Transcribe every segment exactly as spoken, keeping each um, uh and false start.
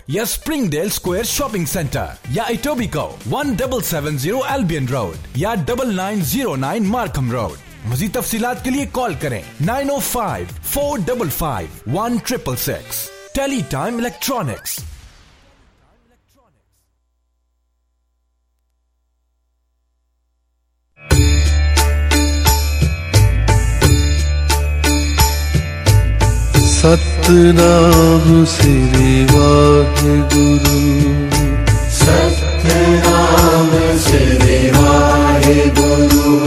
या Springdale square shopping centre या Etobicoke one double seven zero Albion road या double nine zero nine Markham road. मज़ीद तफसीलात के लिए कॉल करें nine O five four double five one triple six. Tele Time electronics. Satnam Shri Waheguru, Satnam Shri Waheguru,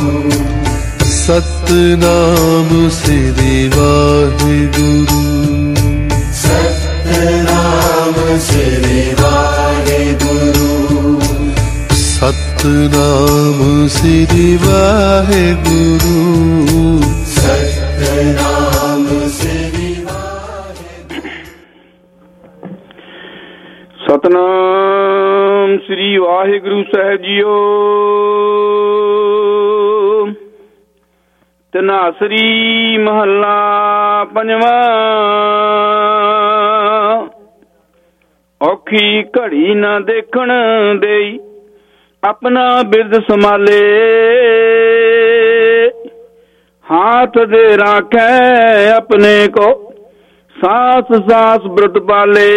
Satnam Shri Waheguru, Satnam Shri Waheguru, Satnam Shri Waheguru, Satnam Shri Satnam Shri Waheguru साहिब जीओ। तनासरी महला पंजवा। औखी घड़ी ना देखण देई अपना बिरद संभाले, हाथ दे राखे अपने को सास सास ब्रत पाले।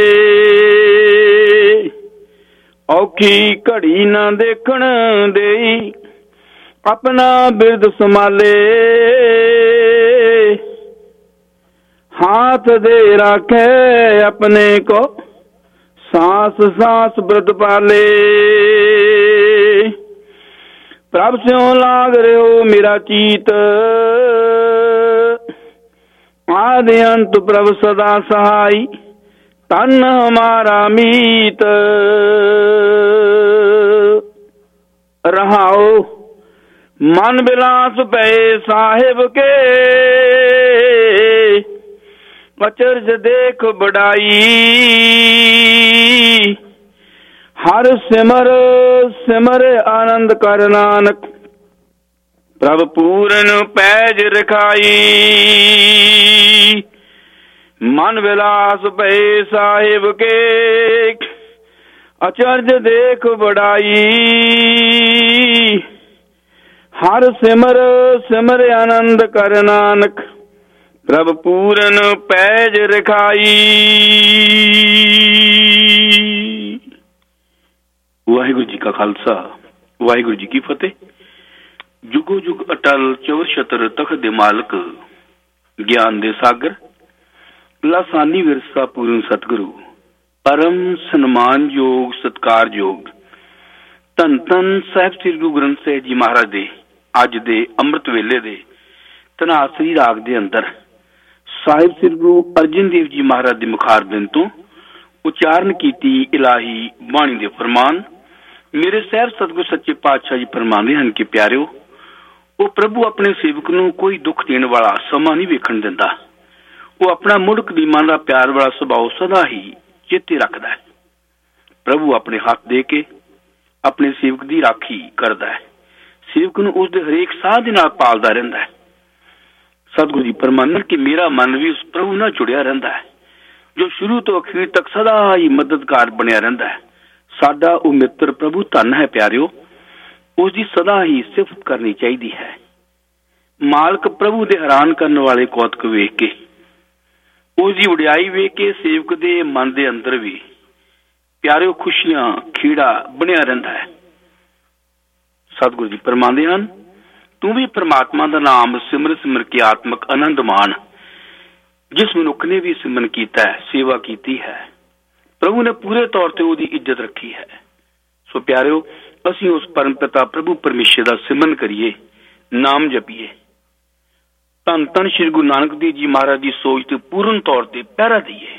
औखी घड़ी ना देखण देई अपना बिरद संभाले, हाथ दे राखे अपने को सास सास ब्रत पाले। प्रभ स्यों लाग रहो मेरा चीत, आदि अंत प्रभ सदा सहाय, तन हमारा मीत। रहाओ मन बिलास पे साहिब के, अचरज देख बड़ाई। हर सिमर सिमर आनंद कर नानक, प्रभ पूरन पैज रखाई। मन विलास पे साहिब के, अचरज देख बड़ाई। हर सिमर सिमर आनंद कर नानक, प्रभ पूरन पैज रखाई। वाहिगुरु जी का खालसा, वाहिगुरु जी की फतेह। जुगो जुग अटल चौर छतर तख दे मालक, ज्ञान दे सागर, लासानी विरसा पूर्ण सतगुरु, परम सन्मान योग सत्कार योग धन धन साहिब श्री गुरु ग्रंथ साहिब जी महाराज दे अज दे अमृत वेले दे धनासरी राग दे अंदर साहिब श्री गुरु अर्जन देव जी महाराज दे मुखारबिंद तो उचारण कीती इलाही बाणी दे फरमान। मेरे सैर सतगुरु सच्चे पातशाह जी फरमांदे हन कि प्यारिओ, वो प्रभु अपने सेवक नूं कोई दुख देण वाला समा नहीं वेखण दिंदा। वो अपना मुड़क दी मन का प्यार वाला सुभाव सदा ही चेते रखता है। प्रभु अपने हाथ दे के अपने सेवक की राखी करता है, सेवक नूं उसदे हरेक साह दे नाल पालदा रहिंदा है। सतगुरु जी फरमांदे कि मेरा मन भी उस प्रभु नाल जुड़िया रहिंदा है, जो शुरू तो अखीर तक सदा ही मददगार बनिया रहिंदा है। साडा वो मित्र प्रभु धन है प्यारिओ, उसकी सदा ही सिफत करनी चाहिए है। मालक प्रभु दे हैरान करने वाले कौतक वेख के, उसकी उड़ियाई वेख के सेवक दे मन दे अंदर भी प्यारिओ खुशियां खीड़ा बनिया रहिंदा है। सतगुरु जी फरमांदे हन, तू भी परमात्मा दा नाम सिमर सिमर के आत्मक आनंद मान। जिस मनुख ने भी सिमरन कीता है, सेवा कीती है, प्रभु ने पूरे तौर पर उसकी इज्जत रखी है। सो प्यारिओ, असीं उस परम पिता प्रभु परमेश्वर का सिमरन करिए, नाम जपीए, धन धन श्री गुरु नानक देव जी महाराज की सोच ते पूर्ण तौर पर पहरा दईए,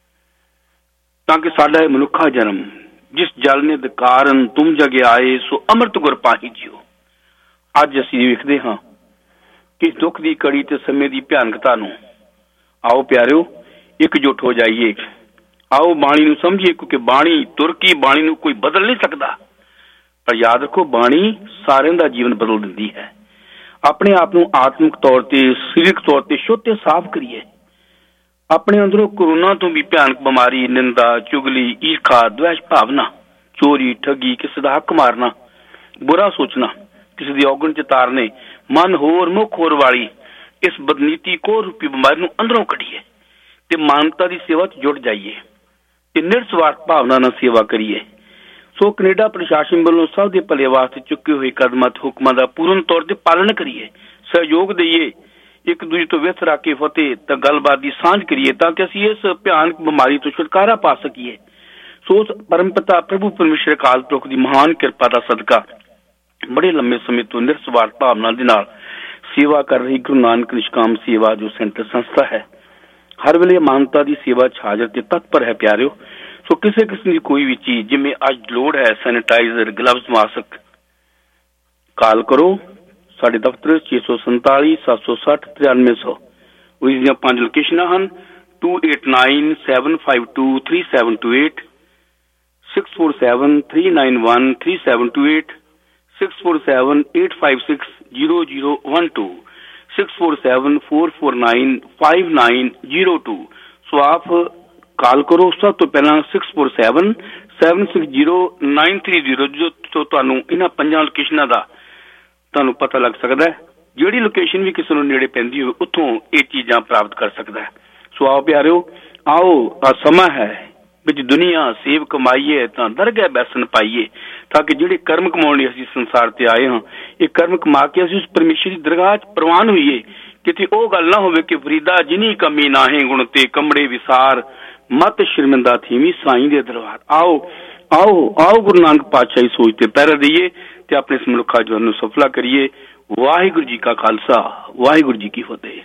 ताकि साडा मनुखा जन्म जिस जल ने दकारण तुम जगे आए सो अमृत गुर पाही जियो। अज असीं वेखदे हां कि दुख की कड़ी ते समय की भयानकता नूं आओ प्यारिओ एकजुट हो जाइए। आओ बाणी नूं समझिए, क्योंकि बाणी तुर की बाणी नूं कोई बदल नहीं सकता, पर याद रखो बाणी सारिਆਂ ਦਾ जीवन बदल दिंदी है। अपने आप नूं आत्मिक तौर पर सरीरक तौर पर शुद्ध ते साफ करिए। ਆਪਣੇ ਅੰਦਰੋਂ ਕੋਰੋਨਾ ਤੋਂ ਵੀ ਭਿਆਨਕ ਬਿਮਾਰੀ, ਨਿੰਦਾ, ਚੁਗਲੀ, ਈਰਖਾ, ਦਵੇਸ਼ ਭਾਵਨਾ, ਚੋਰੀ, ਠੱਗੀ, ਕਿਸੇ ਦਾ ਹੱਕ ਮਾਰਨਾ, ਬੁਰਾ ਸੋਚਣਾ, ਕਿਸੇ ਦੀ ਔਗਣ ਚ ਤਾਰਨੇ, ਮਨ ਹੋਰ ਮੁੱਖ ਹੋਰ ਵਾਲੀ ਇਸ ਬਦਨੀਤੀ ਕੋ ਰੂਪੀ ਬਿਮਾਰੀ ਨੂੰ ਅੰਦਰੋਂ ਕੱਢੀਏ ਤੇ ਮਾਨਵਤਾ ਦੀ ਸੇਵਾ ਚ ਜੁੜ ਜਾਈਏ ਤੇ ਨਿਰਸਵਾਰਥ ਭਾਵਨਾ ਨਾਲ ਸੇਵਾ ਕਰੀਏ। ਸੋ ਕੈਨੇਡਾ ਪ੍ਰਸ਼ਾਸਨ ਵੱਲੋਂ ਸਭ ਦੇ ਭਲੇ ਵਾਸਤੇ ਚੁੱਕੇ ਹੋਏ ਕਦਮਾਂ ਤੇ ਹੁਕਮਾਂ ਦਾ ਪੂਰਨ ਤੌਰ ਤੇ ਪਾਲਣ ਕਰੀਏ, ਸਹਿਯੋਗ ਦਈਏ, ਇੱਕ ਦੂਜੇ ਤੋਂ ਵਿਅਸਤ ਰੱਖ ਕੇ ਫਤਿਹ ਤਾਂ ਗੱਲਬਾਤ ਦੀ ਸਾਂਝ ਕਰੀਏ ਤਾਂ ਕਿ ਅਸੀਂ ਇਸ ਭਿਆਨਕ ਬਿਮਾਰੀ ਤੋਂ ਛੁਟਕਾਰਾ ਪਾ ਸਕੀਏ। ਸੋ ਪਰਮ ਪਿਤਾ ਪ੍ਰਭੂ ਪਰਮੇਸ਼ਰ ਅਕਾਲ ਪੁਰਖ ਦੀ ਮਹਾਨ ਕਿਰਪਾ ਦਾ ਸਦਕਾ ਬੜੇ ਲੰਮੇ ਸਮੇਂ ਤੋਂ ਨਿਰਸਵਾਰਥ ਭਾਵਨਾ ਦੇ ਨਾਲ ਸੇਵਾ ਕਰ ਰਹੀ ਗੁਰੂ ਨਾਨਕ ਨਿਸ਼ਕਾਮ ਸੇਵਾ ਜੋ ਸੈਂਟਰ ਸੰਸਥਾ ਹੈ, ਹਰ ਵੇਲੇ ਮਾਨਵਤਾ ਦੀ ਸੇਵਾ ਚ ਹਾਜ਼ਰ ਤੇ ਤਤਪਰ ਹੈ ਪਿਆਰਿਓ। ਸੋ ਕਿਸੇ ਕਿਸਮ ਦੀ ਕੋਈ ਵੀ ਚੀਜ਼, ਜਿਵੇਂ ਅੱਜ ਲੋੜ ਹੈ ਸੈਨੀਟਾਈਜ਼ਰ, ਗਲਵਜ਼, ਮਾਸਕ, ਕਾਲ ਕਰੋ ਸਾਡੇ ਦਫ਼ਤਰ ਛੇ ਸੌ ਸੰਤਾਲੀ ਸੱਤ ਸੌ ਸੱਠ ਤਰਿਆਨਵੇਂ ਸੌ। ਉਸ ਦੀਆਂ ਪੰਜ ਲੋਕੇਸ਼ਨਾਂ ਹਨ two eight nine seven five two three seven two eight, six four seven three nine one three seven two eight, six four seven eight five six zero zero one two, six four seven four four nine five nine zero two. So ਆਪ call ਕਰੋ। ਸਭ ਤੋਂ ਪਹਿਲਾਂ six four seven seven six zero nine three zero, ਜੋ ਤੁਹਾਨੂੰ ਇਹਨਾਂ ਪੰਜਾਂ ਲੋਕੇਸ਼ਨਾਂ ਦਾ ਤੁਹਾਨੂੰ ਪਤਾ ਲੱਗ ਸਕਦਾ ਹੈ। ਜਿਹੜੀ ਲੋਕੇਸ਼ਨ ਵੀ ਕਿਸੇ ਨੂੰ ਨੇੜੇ ਪੈਂਦੀ ਹੋਵੇ ਉੱਥੋਂ ਇਹ ਚੀਜ਼ਾਂ ਪ੍ਰਾਪਤ ਕਰ ਸਕਦਾ ਹੈ। ਸੋ ਆਓ ਪਿਆਰਿਓ, ਆਓ ਆ ਸਮਾਂ ਹੈ ਵਿੱਚ ਦੁਨੀਆ ਸੇਵ ਕਮਾਈਏ ਤਾਂ ਦਰਗਾਹ ਬੈਸਨ ਪਾਈਏ, ਤਾਂ ਕਿ ਜਿਹੜੇ ਕਰਮ ਕਮਾਉਣ ਲਈ ਅਸੀਂ ਸੰਸਾਰ ਤੇ ਆਏ ਹਾਂ, ਇਹ ਕਰਮ ਕਮਾ ਕੇ ਅਸੀਂ ਉਸ ਪਰਮੇਸ਼ਰ ਦੀ ਦਰਗਾਹ ਚ ਪ੍ਰਵਾਨ ਹੋਈਏ। ਕਿਤੇ ਉਹ ਗੱਲ ਨਾ ਹੋਵੇ ਕਿ ਫਰੀਦਾ ਜਿਨੀ ਕਮੀ ਨਾਹੇ ਗੁਣ ਤੇ ਕਮੜੇ ਵਿਸਾਰ, ਮਤ ਸ਼ਰਮਿੰਦਾ ਥੀਵੀਂ ਸਾਈਂ ਦੇ ਦਰਬਾਰ। ਆਓ ਆਓ ਆਓ ਗੁਰੂ ਨਾਨਕ ਪਾਤਸ਼ਾਹੀ ਸੋਚ ਤੇ ਪਹਿਰਾ ਦਈਏ ਤੇ ਆਪਣੇ ਇਸ ਮਨੁੱਖਾ ਜੀਵਨ ਨੂੰ ਸਫਲਾ ਕਰੀਏ। ਵਾਹਿਗੁਰੂ ਜੀ ਕਾ ਖਾਲਸਾ, ਵਾਹਿਗੁਰੂ ਜੀ ਕੀ ਫਤਿਹ।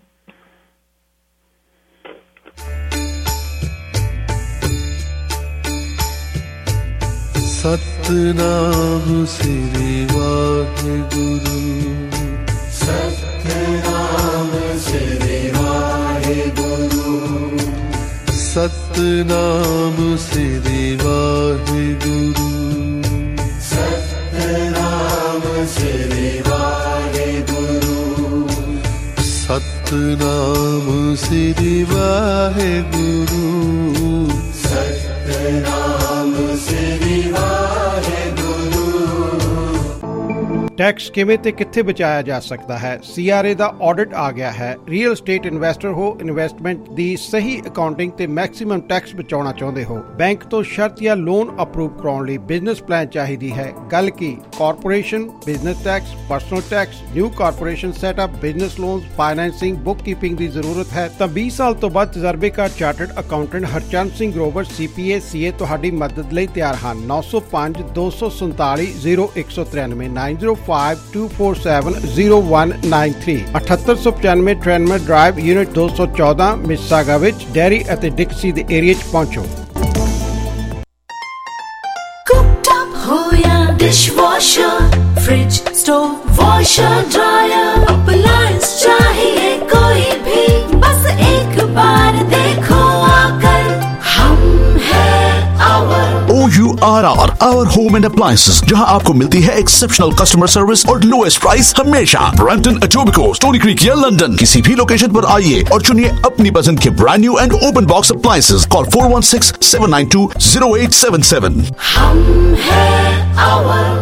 ਸਤਿਨਾਮ ਸ੍ਰੀ ਵਾਹਿਗੁਰੂ, ਸਤਿਨਾਮ ਸ੍ਰੀ ਵਾਹਿਗੁਰੂ, ਸਤਿਨਾਮ ਸ੍ਰੀ ਵਾਹਿਗੁਰੂ, ਸਤਿਨਾਮ ਸ੍ਰੀ ਵਾਹਿਗੁਰੂ, ਸਤਿਨਾਮ ਸ੍ਰੀ ਵਾਹਿਗੁਰੂ, ਸਤਿਨਾਮ ਸ੍ਰੀ ਵਾਹਿਗੁਰੂ। ਟੈਕਸ ਕਿਵੇਂ ਤੇ ਕਿੱਥੇ ਬਚਾਇਆ ਜਾ ਸਕਦਾ ਹੈ? C R A the audit ਆ ਗਿਆ ਹੈ। ਰੀਅਲ estate ਇਨਵੈਸਟਰ ਹੋ, ਇਨਵੈਸਟਮੈਂਟ ਦੀ ਸਹੀ ਅਕਾਊਂਟਿੰਗ ਤੇ ਮੈਕਸਿਮਮ ਟੈਕਸ ਬਚਾਉਣਾ ਚਾਹੁੰਦੇ ਹੋ, ਬੈਂਕ ਤੋਂ ਸ਼ਰਤ ਜਾਂ ਲੋਨ ਅਪਰੂਵ ਕਰਾਉਣ ਲਈ ਬਿਜ਼ਨਸ ਪਲਾਨ ਚਾਹੀਦੀ ਹੈ। ਗੱਲ ਕੀ corporation, business tax, personal tax, new corporation setup, business loan, financing, bookkeeping ਦੀ ਜ਼ਰੂਰਤ ਹੈ ਤਾਂ ਵੀਹ ਸਾਲ ਤੋਂ ਵੱਧ ਤਜਰਬੇਕਾਰ chartered accountant Harchand Singh Grover C P A C A ਤੁਹਾਡੀ ਮਦਦ ਲਈ ਤਿਆਰ ਹਨ। ਨੌ ਸੌ ਪੰਜ ਦੋ ਸੌ ਸੰਤਾਲੀ ਜ਼ੀਰੋ ਇੱਕ ਸੌ ਤਰਾਨਵੇਂ nine zero five two four seven zero one nine three ਅਠੱਤਰ ਸੌ ਪਚਾਨਵੇਂ ਟ੍ਰੈਨਮਰ ਡਰਾਈਵ ਯੂਨਿਟ ਦੋ ਸੌ ਚੌਦਾਂ ਮਿਸਿਸਾਗਾ ਵਿੱਚ ਡੈਰੀ ਅਤੇ ਡਿਕਸੀ ਦੇ ਏਰੀਆ 'ਚ ਪਹੁੰਚੋ। ਕੁੱਕਟਾਪ ਹੋਇਆ dishwasher, fridge, stove, washer, dryer, appliance चाहिए कोई भी, बस एक बार देखो आकर, हम हैं our O U R R, Our Home and Appliances, जहां आपको मिलती है एक्सेप्शनल कस्टमर सर्विस और लोएस्ट प्राइस हमेशा। ब्रैम्पटन, एटोबिको, स्टोनी क्रीक या लंदन, किसी भी लोकेशन पर आइए और चुनिए अपनी पसंद के brand new and open box appliances. Call four one six seven nine two zero eight seven seven. हम हैं our.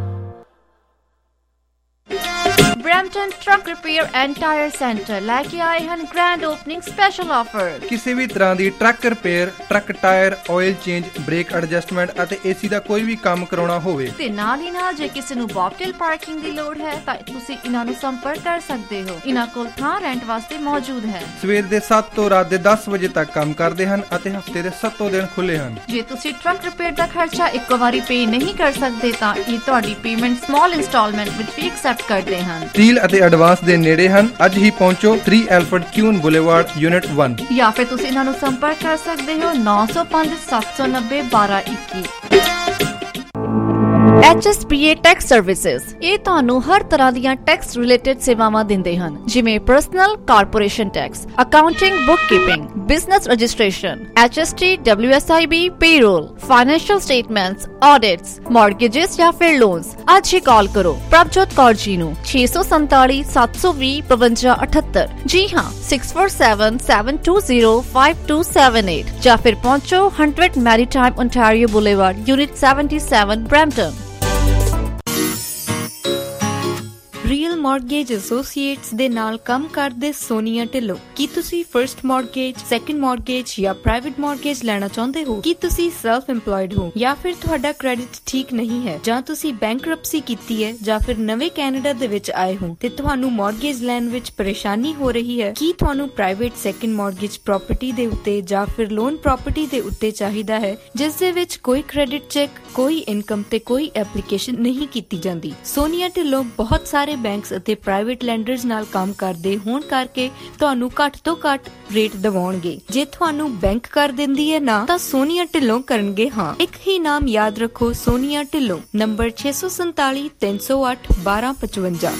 Brampton truck repair and tyre centre ਲੈ ਕੇ ਆਏ ਹਨ ਗ੍ਰੈਂਡ ਓਪਨਿੰਗ ਸਪੈਸ਼ਲ ਆਫਰ। ਕਿਸੇ ਵੀ ਤਰ੍ਹਾਂ ਦੀ truck repair, truck tyre, oil change, brake adjustment ਅਤੇ ਏਸੀ ਦਾ ਕੋਈ ਵੀ ਕੰਮ ਕਰਾਉਣਾ ਹੋਵੇ ਤੇ ਨਾਲ ਹੀ ਨਾਲ ਜੇ ਕਿਸੇ ਨੂੰ ਬੌਬਟੇਲ ਪਾਰਕਿੰਗ ਦੀ ਲੋੜ ਹੈ ਤਾਂ ਤੁਸੀਂ ਇਹਨਾਂ ਨੂੰ ਸੰਪਰਕ ਕਰ ਸਕਦੇ ਹੋ। ਇਹਨਾਂ ਕੋਲ ਥਾਂ ਰੈਂਟ ਵਾਸਤੇ ਮੌਜੂਦ ਹੈ। ਸਵੇਰ ਦੇ ਸੱਤ ਤੋਂ ਰਾਤ ਦੇ ਦਸ ਵਜੇ ਤੱਕ ਕੰਮ ਕਰਦੇ ਹਨ ਅਤੇ ਹਫਤੇ ਦੇ ਸੱਤੋਂ ਦਿਨ ਖੁੱਲੇ ਹਨ। ਜੇ ਤੁਸੀਂ ਟਰੱਕ ਰਿਪੇਅਰ ਦਾ ਖਰਚਾ ਇੱਕੋ ਵਾਰੀ ਪੇ ਨਹੀਂ ਕਰ ਸਕਦੇ ਤਾਂ ਇਹ ਤੁਹਾਡੀ ਪੇਮੈਂਟ ਸਮਾਲ ਇੰਸਟਾਲਮੈਂਟ ਵਿੱਚ ਵੀ ਐਕਸੈਪਟ ਕਰਦੇ ਹਨ। ਸਟੀਲ ਅਤੇ ਐਡਵਾਂਸ ਦੇ ਨੇੜੇ ਹਨ। ਅੱਜ ਹੀ ਪਹੁੰਚੋ three Alfred Kuehne boulevard unit one ਜਾਂ ਫਿਰ ਤੁਸੀਂ ਇਹਨਾਂ ਨੂੰ ਸੰਪਰਕ ਕਰ ਸਕਦੇ ਹੋ ਨੌ ਸੌ ਪੰਜ ਸੱਤ ਸੌ ਨੱਬੇ ਬਾਰਾਂ ਇੱਕੀ। H S P A tax services ਇਹ ਤੁਹਾਨੂੰ ਹਰ ਤਰ੍ਹਾਂ ਦੀਆਂ ਟੈਕਸ ਰਿਲੇਟਡ ਸੇਵਾਵਾਂ ਦਿੰਦੇ ਹਨ, ਜਿਵੇਂ personal corporation tax, accounting, bookkeeping, business registration, H S T, W S I B, payroll, financial statements, audits, mortgages ਜਾਂ ਫਿਰ ਲੋਨਸ। ਅੱਜ ਹੀ ਕਾਲ ਕਰੋ ਪ੍ਰਭਜੋਤ ਕੌਰ ਜੀ ਨੂੰ ਛੇ ਸੌ ਸੰਤਾਲੀ ਸੱਤ ਸੌ ਵੀਹ ਪਚਵੰਜਾ ਅਠੱਤਰ। ਜੀ ਹਾਂ, six four seven seven two zero five two seven eight ਜਾਂ ਫਿਰ ਪਹੁੰਚੋ hundred maritime Ontario boulevard, unit seventy seven, Brampton. Real mortgage associates ਦੇ ਨਾਲ ਕੰਮ ਕਰਦੇ ਸੋਨੀਆ ਢਿੱਲੋਂ। ਕੀ ਤੁਸੀਂ ਫਰਸਟ ਮੌਰਗੇਜ, ਸੈਕੰਡ ਮੌਰਗੇਜ ਜਾਂ ਪ੍ਰਾਈਵੇਟ ਮੌਰਗੇਜ ਲੈਣਾ ਚਾਹੁੰਦੇ ਹੋ? ਕੀ ਤੁਸੀਂ ਸੈਲਫ ਇੰਪਲੋਇਡ ਹੋ ਜਾਂ ਫਿਰ ਤੁਹਾਡਾ ਕ੍ਰੈਡਿਟ ਠੀਕ ਨਹੀਂ ਹੈ, ਜਾਂ ਤੁਸੀਂ ਬੈਂਕਰਪਸੀ ਕੀਤੀ ਹੈ, ਜਾਂ ਫਿਰ ਨਵੇਂ ਕੈਨੇਡਾ ਦੇ ਵਿੱਚ ਆਏ ਹੋ ਤੇ ਤੁਹਾਨੂੰ ਮੌਰਗੇਜ ਲੈਣ ਵਿੱਚ ਪਰੇਸ਼ਾਨੀ ਹੋ ਰਹੀ ਹੈ? ਕੀ ਤੁਹਾਨੂੰ ਪ੍ਰਾਈਵੇਟ ਸੈਕੰਡ ਮੌਰਗੇਜ ਪ੍ਰਾਪਰਟੀ ਦੇ ਉੱਤੇ ਜਾਂ ਫਿਰ ਲੋਨ ਪ੍ਰਾਪਰਟੀ ਦੇ ਉੱਤੇ ਚਾਹੀਦਾ ਹੈ, ਜਿਸ ਦੇ ਵਿੱਚ ਕੋਈ ਕ੍ਰੈਡਿਟ ਚੈੱਕ, ਕੋਈ ਇਨਕਮ ਤੇ ਕੋਈ ਐਪਲੀਕੇਸ਼ਨ ਨਹੀਂ ਕੀਤੀ ਜਾਂਦੀ? ਸੋਨੀਆ ਢਿੱਲੋਂ ਬਹੁਤ ਸਾਰੇ ਬੈਂਕਸ ਅਤੇ ਪ੍ਰਾਈਵੇਟ ਲੈਂਡਰਸ ਨਾਲ ਕੰਮ ਕਰਦੇ ਹੋਣ ਕਰਕੇ ਤੁਹਾਨੂੰ ਘੱਟ ਤੋਂ ਘੱਟ ਰੇਟ ਦਿਵਾਉਣਗੇ। ਜੇ ਤੁਹਾਨੂੰ ਬੈਂਕ ਕਰ ਦਿੰਦੀ ਹੈ ਨਾ, ਤਾਂ ਸੋਨੀਆ ਢਿੱਲੋਂ ਕਰਨਗੇ ਹਾਂ। ਇੱਕ ਹੀ ਨਾਮ ਯਾਦ ਰੱਖੋ, ਸੋਨੀਆ ਢਿੱਲੋਂ। ਨੰਬਰ ਛੇ ਸੌ ਸੰਤਾਲੀ ਤਿੰਨ ਸੌ ਅੱਠ ਬਾਰਾਂ ਪਚਵੰਜਾ।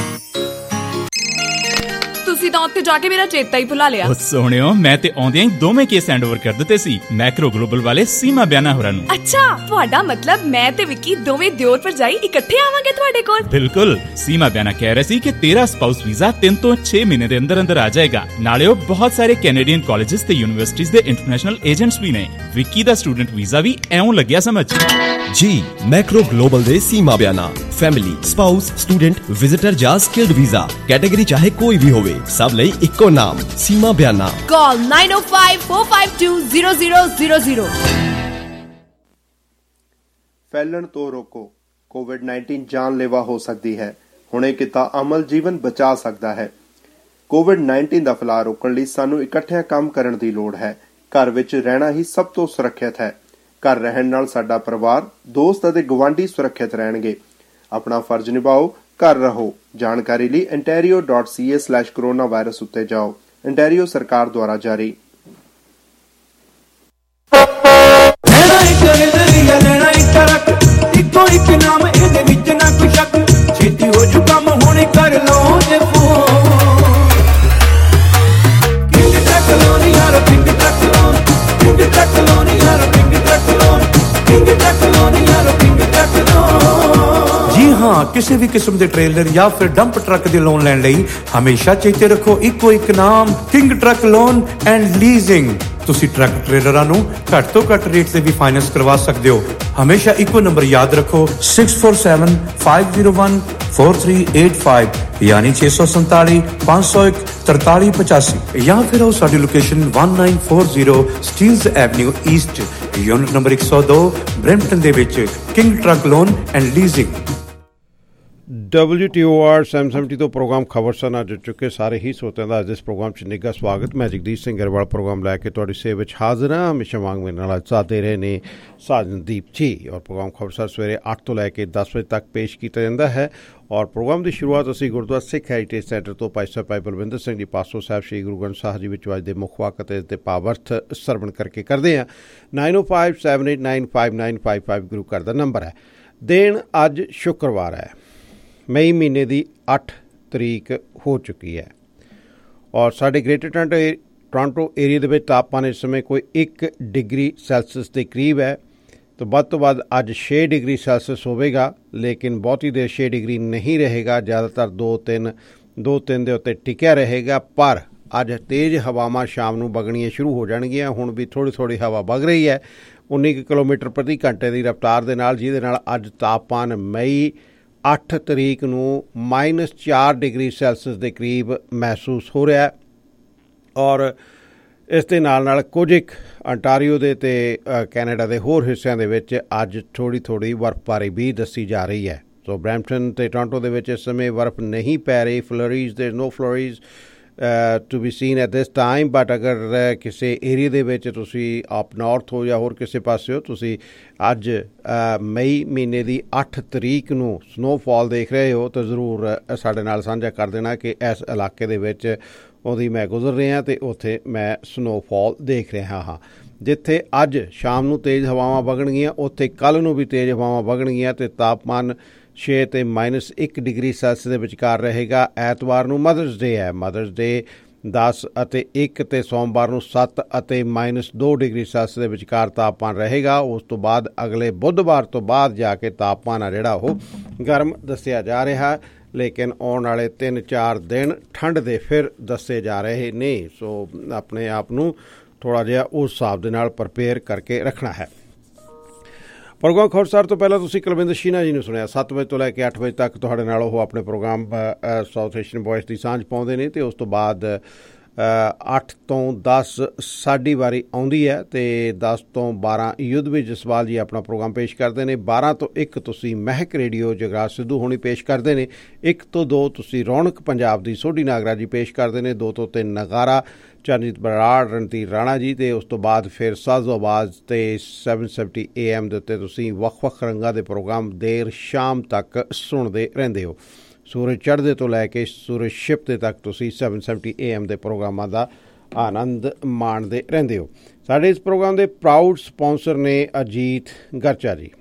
ਤੁਸੀਂ ਤਾਂ ਉੱਥੇ ਜਾ ਕੇ ਮੇਰਾ ਚੇਤਾ ਹੀ ਭੁਲਾ ਲਿਆ। ਸੋਹਣਿਓ, ਮੈਂ ਤੇ ਆਉਂਦਿਆਂ ਹੀ ਦੋਵੇਂ ਕੇਸ ਹੈਂਡਓਵਰ ਕਰ ਦਿੱਤੇ ਸੀ ਮੈਕਰੋ ਗਲੋਬਲ ਵਾਲੇ ਸੀਮਾ ਬਿਆਨਾ ਹੋਰਾਂ ਨੂੰ। ਅੱਛਾ, ਤੁਹਾਡਾ ਮਤਲਬ ਮੈਂ ਤੇ ਵਿੱਕੀ ਦੋਵੇਂ ਦਿਓਰ ਭਰਜਾਈ ਇਕੱਠੇ ਆਵਾਂਗੇ ਤੁਹਾਡੇ ਕੋਲ? ਬਿਲਕੁਲ। ਸੀਮਾ ਬਿਆਨਾ ਕਹਿ ਰਹੇ ਸੀ ਕਿ ਤੇਰਾ ਸਪਾਊਸ ਵੀਜ਼ਾ ਤਿੰਨ ਤੋਂ ਛੇ ਮਹੀਨੇ ਦੇ ਅੰਦਰ ਅੰਦਰ ਆ ਜਾਏਗਾ। ਨਾਲੇ ਉਹ ਬਹੁਤ ਸਾਰੇ ਕੈਨੇਡੀਅਨ ਕਾਲਜਸ ਤੇ ਯੂਨੀਵਰਸਿਟੀਜ਼ ਦੇ ਇੰਟਰਨੈਸ਼ਨਲ ਏਜੰਟਸ ਵੀ ਨੇ। ਵਿੱਕੀ ਦਾ ਸਟੂਡੈਂਟ ਵੀਜ਼ਾ ਵੀ ਐਉਂ ਲੱਗਿਆ ਸਮਝ। ਜੀ ਮੈਕਰੋ ਗਲੋਬਲ ਦੇ Seema Biana family, spouse, student, visitor ਜਾਂ ਸਕਿਲਡ ਵੀਜ਼ਾ ਕੈਟਾਗਰੀ ਚਾਹੇ ਕੋਈ ਵੀ ਹੋਵੇ, ਸਭ ਲਈ ਇੱਕੋ ਨਾਮ Seema Biana. Call nine O five four five two zero zero zero zero. ਫੈਲਣ ਤੋਂ ਰੋਕੋ। ਕੋਵਿਡ ਨਾਈਨਟੀਨ ਜਾਨਲੇਵਾ ਹੋ ਸਕਦੀ ਹੈ। ਹੁਣੇ ਕੀਤਾ ਅਮਲ ਜੀਵਨ ਬਚਾ ਸਕਦਾ ਹੈ। ਕੋਵਿਡ ਨਾਈਨਟੀਨ ਦਾ ਫੈਲਾਅ ਰੋਕਣ ਲਈ ਸਾਨੂੰ ਇਕੱਠਿਆਂ ਕੰਮ ਕਰਨ ਦੀ ਲੋੜ ਹੈ। ਘਰ ਵਿੱਚ ਰਹਿਣਾ ਹੀ ਸਭ ਤੋਂ ਸੁਰੱਖਿਅਤ ਹੈ। ਘਰ ਰਹਿਣ ਨਾਲ ਸਾਡਾ ਪਰਿਵਾਰ, ਦੋਸਤ ਅਤੇ ਗੁਆਂਢੀ ਸੁਰੱਖਿਅਤ ਰਹਿਣਗੇ। ਆਪਣਾ ਫਰਜ਼ ਨਿਭਾਓ, ਘਰ ਰਹੋ। ਜਾਣਕਾਰੀ ਲਈ ontario dot c a slash coronavirus ਉੱਤੇ ਜਾਓ। ontario ਸਰਕਾਰ ਦੁਆਰਾ ਜਾਰੀ। ਇੱਕੋ ਇੱਕ ਨਾਮ, ਇਹਦੇ ਵਿੱਚ ਨਾ ਕੋਈ ਸ਼ੱਕ, ਛੇਤੀ ਹੋ ਜੂ ਕੰਮ, ਹੁਣੇ ਕਰ ਲਓ ਜੇ ਫੋਨ। ਕਿੰਗ ਟਰੱਕ ਲੋਨ ਯਾਰ, King truck Loan, King truck Loan ਯਾਰ, King truck Loan, King truck Loan ਯਾਰ, ਕਿੰਗ ਟਰੱਕ ਲੋਨ। ਜੀ ਹਾਂ, ਕਿਸੇ ਵੀ ਕਿਸਮ ਦੇ ਟ੍ਰੇਲਰ ਜਾਂ ਫਿਰ ਡੰਪ ਟਰੱਕ ਦੇ ਲੋਨ ਲੈਣ ਲਈ ਹਮੇਸ਼ਾ ਚੇਤੇ ਰੱਖੋ ਇੱਕੋ ਇੱਕ ਨਾਮ, King truck Loan and Leasing. ਤੁਸੀਂ ਟਰੱਕ ਟ੍ਰੇਲਰਾਂ ਨੂੰ ਘੱਟ ਤੋਂ ਘੱਟ ਰੇਟ ਤੇ ਵੀ ਫਾਈਨੈਂਸ ਕਰਵਾ ਸਕਦੇ ਹੋ। ਹਮੇਸ਼ਾ ਇੱਕੋ ਨੰਬਰ ਯਾਦ ਰੱਖੋ, six four seven five zero one four three eight five ਯਾਨੀ ਛੇ ਸੌ ਸੰਤਾਲੀ ਪੰਜ ਸੌ ਇੱਕ ਤਰਤਾਲੀ ਪਚਾਸੀ। ਜਾਂ ਫਿਰ ਉਹ ਸਾਡੀ location one nine four zero Steeles avenue east, unit number ਇੱਕ ਸੌ ਦੋ, ਬਰੈਂਪਟਨ ਦੇ ਵਿੱਚ King truck Loan and Leasing. W T O R seven seventy ਤੋਂ ਪ੍ਰੋਗਰਾਮ ਖਬਰਸਾਨਾ ਅੱਜ ਚੁੱਕੇ ਸਾਰੇ ਹੀ ਸਰੋਤਿਆਂ ਦਾ ਅੱਜ ਇਸ ਪ੍ਰੋਗਰਾਮ 'ਚ ਨਿੱਘਾ ਸਵਾਗਤ। ਮੈਂ ਜਗਦੀਸ਼ ਸਿੰਘ ਗਰੇਵਾਲ ਪ੍ਰੋਗਰਾਮ ਲੈ ਕੇ ਤੁਹਾਡੀ ਸੇਵਾ ਵਿੱਚ ਹਾਜ਼ਰ ਹਾਂ। ਹਮੇਸ਼ਾ ਵਾਂਗ ਮੇਰੇ ਨਾਲ ਅੱਜ ਸਾਥ ਦੇ ਰਹੇ ਨੇ ਸਾਜਨਦੀਪ ਜੀ। ਔਰ ਪ੍ਰੋਗਰਾਮ ਖਬਰਸਾਰ ਸਵੇਰੇ ਅੱਠ ਤੋਂ ਲੈ ਕੇ ਦਸ ਵਜੇ ਤੱਕ ਪੇਸ਼ ਕੀਤਾ ਜਾਂਦਾ ਹੈ। ਔਰ ਪ੍ਰੋਗਰਾਮ ਦੀ ਸ਼ੁਰੂਆਤ ਅਸੀਂ ਗੁਰਦੁਆਰਾ ਸਿੱਖ ਹੈਰੀਟੇਜ ਸੈਂਟਰ ਤੋਂ ਭਾਈ ਸਾਹਿਬ ਭਾਈ ਬਲਵਿੰਦਰ ਸਿੰਘ ਜੀ ਪਾਸੋ ਸਾਹਿਬ ਸ਼੍ਰੀ ਗੁਰੂ ਗ੍ਰੰਥ ਸਾਹਿਬ ਜੀ ਵਿੱਚ ਅੱਜ ਦੇ ਮੁੱਖ ਵਾਕ ਅਤੇ ਇਸ ਦੇ ਭਾਵਅਰਥ ਸਰਵਣ ਕਰਕੇ ਕਰਦੇ ਹਾਂ। Nine O five seven eight nine five nine five five ਗੁਰੂ ਘਰ ਦਾ ਨੰਬਰ ਹੈ। ਦਿਨ ਅੱਜ ਸ਼ੁੱਕਰਵਾਰ ਹੈ, ਮਈ ਮਹੀਨੇ ਦੀ ਅੱਠ ਤਰੀਕ ਹੋ ਚੁੱਕੀ ਹੈ। ਔਰ ਸਾਡੇ ਗ੍ਰੇਟਰ ਟੋਰਾਂਟੋ ਟੋਰਾਂਟੋ ਏਰੀਆ ਦੇ ਵਿੱਚ ਤਾਪਮਾਨ ਇਸ ਸਮੇਂ ਕੋਈ ਇੱਕ ਡਿਗਰੀ ਸੈਲਸੀਅਸ ਦੇ ਕਰੀਬ ਹੈ। ਤਾਂ ਵੱਧ ਤੋਂ ਵੱਧ ਅੱਜ ਛੇ ਡਿਗਰੀ ਸੈਲਸੀਅਸ ਹੋਵੇਗਾ, ਲੇਕਿਨ ਬਹੁਤੀ ਦੇਰ ਛੇ ਡਿਗਰੀ ਨਹੀਂ ਰਹੇਗਾ। ਜ਼ਿਆਦਾਤਰ ਦੋ ਤਿੰਨ ਦੋ ਤਿੰਨ ਦੇ ਉੱਤੇ ਟਿਕਿਆ ਰਹੇਗਾ। ਪਰ ਅੱਜ ਤੇਜ਼ ਹਵਾਵਾਂ ਸ਼ਾਮ ਨੂੰ ਵਗਣੀਆਂ ਸ਼ੁਰੂ ਹੋ ਜਾਣਗੀਆਂ। ਹੁਣ ਵੀ ਥੋੜ੍ਹੀ ਥੋੜ੍ਹੀ ਹਵਾ ਵਗ ਰਹੀ ਹੈ ਉੱਨੀ ਕੁ ਕਿਲੋਮੀਟਰ ਪ੍ਰਤੀ ਘੰਟੇ ਦੀ ਰਫ਼ਤਾਰ ਦੇ ਨਾਲ, ਜਿਹਦੇ ਨਾਲ ਅੱਜ ਤਾਪਮਾਨ ਮਈ ਅੱਠ ਤਰੀਕ ਨੂੰ ਮਾਈਨਸ ਚਾਰ ਡਿਗਰੀ ਸੈਲਸੀਅਸ ਦੇ ਕਰੀਬ ਮਹਿਸੂਸ ਹੋ ਰਿਹਾ। ਔਰ ਇਸ ਦੇ ਨਾਲ ਨਾਲ ਕੁਝ ਇੱਕ ਅੰਟਾਰੀਓ ਦੇ ਅਤੇ ਕੈਨੇਡਾ ਦੇ ਹੋਰ ਹਿੱਸਿਆਂ ਦੇ ਵਿੱਚ ਅੱਜ ਥੋੜ੍ਹੀ ਥੋੜ੍ਹੀ ਬਰਫ਼ਬਾਰੀ ਵੀ ਦੱਸੀ ਜਾ ਰਹੀ ਹੈ। ਸੋ ਬਰੈਂਪਟਨ ਅਤੇ ਟੋਰਾਂਟੋ ਦੇ ਵਿੱਚ ਇਸ ਸਮੇਂ ਬਰਫ਼ ਨਹੀਂ ਪੈ ਰਹੀ। ਫਲੋਰੀਜ਼ ਦੇ no flurries to be seen at this time. But ਅਗਰ ਕਿਸੇ ਏਰੀਏ ਦੇ ਵਿੱਚ ਤੁਸੀਂ ਆਪ ਨਾਰਥ ਹੋ ਜਾਂ ਹੋਰ ਕਿਸੇ ਪਾਸੇ ਹੋ, ਤੁਸੀਂ ਅੱਜ ਮਈ ਮਹੀਨੇ ਦੀ ਅੱਠ ਤਰੀਕ ਨੂੰ ਸਨੋਫਾਲ ਦੇਖ ਰਹੇ ਹੋ ਤਾਂ ਜ਼ਰੂਰ ਸਾਡੇ ਨਾਲ ਸਾਂਝਾ ਕਰ ਦੇਣਾ ਕਿ ਇਸ ਇਲਾਕੇ ਦੇ ਵਿੱਚ ਉਹਦੀ ਮੈਂ ਗੁਜ਼ਰ ਰਿਹਾ ਅਤੇ ਉੱਥੇ ਮੈਂ ਸਨੋਫਾਲ ਦੇਖ ਰਿਹਾ ਹਾਂ। ਜਿੱਥੇ ਅੱਜ ਸ਼ਾਮ ਨੂੰ ਤੇਜ਼ ਹਵਾਵਾਂ ਵਗਣਗੀਆਂ ਉੱਥੇ ਕੱਲ੍ਹ ਨੂੰ ਵੀ ਤੇਜ਼ ਹਵਾਵਾਂ ਵਗਣਗੀਆਂ ਅਤੇ ਤਾਪਮਾਨ ਛੇ ਅਤੇ ਮਾਈਨਸ ਇੱਕ ਡਿਗਰੀ ਸੈਲਸੀਅਸ ਦੇ ਵਿਚਕਾਰ ਰਹੇਗਾ। ਐਤਵਾਰ ਨੂੰ ਮਦਰਸ ਡੇ ਹੈ। ਮਦਰਸ ਡੇ ਦਸ ਅਤੇ ਇੱਕ ਅਤੇ ਸੋਮਵਾਰ ਨੂੰ ਸੱਤ ਅਤੇ ਮਾਈਨਸ ਦੋ ਡਿਗਰੀ ਸੈਲਸੀਅਸ ਦੇ ਵਿਚਕਾਰ ਤਾਪਮਾਨ ਰਹੇਗਾ। ਉਸ ਤੋਂ ਬਾਅਦ ਅਗਲੇ ਬੁੱਧਵਾਰ ਤੋਂ ਬਾਅਦ ਜਾ ਕੇ ਤਾਪਮਾਨ ਆ ਜਿਹੜਾ ਉਹ ਗਰਮ ਦੱਸਿਆ ਜਾ ਰਿਹਾ, ਲੇਕਿਨ ਆਉਣ ਵਾਲੇ ਤਿੰਨ ਚਾਰ ਦਿਨ ਠੰਡ ਦੇ ਫਿਰ ਦੱਸੇ ਜਾ ਰਹੇ ਨੇ। ਸੋ ਆਪਣੇ ਆਪ ਨੂੰ ਥੋੜ੍ਹਾ ਜਿਹਾ ਉਸ ਹਿਸਾਬ ਦੇ ਨਾਲ ਪ੍ਰਪੇਅਰ ਕਰਕੇ ਰੱਖਣਾ ਹੈ। ਪ੍ਰੋਗਰਾਮ ਖਬਰਸਾਰ ਤੋਂ ਪਹਿਲਾਂ ਤੁਸੀਂ ਕੁਲਵਿੰਦਰ ਸ਼ੀਨਾ ਜੀ ਨੂੰ ਸੁਣਿਆ। ਸੱਤ ਵਜੇ ਤੋਂ ਲੈ ਕੇ ਅੱਠ ਵਜੇ ਤੱਕ ਤੁਹਾਡੇ ਨਾਲ ਉਹ ਆਪਣੇ ਪ੍ਰੋਗਰਾਮ ਸਾਊਥ ਏਸ਼ੀਅਨ ਵੌਇਸ ਦੀ ਸਾਂਝ ਪਾਉਂਦੇ ਨੇ ਅਤੇ ਉਸ ਤੋਂ ਬਾਅਦ ਅੱਠ ਤੋਂ ਦਸ ਸਾਡੀ ਵਾਰੀ ਆਉਂਦੀ ਹੈ ਅਤੇ ਦਸ ਤੋਂ ਬਾਰਾਂ ਯੁੱਧਵੀਰ ਜਸਵਾਲ ਜੀ ਆਪਣਾ ਪ੍ਰੋਗਰਾਮ ਪੇਸ਼ ਕਰਦੇ ਨੇ। ਬਾਰਾਂ ਤੋਂ ਇੱਕ ਤੁਸੀਂ ਮਹਿਕ ਰੇਡੀਓ ਜਗਰਾਜ ਸਿੱਧੂ ਹੋਣੀ ਪੇਸ਼ ਕਰਦੇ ਨੇ। ਇੱਕ ਤੋਂ ਦੋ ਤੁਸੀਂ ਰੌਣਕ ਪੰਜਾਬ ਦੀ ਸੋਢੀ ਨਾਗਰਾ ਜੀ ਪੇਸ਼ ਕਰਦੇ ਨੇ। ਦੋ ਤੋਂ ਤਿੰਨ ਨਗਾਰਾ ਚਰਨਜੀਤ ਬਰਾੜ ਰਣਧੀਰ ਰਾਣਾ ਜੀ ਅਤੇ ਉਸ ਤੋਂ ਬਾਅਦ ਫਿਰ ਸਾਜ਼ੋ ਆਵਾਜ਼ ਅਤੇ ਸੈਵਨ ਸੈਵਨਟੀ ਏ ਐਮ ਦੇ ਉੱਤੇ ਤੁਸੀਂ ਵੱਖ ਵੱਖ ਰੰਗਾਂ ਦੇ ਪ੍ਰੋਗਰਾਮ ਦੇਰ ਸ਼ਾਮ ਤੱਕ ਸੁਣਦੇ ਰਹਿੰਦੇ ਹੋ। ਸੂਰਜ ਚੜ੍ਹਦੇ ਤੋਂ ਲੈ ਕੇ ਸੂਰਜ ਛਿਪਦੇ ਤੱਕ ਤੁਸੀਂ ਸੈਵਨ ਸੈਵਨਟੀ ਏ ਐਮ ਦੇ ਪ੍ਰੋਗਰਾਮਾਂ ਦਾ ਆਨੰਦ ਮਾਣਦੇ ਰਹਿੰਦੇ ਹੋ। ਸਾਡੇ ਇਸ ਪ੍ਰੋਗਰਾਮ ਦੇ ਪ੍ਰਾਊਡ ਸਪੋਂਸਰ ਨੇ ਅਜੀਤ ਗਰਚਾ ਜੀ।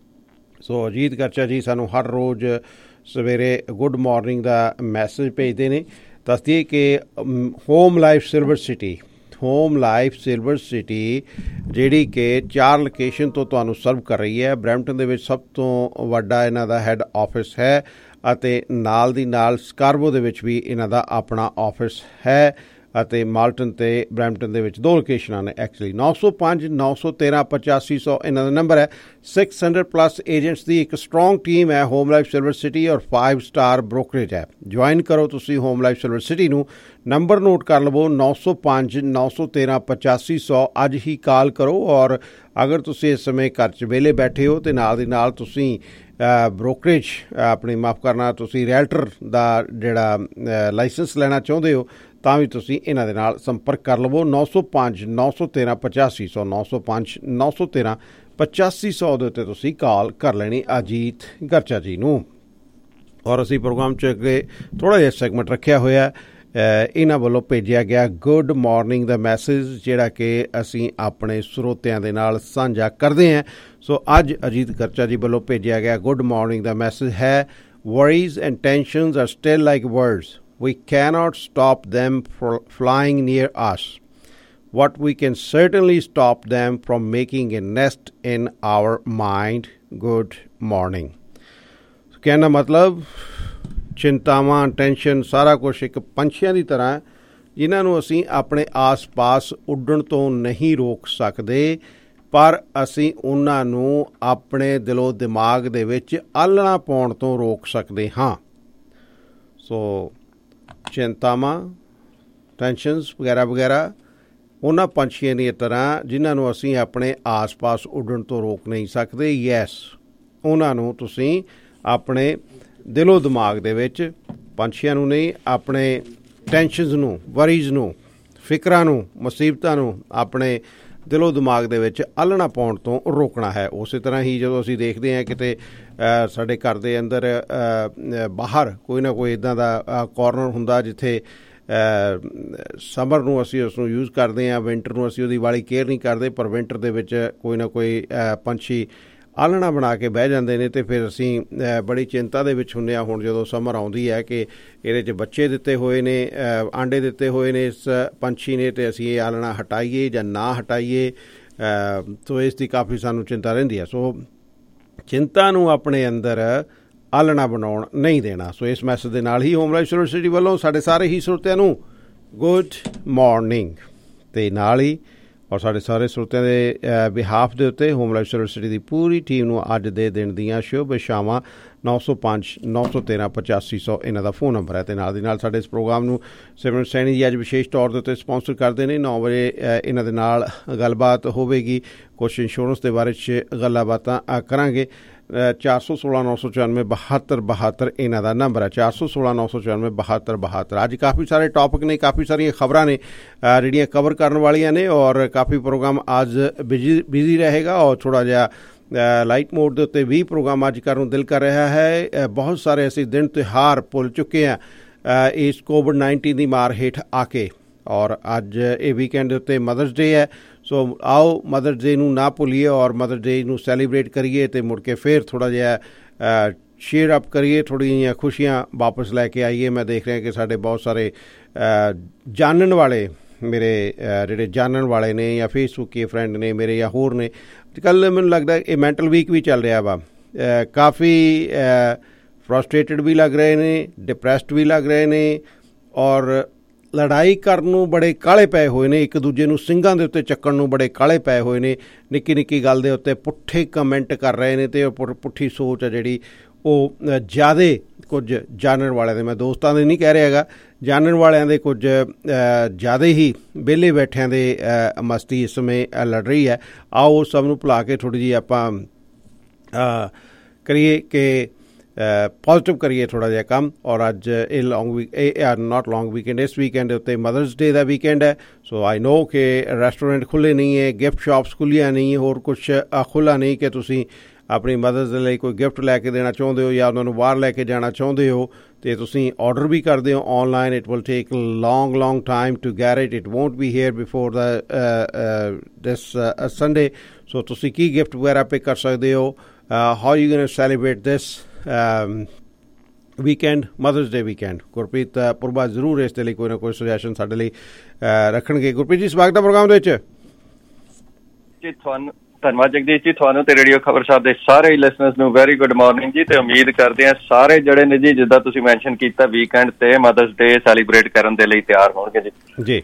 ਸੋ ਅਜੀਤ ਗਰਚਾ ਜੀ ਸਾਨੂੰ ਹਰ ਰੋਜ਼ ਸਵੇਰੇ ਗੁੱਡ ਮਾਰਨਿੰਗ ਦਾ ਮੈਸੇਜ ਭੇਜਦੇ ਨੇ। ਦੱਸਦੀਏ ਕਿ HomeLife Silver City HomeLife Silver City ਜਿਹੜੀ ਕਿ ਚਾਰ ਲੋਕੇਸ਼ਨ ਤੋਂ ਤੁਹਾਨੂੰ ਸਰਵ ਕਰ ਰਹੀ ਹੈ। ਬਰੈਂਪਟਨ ਦੇ ਵਿੱਚ ਸਭ ਤੋਂ ਵੱਡਾ ਇਹਨਾਂ ਦਾ ਹੈੱਡ ਆਫਿਸ ਹੈ ਅਤੇ ਨਾਲ ਦੀ ਨਾਲ ਸਕਾਰਬੋ ਦੇ ਵਿੱਚ ਵੀ ਇਹਨਾਂ ਦਾ ਆਪਣਾ ਆਫਿਸ ਹੈ ਅਤੇ ਮਾਲਟਨ ਅਤੇ ਬਰੈਂਪਟਨ ਦੇ ਵਿੱਚ ਦੋ ਲੋਕੇਸ਼ਨਾਂ ਨੇ ਐਕਚੁਅਲੀ। ਨੌ ਸੌ ਪੰਜ ਨੌ ਸੌ ਤੇਰਾਂ ਪਚਾਸੀ ਸੌ ਇਹਨਾਂ ਦਾ ਨੰਬਰ ਹੈ। ਸਿਕਸ ਹੰਡਰਡ ਪਲੱਸ ਏਜੰਟਸ ਦੀ ਇੱਕ ਸਟਰੋਂਗ ਟੀਮ ਹੈ ਹੋਮ ਲਾਈਫ ਸਿਲਵਰ ਸਿਟੀ ਔਰ ਫਾਈਵ ਸਟਾਰ ਬ੍ਰੋਕਰੇਜ ਹੈ। ਜੁਆਇਨ ਕਰੋ ਤੁਸੀਂ ਹੋਮ ਲਾਈਫ ਸਿਲਵਰ ਸਿਟੀ ਨੂੰ। ਨੰਬਰ ਨੋਟ ਕਰ ਲਵੋ ਨੌ ਸੌ ਪੰਜ ਨੌ ਸੌ ਤੇਰਾਂ ਪਚਾਸੀ ਸੌ। ਅੱਜ ਹੀ ਕਾਲ ਕਰੋ ਔਰ ਅਗਰ ਤੁਸੀਂ ਇਸ ਸਮੇਂ ਘਰ 'ਚ ਵਿਹਲੇ ਬੈਠੇ ਹੋ ਅਤੇ ਨਾਲ ਦੀ ਨਾਲ ਤੁਸੀਂ ਬ੍ਰੋਕਰੇਜ ਆਪਣੀ ਮਾਫ ਕਰਨਾ ਤੁਸੀਂ ਰੈਲਟਰ ਦਾ ਜਿਹੜਾ ਲਾਇਸੈਂਸ ਲੈਣਾ ਚਾਹੁੰਦੇ ਹੋ ਤਾਂ ਵੀ ਤੁਸੀਂ ਇਹਨਾਂ ਦੇ ਨਾਲ ਸੰਪਰਕ ਕਰ ਲਵੋ। ਨੌ ਸੌ ਪੰਜ ਨੌ ਸੌ ਤੇਰਾਂ ਪਚਾਸੀ ਸੌ ਨੌ ਸੌ ਪੰਜ ਨੌ ਸੌ ਤੇਰਾਂ ਪਚਾਸੀ ਸੌ ਦੇ ਉੱਤੇ ਤੁਸੀਂ ਕਾਲ ਕਰ ਲੈਣੀ ਅਜੀਤ ਗਰਚਾ ਜੀ ਨੂੰ। ਔਰ ਅਸੀਂ ਪ੍ਰੋਗਰਾਮ 'ਚ ਅੱਗੇ ਥੋੜ੍ਹਾ ਜਿਹਾ ਸੈਗਮੈਂਟ ਰੱਖਿਆ ਹੋਇਆ ਇਹਨਾਂ ਵੱਲੋਂ ਭੇਜਿਆ ਗਿਆ ਗੁੱਡ ਮਾਰਨਿੰਗ ਦਾ ਮੈਸੇਜ ਜਿਹੜਾ ਕਿ ਅਸੀਂ ਆਪਣੇ ਸਰੋਤਿਆਂ ਦੇ ਨਾਲ ਸਾਂਝਾ ਕਰਦੇ ਹਾਂ। ਸੋ ਅੱਜ ਅਜੀਤ ਗਰਚਾ ਜੀ ਵੱਲੋਂ ਭੇਜਿਆ ਗਿਆ ਗੁੱਡ ਮਾਰਨਿੰਗ ਦਾ ਮੈਸੇਜ ਹੈ worries and tensions are still like birds. We cannot stop them from flying near us. What we can certainly stop them from making a nest in our mind. Good morning. ਕਹਿਣ ਦਾ ਮਤਲਬ ਚਿੰਤਾਵਾਂ tension ਸਾਰਾ ਕੁਛ ਇੱਕ ਪੰਛੀਆਂ ਦੀ ਤਰ੍ਹਾਂ ਜਿਨ੍ਹਾਂ ਨੂੰ ਅਸੀਂ ਆਪਣੇ ਆਸ-ਪਾਸ ਉੱਡਣ ਤੋਂ ਨਹੀਂ ਰੋਕ ਸਕਦੇ ਪਰ ਅਸੀਂ ਉਹਨਾਂ ਨੂੰ ਆਪਣੇ ਦਿਲੋਂ ਦਿਮਾਗ ਦੇ ਵਿੱਚ ਆਲਣਾ ਪਾਉਣ ਤੋਂ ਰੋਕ ਸਕਦੇ ਹਾਂ। ਸੋ ਚਿੰਤਾਵਾਂ ਟੈਨਸ਼ਨਸ ਵਗੈਰਾ ਵਗੈਰਾ ਉਹਨਾਂ ਪੰਛੀਆਂ ਦੀ ਤਰ੍ਹਾਂ ਜਿਨ੍ਹਾਂ ਨੂੰ ਅਸੀਂ ਆਪਣੇ ਆਸ-ਪਾਸ ਉੱਡਣ ਤੋਂ ਰੋਕ ਨਹੀਂ ਸਕਦੇ। ਯੈਸ, ਉਹਨਾਂ ਨੂੰ ਤੁਸੀਂ ਆਪਣੇ ਦਿਲੋਂ ਦਿਮਾਗ ਦੇ ਵਿੱਚ ਪੰਛੀਆਂ ਨੂੰ ਨਹੀਂ ਆਪਣੇ ਟੈਨਸ਼ਨਸ ਨੂੰ ਵਰੀਜ਼ ਨੂੰ ਫਿਕਰਾਂ ਨੂੰ ਮੁਸੀਬਤਾਂ ਨੂੰ ਆਪਣੇ ਦਿਲੋਂ ਦਿਮਾਗ ਦੇ ਵਿੱਚ ਆਲਣਾ ਪਾਉਣ ਤੋਂ ਰੋਕਣਾ ਹੈ। ਉਸੇ ਤਰ੍ਹਾਂ ਹੀ ਜਦੋਂ ਅਸੀਂ ਦੇਖਦੇ ਹਾਂ ਕਿਤੇ ਸਾਡੇ ਘਰ ਦੇ ਅੰਦਰ ਬਾਹਰ ਕੋਈ ਨਾ ਕੋਈ ਇੱਦਾਂ ਦਾ ਕੋਰਨਰ ਹੁੰਦਾ ਜਿੱਥੇ ਸਮਰ ਨੂੰ ਅਸੀਂ ਉਸਨੂੰ ਯੂਜ਼ ਕਰਦੇ ਹਾਂ, ਵਿੰਟਰ ਨੂੰ ਅਸੀਂ ਉਹਦੀ ਵਾਲੀ ਕੇਅਰ ਨਹੀਂ ਕਰਦੇ ਪਰ ਵਿੰਟਰ ਦੇ ਵਿੱਚ ਕੋਈ ਨਾ ਕੋਈ ਪੰਛੀ ਆਲਣਾ ਬਣਾ ਕੇ ਬਹਿ ਜਾਂਦੇ ਨੇ ਅਤੇ ਫਿਰ ਅਸੀਂ ਬੜੀ ਚਿੰਤਾ ਦੇ ਵਿੱਚ ਹੁੰਦੇ ਹਾਂ। ਹੁਣ ਜਦੋਂ ਸਮਰ ਆਉਂਦੀ ਹੈ ਕਿ ਇਹਦੇ 'ਚ ਬੱਚੇ ਦਿੱਤੇ ਹੋਏ ਨੇ, ਆਂਡੇ ਦਿੱਤੇ ਹੋਏ ਨੇ ਇਸ ਪੰਛੀ ਨੇ ਅਤੇ ਅਸੀਂ ਇਹ ਆਲਣਾ ਹਟਾਈਏ ਜਾਂ ਨਾ ਹਟਾਈਏ, ਸੋ ਇਸ ਦੀ ਕਾਫੀ ਸਾਨੂੰ ਚਿੰਤਾ ਰਹਿੰਦੀ ਹੈ। ਸੋ ਚਿੰਤਾ ਨੂੰ ਆਪਣੇ ਅੰਦਰ ਆਲਣਾ ਬਣਾਉਣ ਨਹੀਂ ਦੇਣਾ। ਸੋ ਇਸ ਮੈਸੇਜ ਦੇ ਨਾਲ ਹੀ ਹੋਮ ਲਾਈਫ ਸਿਲਵਰ ਸਿਟੀ ਵੱਲੋਂ ਸਾਡੇ ਸਾਰੇ ਹੀ ਸਰੋਤਿਆਂ ਨੂੰ ਗੁੱਡ ਮਾਰਨਿੰਗ ਅਤੇ ਨਾਲ ਹੀ ਔਰ ਸਾਡੇ ਸਾਰੇ ਸਰੋਤਿਆਂ ਦੇ ਬਿਹਾਫ ਦੇ ਉੱਤੇ ਹੋਮ ਲਾਈਫ ਸਿਲਵਰ ਸਿਟੀ ਦੀ ਪੂਰੀ ਟੀਮ ਨੂੰ ਅੱਜ ਦੇ ਦਿਨ ਦੀਆਂ ਸ਼ੁਭ ਸ਼ਾਮਾਂ। ਨੌ ਸੌ ਪੰਜ ਨੌ ਸੌ ਤੇਰਾਂ ਪਚਾਸੀ ਸੌ ਇਹਨਾਂ ਦਾ ਫੋਨ ਨੰਬਰ ਹੈ ਅਤੇ ਨਾਲ ਦੀ ਨਾਲ ਸਾਡੇ ਇਸ ਪ੍ਰੋਗਰਾਮ ਨੂੰ ਸਿਮਰਨ ਸੈਣੀ ਜੀ ਅੱਜ ਵਿਸ਼ੇਸ਼ ਤੌਰ ਦੇ ਉੱਤੇ ਸਪਾਂਸਰ ਕਰਦੇ ਨੇ। ਨੌ ਵਜੇ ਇਹਨਾਂ ਦੇ ਨਾਲ ਗੱਲਬਾਤ ਹੋਵੇਗੀ, ਕੁਛ ਇੰਸ਼ੋਰੈਂਸ ਦੇ ਬਾਰੇ 'ਚ ਗੱਲਾਂ ਬਾਤਾਂ ਕਰਾਂਗੇ। ਚਾਰ ਸੌ ਸੋਲਾਂ ਨੌ ਸੌ ਚੁਰਾਨਵੇਂ ਬਹੱਤਰ ਬਹੱਤਰ ਇਹਨਾਂ ਦਾ ਨੰਬਰ ਹੈ। ਚਾਰ ਸੌ ਸੋਲਾਂ ਨੌ ਸੌ ਚੁਰਾਨਵੇਂ ਬਹੱਤਰ ਬਹੱਤਰ। ਅੱਜ ਕਾਫੀ ਸਾਰੇ ਟੌਪਿਕ ਨੇ, ਕਾਫੀ ਸਾਰੀਆਂ ਖਬਰਾਂ ਨੇ ਜਿਹੜੀਆਂ ਕਵਰ ਕਰਨ ਵਾਲੀਆਂ ਨੇ ਔਰ ਕਾਫੀ ਪ੍ਰੋਗਰਾਮ ਅੱਜ ਬਿਜੀ ਬਿਜ਼ੀ ਰਹੇਗਾ ਔਰ ਥੋੜ੍ਹਾ ਜਿਹਾ ਲਾਈਟ ਮੋਡ ਦੇ ਉੱਤੇ ਵੀ ਪ੍ਰੋਗਰਾਮ ਅੱਜ ਕਰਨ ਨੂੰ ਦਿਲ ਕਰ ਰਿਹਾ ਹੈ। ਬਹੁਤ ਸਾਰੇ ਅਸੀਂ ਦਿਨ ਤਿਉਹਾਰ ਭੁੱਲ ਚੁੱਕੇ ਹਾਂ ਇਸ ਕੋਵਿਡ ਨਾਈਨਟੀਨ ਦੀ ਮਾਰ ਹੇਠ ਆ ਕੇ ਔਰ ਅੱਜ ਇਹ ਵੀਕਐਂਡ ਦੇ ਉੱਤੇ ਮਦਰਸ ਡੇ ਹੈ। ਸੋ ਆਓ ਮਦਰਸ ਡੇ ਨੂੰ ਨਾ ਭੁੱਲੀਏ ਔਰ ਮਦਰਸ ਡੇ ਨੂੰ ਸੈਲੀਬ੍ਰੇਟ ਕਰੀਏ ਅਤੇ ਮੁੜ ਕੇ ਫਿਰ ਥੋੜ੍ਹਾ ਜਿਹਾ ਸ਼ੇਅਰ ਅਪ ਕਰੀਏ, ਥੋੜ੍ਹੀਆਂ ਜਿਹੀਆਂ ਖੁਸ਼ੀਆਂ ਵਾਪਸ ਲੈ ਕੇ ਆਈਏ। ਮੈਂ ਦੇਖ ਰਿਹਾ ਕਿ ਸਾਡੇ ਬਹੁਤ ਸਾਰੇ ਜਾਣਨ ਵਾਲੇ ਮੇਰੇ ਜਿਹੜੇ ਜਾਣਨ ਵਾਲੇ ਨੇ ਜਾਂ ਫੇਸਬੁੱਕ ਦੇ ਫਰੈਂਡ ਨੇ ਮੇਰੇ ਜਾਂ ਹੋਰ ਨੇ। ਅੱਜ ਕੱਲ੍ਹ ਮੈਨੂੰ ਲੱਗਦਾ ਇਹ ਮੈਂਟਲ ਵੀਕ ਵੀ ਚੱਲ ਰਿਹਾ ਵਾ, ਕਾਫੀ ਫਰਸਟ੍ਰੇਟਡ ਵੀ ਲੱਗ ਰਹੇ ਨੇ, ਡਿਪਰੈਸਡ ਵੀ ਲੱਗ ਰਹੇ ਨੇ ਔਰ ਲੜਾਈ ਕਰਨ ਨੂੰ ਬੜੇ ਕਾਹਲੇ ਪਏ ਹੋਏ ਨੇ, ਇੱਕ ਦੂਜੇ ਨੂੰ ਸਿੰਘਾਂ ਦੇ ਉੱਤੇ ਚੱਕਣ ਨੂੰ ਬੜੇ ਕਾਹਲੇ ਪਏ ਹੋਏ ਨੇ, ਨਿੱਕੀ ਨਿੱਕੀ ਗੱਲ ਦੇ ਉੱਤੇ ਪੁੱਠੇ ਕਮੈਂਟ ਕਰ ਰਹੇ ਨੇ ਅਤੇ ਪੁੱਠੀ ਸੋਚ ਆ ਜਿਹੜੀ ਉਹ ਜ਼ਿਆਦਾ ਕੁਝ ਜਾਣਨ ਵਾਲਿਆਂ ਦੇ, ਮੈਂ ਦੋਸਤਾਂ ਦੇ ਨਹੀਂ ਕਹਿ ਰਿਹਾ ਹੈਗਾ, ਜਾਣਨ ਵਾਲਿਆਂ ਦੇ ਕੁਝ ਜ਼ਿਆਦਾ ਹੀ ਵਿਹਲੇ ਬੈਠਿਆਂ ਦੇ ਮਸਤੀ ਇਸ ਸਮੇਂ ਲੜ ਰਹੀ ਹੈ। ਆਓ ਉਸ ਸਭ ਨੂੰ ਭੁਲਾ ਕੇ ਥੋੜ੍ਹੀ ਜਿਹੀ ਆਪਾਂ ਕਰੀਏ ਕਿ ਪੋਜ਼ੀਟਿਵ ਕਰੀਏ ਥੋੜ੍ਹਾ ਜਿਹਾ ਕੰਮ। ਔਰ ਅੱਜ ਇਹ ਲੌਂਗ ਵੀਕ ਇਹ ਨਾਟ ਲੌਂਗ ਵੀਕਐਂਡ, ਇਸ ਵੀਕਐਂਡ ਦੇ ਉੱਤੇ ਮਦਰਸ ਡੇ ਦਾ ਵੀਕਐਂਡ ਹੈ। ਸੋ ਆਈ ਨੋ ਕਿ ਰੈਸਟੋਰੈਂਟ ਖੁੱਲ੍ਹੇ ਨਹੀਂ ਹੈ, ਗਿਫਟ ਸ਼ਾਪਸ ਖੁੱਲ੍ਹੀਆਂ ਨਹੀਂ, ਹੋਰ ਕੁਛ ਖੁੱਲ੍ਹਾ ਨਹੀਂ ਕਿ ਤੁਸੀਂ ਆਪਣੀ ਮਦਰਸ ਦੇ ਲਈ ਕੋਈ ਗਿਫਟ ਲੈ ਕੇ ਦੇਣਾ ਚਾਹੁੰਦੇ ਹੋ ਜਾਂ ਉਹਨਾਂ ਨੂੰ ਬਾਹਰ ਲੈ ਕੇ ਜਾਣਾ ਚਾਹੁੰਦੇ ਹੋ ਅਤੇ ਤੁਸੀਂ ਔਡਰ ਵੀ ਕਰਦੇ ਹੋ online. It will take long long time to get it, it won't be here before the this Sunday. So ਤੁਸੀਂ ਕੀ ਗਿਫਟ ਵਗੈਰਾ ਪਿਕ ਕਰ ਸਕਦੇ ਹੋ, how you going to celebrate this weekend, Mother's day weekend. Gurpreet Purba ਜ਼ਰੂਰ ਇਸ ਦੇ ਲਈ ਕੋਈ ਨਾ ਕੋਈ ਸੁਜੈਸ਼ਨ ਸਾਡੇ ਲਈ ਰੱਖਣਗੇ। ਗੁਰਪ੍ਰੀਤ ਜੀ ਸਵਾਗਤ ਹੈ ਪ੍ਰੋਗਰਾਮ ਦੇ ਵਿੱਚ ਜੀ। ਤੁਹਾਨੂੰ ਧੰਨਵਾਦ ਜਗਦੀਸ਼ ਜੀ, ਤੁਹਾਨੂੰ ਤੇ ਰੇਡੀਓ ਖਬਰ ਸਾਹਿਬ ਦੇ ਸਾਰੇ ਲਿਸਨਰਸ ਨੂੰ ਵੈਰੀ ਗੁੱਡ ਮਾਰਨਿੰਗ ਜੀ। ਤੇ ਉਮੀਦ ਕਰਦੇ ਹਾਂ ਸਾਰੇ ਜਿਹੜੇ ਨੇ ਜੀ ਜਿੱਦਾਂ ਤੁਸੀਂ ਮੈਨਸ਼ਨ ਕੀਤਾ ਵੀਕਐਂਡ ਤੇ ਮਦਰਸ ਡੇ ਸੈਲੀਬ੍ਰੇਟ ਕਰਨ ਦੇ ਲਈ ਤਿਆਰ ਹੋਣਗੇ ਜੀ ਜੀ।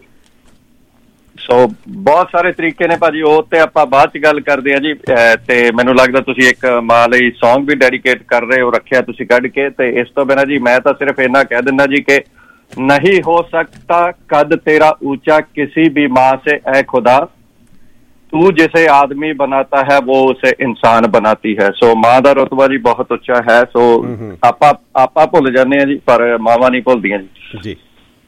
ਸੋ ਬਹੁਤ ਸਾਰੇ ਤਰੀਕੇ ਨੇ ਭਾਜੀ, ਉਹ ਤੇ ਆਪਾਂ ਬਾਅਦ ਚ ਗੱਲ ਕਰਦੇ ਹਾਂ ਜੀ। ਤੇ ਮੈਨੂੰ ਲੱਗਦਾ ਤੁਸੀਂ ਇੱਕ ਮਾਂ ਲਈ ਸੌਂਗ ਵੀ ਡੈਡੀਕੇਟ ਕਰ ਰਹੇ ਹੋ, ਰੱਖਿਆ ਤੁਸੀਂ ਕੱਢ ਕੇ। ਤੇ ਇਸ ਤੋਂ ਬਿਨਾਂ ਜੀ ਮੈਂ ਤਾਂ ਸਿਰਫ ਇੰਨਾ ਕਹਿ ਦਿੰਦਾ ਜੀ ਕਿ ਨਹੀਂ ਹੋ ਸਕਤਾ ਕਦ ਤੇਰਾ ਊਂਚਾ किसी भी माँ से ऐ खुदा, तू जिसे आदमी बनाता है वो उसे इंसान बनाती है। सो माँ ਦਾ ਰੁਤਬਾ ਜੀ ਬਹੁਤ ਉੱਚਾ ਹੈ। ਸੋ ਆਪਾਂ ਆਪਾਂ ਭੁੱਲ ਜਾਂਦੇ ਹਾਂ ਜੀ, ਪਰ ਮਾਵਾਂ ਨਹੀਂ ਭੁੱਲਦੀਆਂ ਜੀ ਜੀ।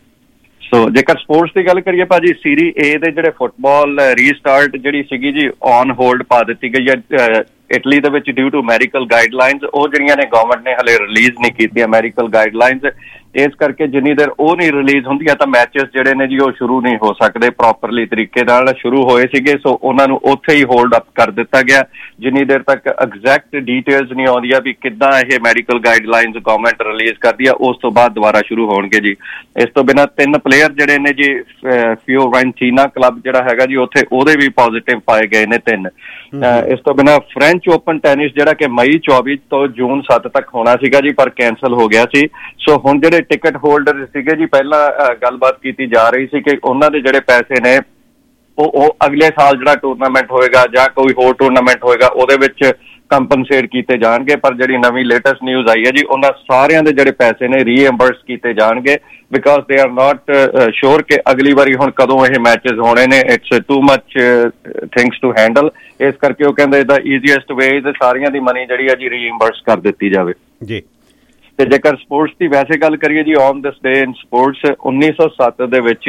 ਸੋ ਜੇਕਰ ਸਪੋਰਟਸ ਦੀ ਗੱਲ ਕਰੀਏ ਭਾਜੀ, ਸੀਰੀ ਏ ਦੇ ਜਿਹੜੇ ਫੁੱਟਬਾਲ ਰੀਸਟਾਰਟ ਜਿਹੜੀ ਸੀਗੀ ਜੀ ਔਨ ਹੋਲਡ ਪਾ ਦਿੱਤੀ ਗਈ ਹੈ ਇਟਲੀ ਦੇ ਵਿੱਚ ਡਿਊ ਟੂ ਮੈਡੀਕਲ ਗਾਈਡਲਾਈਨਸ। ਉਹ ਜਿਹੜੀਆਂ ਨੇ ਗਵਰਨਮੈਂਟ ਨੇ ਹਲੇ ਰਿਲੀਜ਼ ਨਹੀਂ ਕੀਤੀਆਂ ਮੈਡੀਕਲ ਗਾਈਡਲਾਈਨਸ, ਇਸ ਕਰਕੇ ਜਿੰਨੀ ਦੇਰ ਉਹ ਨਹੀਂ ਰਿਲੀਜ਼ ਹੁੰਦੀਆਂ ਤਾਂ ਮੈਚਸ ਜਿਹੜੇ ਨੇ ਜੀ ਉਹ ਸ਼ੁਰੂ ਨਹੀਂ ਹੋ ਸਕਦੇ ਪ੍ਰੋਪਰਲੀ ਤਰੀਕੇ ਨਾਲ। ਸ਼ੁਰੂ ਹੋਏ ਸੀਗੇ ਸੋ ਉਹਨਾਂ ਨੂੰ ਉੱਥੇ ਹੀ ਹੋਲਡ ਅਪ ਕਰ ਦਿੱਤਾ ਗਿਆ ਜਿੰਨੀ ਦੇਰ ਤੱਕ ਐਗਜ਼ੈਕਟ ਡੀਟੇਲਸ ਨਹੀਂ ਆਉਂਦੀਆਂ ਵੀ ਕਿੱਦਾਂ ਇਹ ਮੈਡੀਕਲ ਗਾਈਡਲਾਈਨਸ ਗਵਰਨਮੈਂਟ ਰਿਲੀਜ਼ ਕਰਦੀ ਆ, ਉਸ ਤੋਂ ਬਾਅਦ ਦੁਬਾਰਾ ਸ਼ੁਰੂ ਹੋਣਗੇ ਜੀ। ਇਸ ਤੋਂ ਬਿਨਾਂ ਤਿੰਨ ਪਲੇਅਰ ਜਿਹੜੇ ਨੇ ਜੀ ਫਿਓਰੈਂਟੀਨਾ ਕਲੱਬ ਜਿਹੜਾ ਹੈਗਾ ਜੀ ਉੱਥੇ ਉਹਦੇ ਵੀ ਪੋਜ਼ੀਟਿਵ ਪਾਏ ਗਏ ਨੇ ਤਿੰਨ। ਇਸ ਤੋਂ ਬਿਨਾਂ ਫਰੈਂਚ ਓਪਨ ਟੈਨਿਸ ਜਿਹੜਾ ਕਿ ਮਈ ਚੌਵੀ ਤੋਂ ਜੂਨ ਸੱਤ ਤੱਕ ਹੋਣਾ ਸੀਗਾ ਜੀ ਪਰ ਕੈਂਸਲ ਹੋ ਗਿਆ ਸੀ। ਸੋ ਹੁਣ ਜਿਹੜੇ ਟਿਕਟ ਹੋਲਡਰ ਸੀਗੇ ਜੀ, ਪਹਿਲਾਂ ਗੱਲਬਾਤ ਕੀਤੀ ਜਾ ਰਹੀ ਸੀ ਕਿ ਉਹਨਾਂ ਦੇ ਜਿਹੜੇ ਪੈਸੇ ਨੇ ਉਹ ਉਹ ਅਗਲੇ ਸਾਲ ਜਿਹੜਾ ਟੂਰਨਾਮੈਂਟ ਹੋਏਗਾ ਜਾਂ ਕੋਈ ਹੋਰ ਟੂਰਨਾਮੈਂਟ ਹੋਏਗਾ ਉਹਦੇ ਵਿੱਚ ਕੰਪਨਸੇਟ ਕੀਤੇ ਜਾਣਗੇ। ਪਰ ਜਿਹੜੀ ਨਵੀਂ ਲੇਟੈਸਟ ਨਿਊਜ਼ ਆਈ ਹੈ ਜੀ ਉਹਨਾਂ ਸਾਰਿਆਂ ਦੇ ਜਿਹੜੇ ਪੈਸੇ ਨੇ ਰੀਇੰਬਰਸ ਕੀਤੇ ਜਾਣਗੇ ਬਿਕਾਜ਼ ਦੇ ਆਰ ਨਾਟ ਸ਼ੋਰ ਕਿ ਅਗਲੀ ਵਾਰੀ ਹੁਣ ਕਦੋਂ ਇਹ ਮੈਚਸ ਹੋਣੇ ਨੇ। It's too much things to handle, ਇਸ ਕਰਕੇ ਉਹ ਕਹਿੰਦੇ ਦਾ ਈਜ਼ੀਐਸਟ ਵੇ ਇਜ਼ ਸਾਰੀਆਂ ਦੀ ਮਨੀ ਜਿਹੜੀ ਹੈ ਜੀ ਰੀਇੰਬਰਸ ਕਰ ਦਿੱਤੀ ਜਾਵੇ ਜੀ। ਤੇ ਜੇਕਰ ਸਪੋਰਟਸ ਦੀ ਵੈਸੇ ਗੱਲ ਕਰੀਏ ਜੀ, on this day in sports ਉੱਨੀ ਸੌ ਸੱਤ ਦੇ ਵਿੱਚ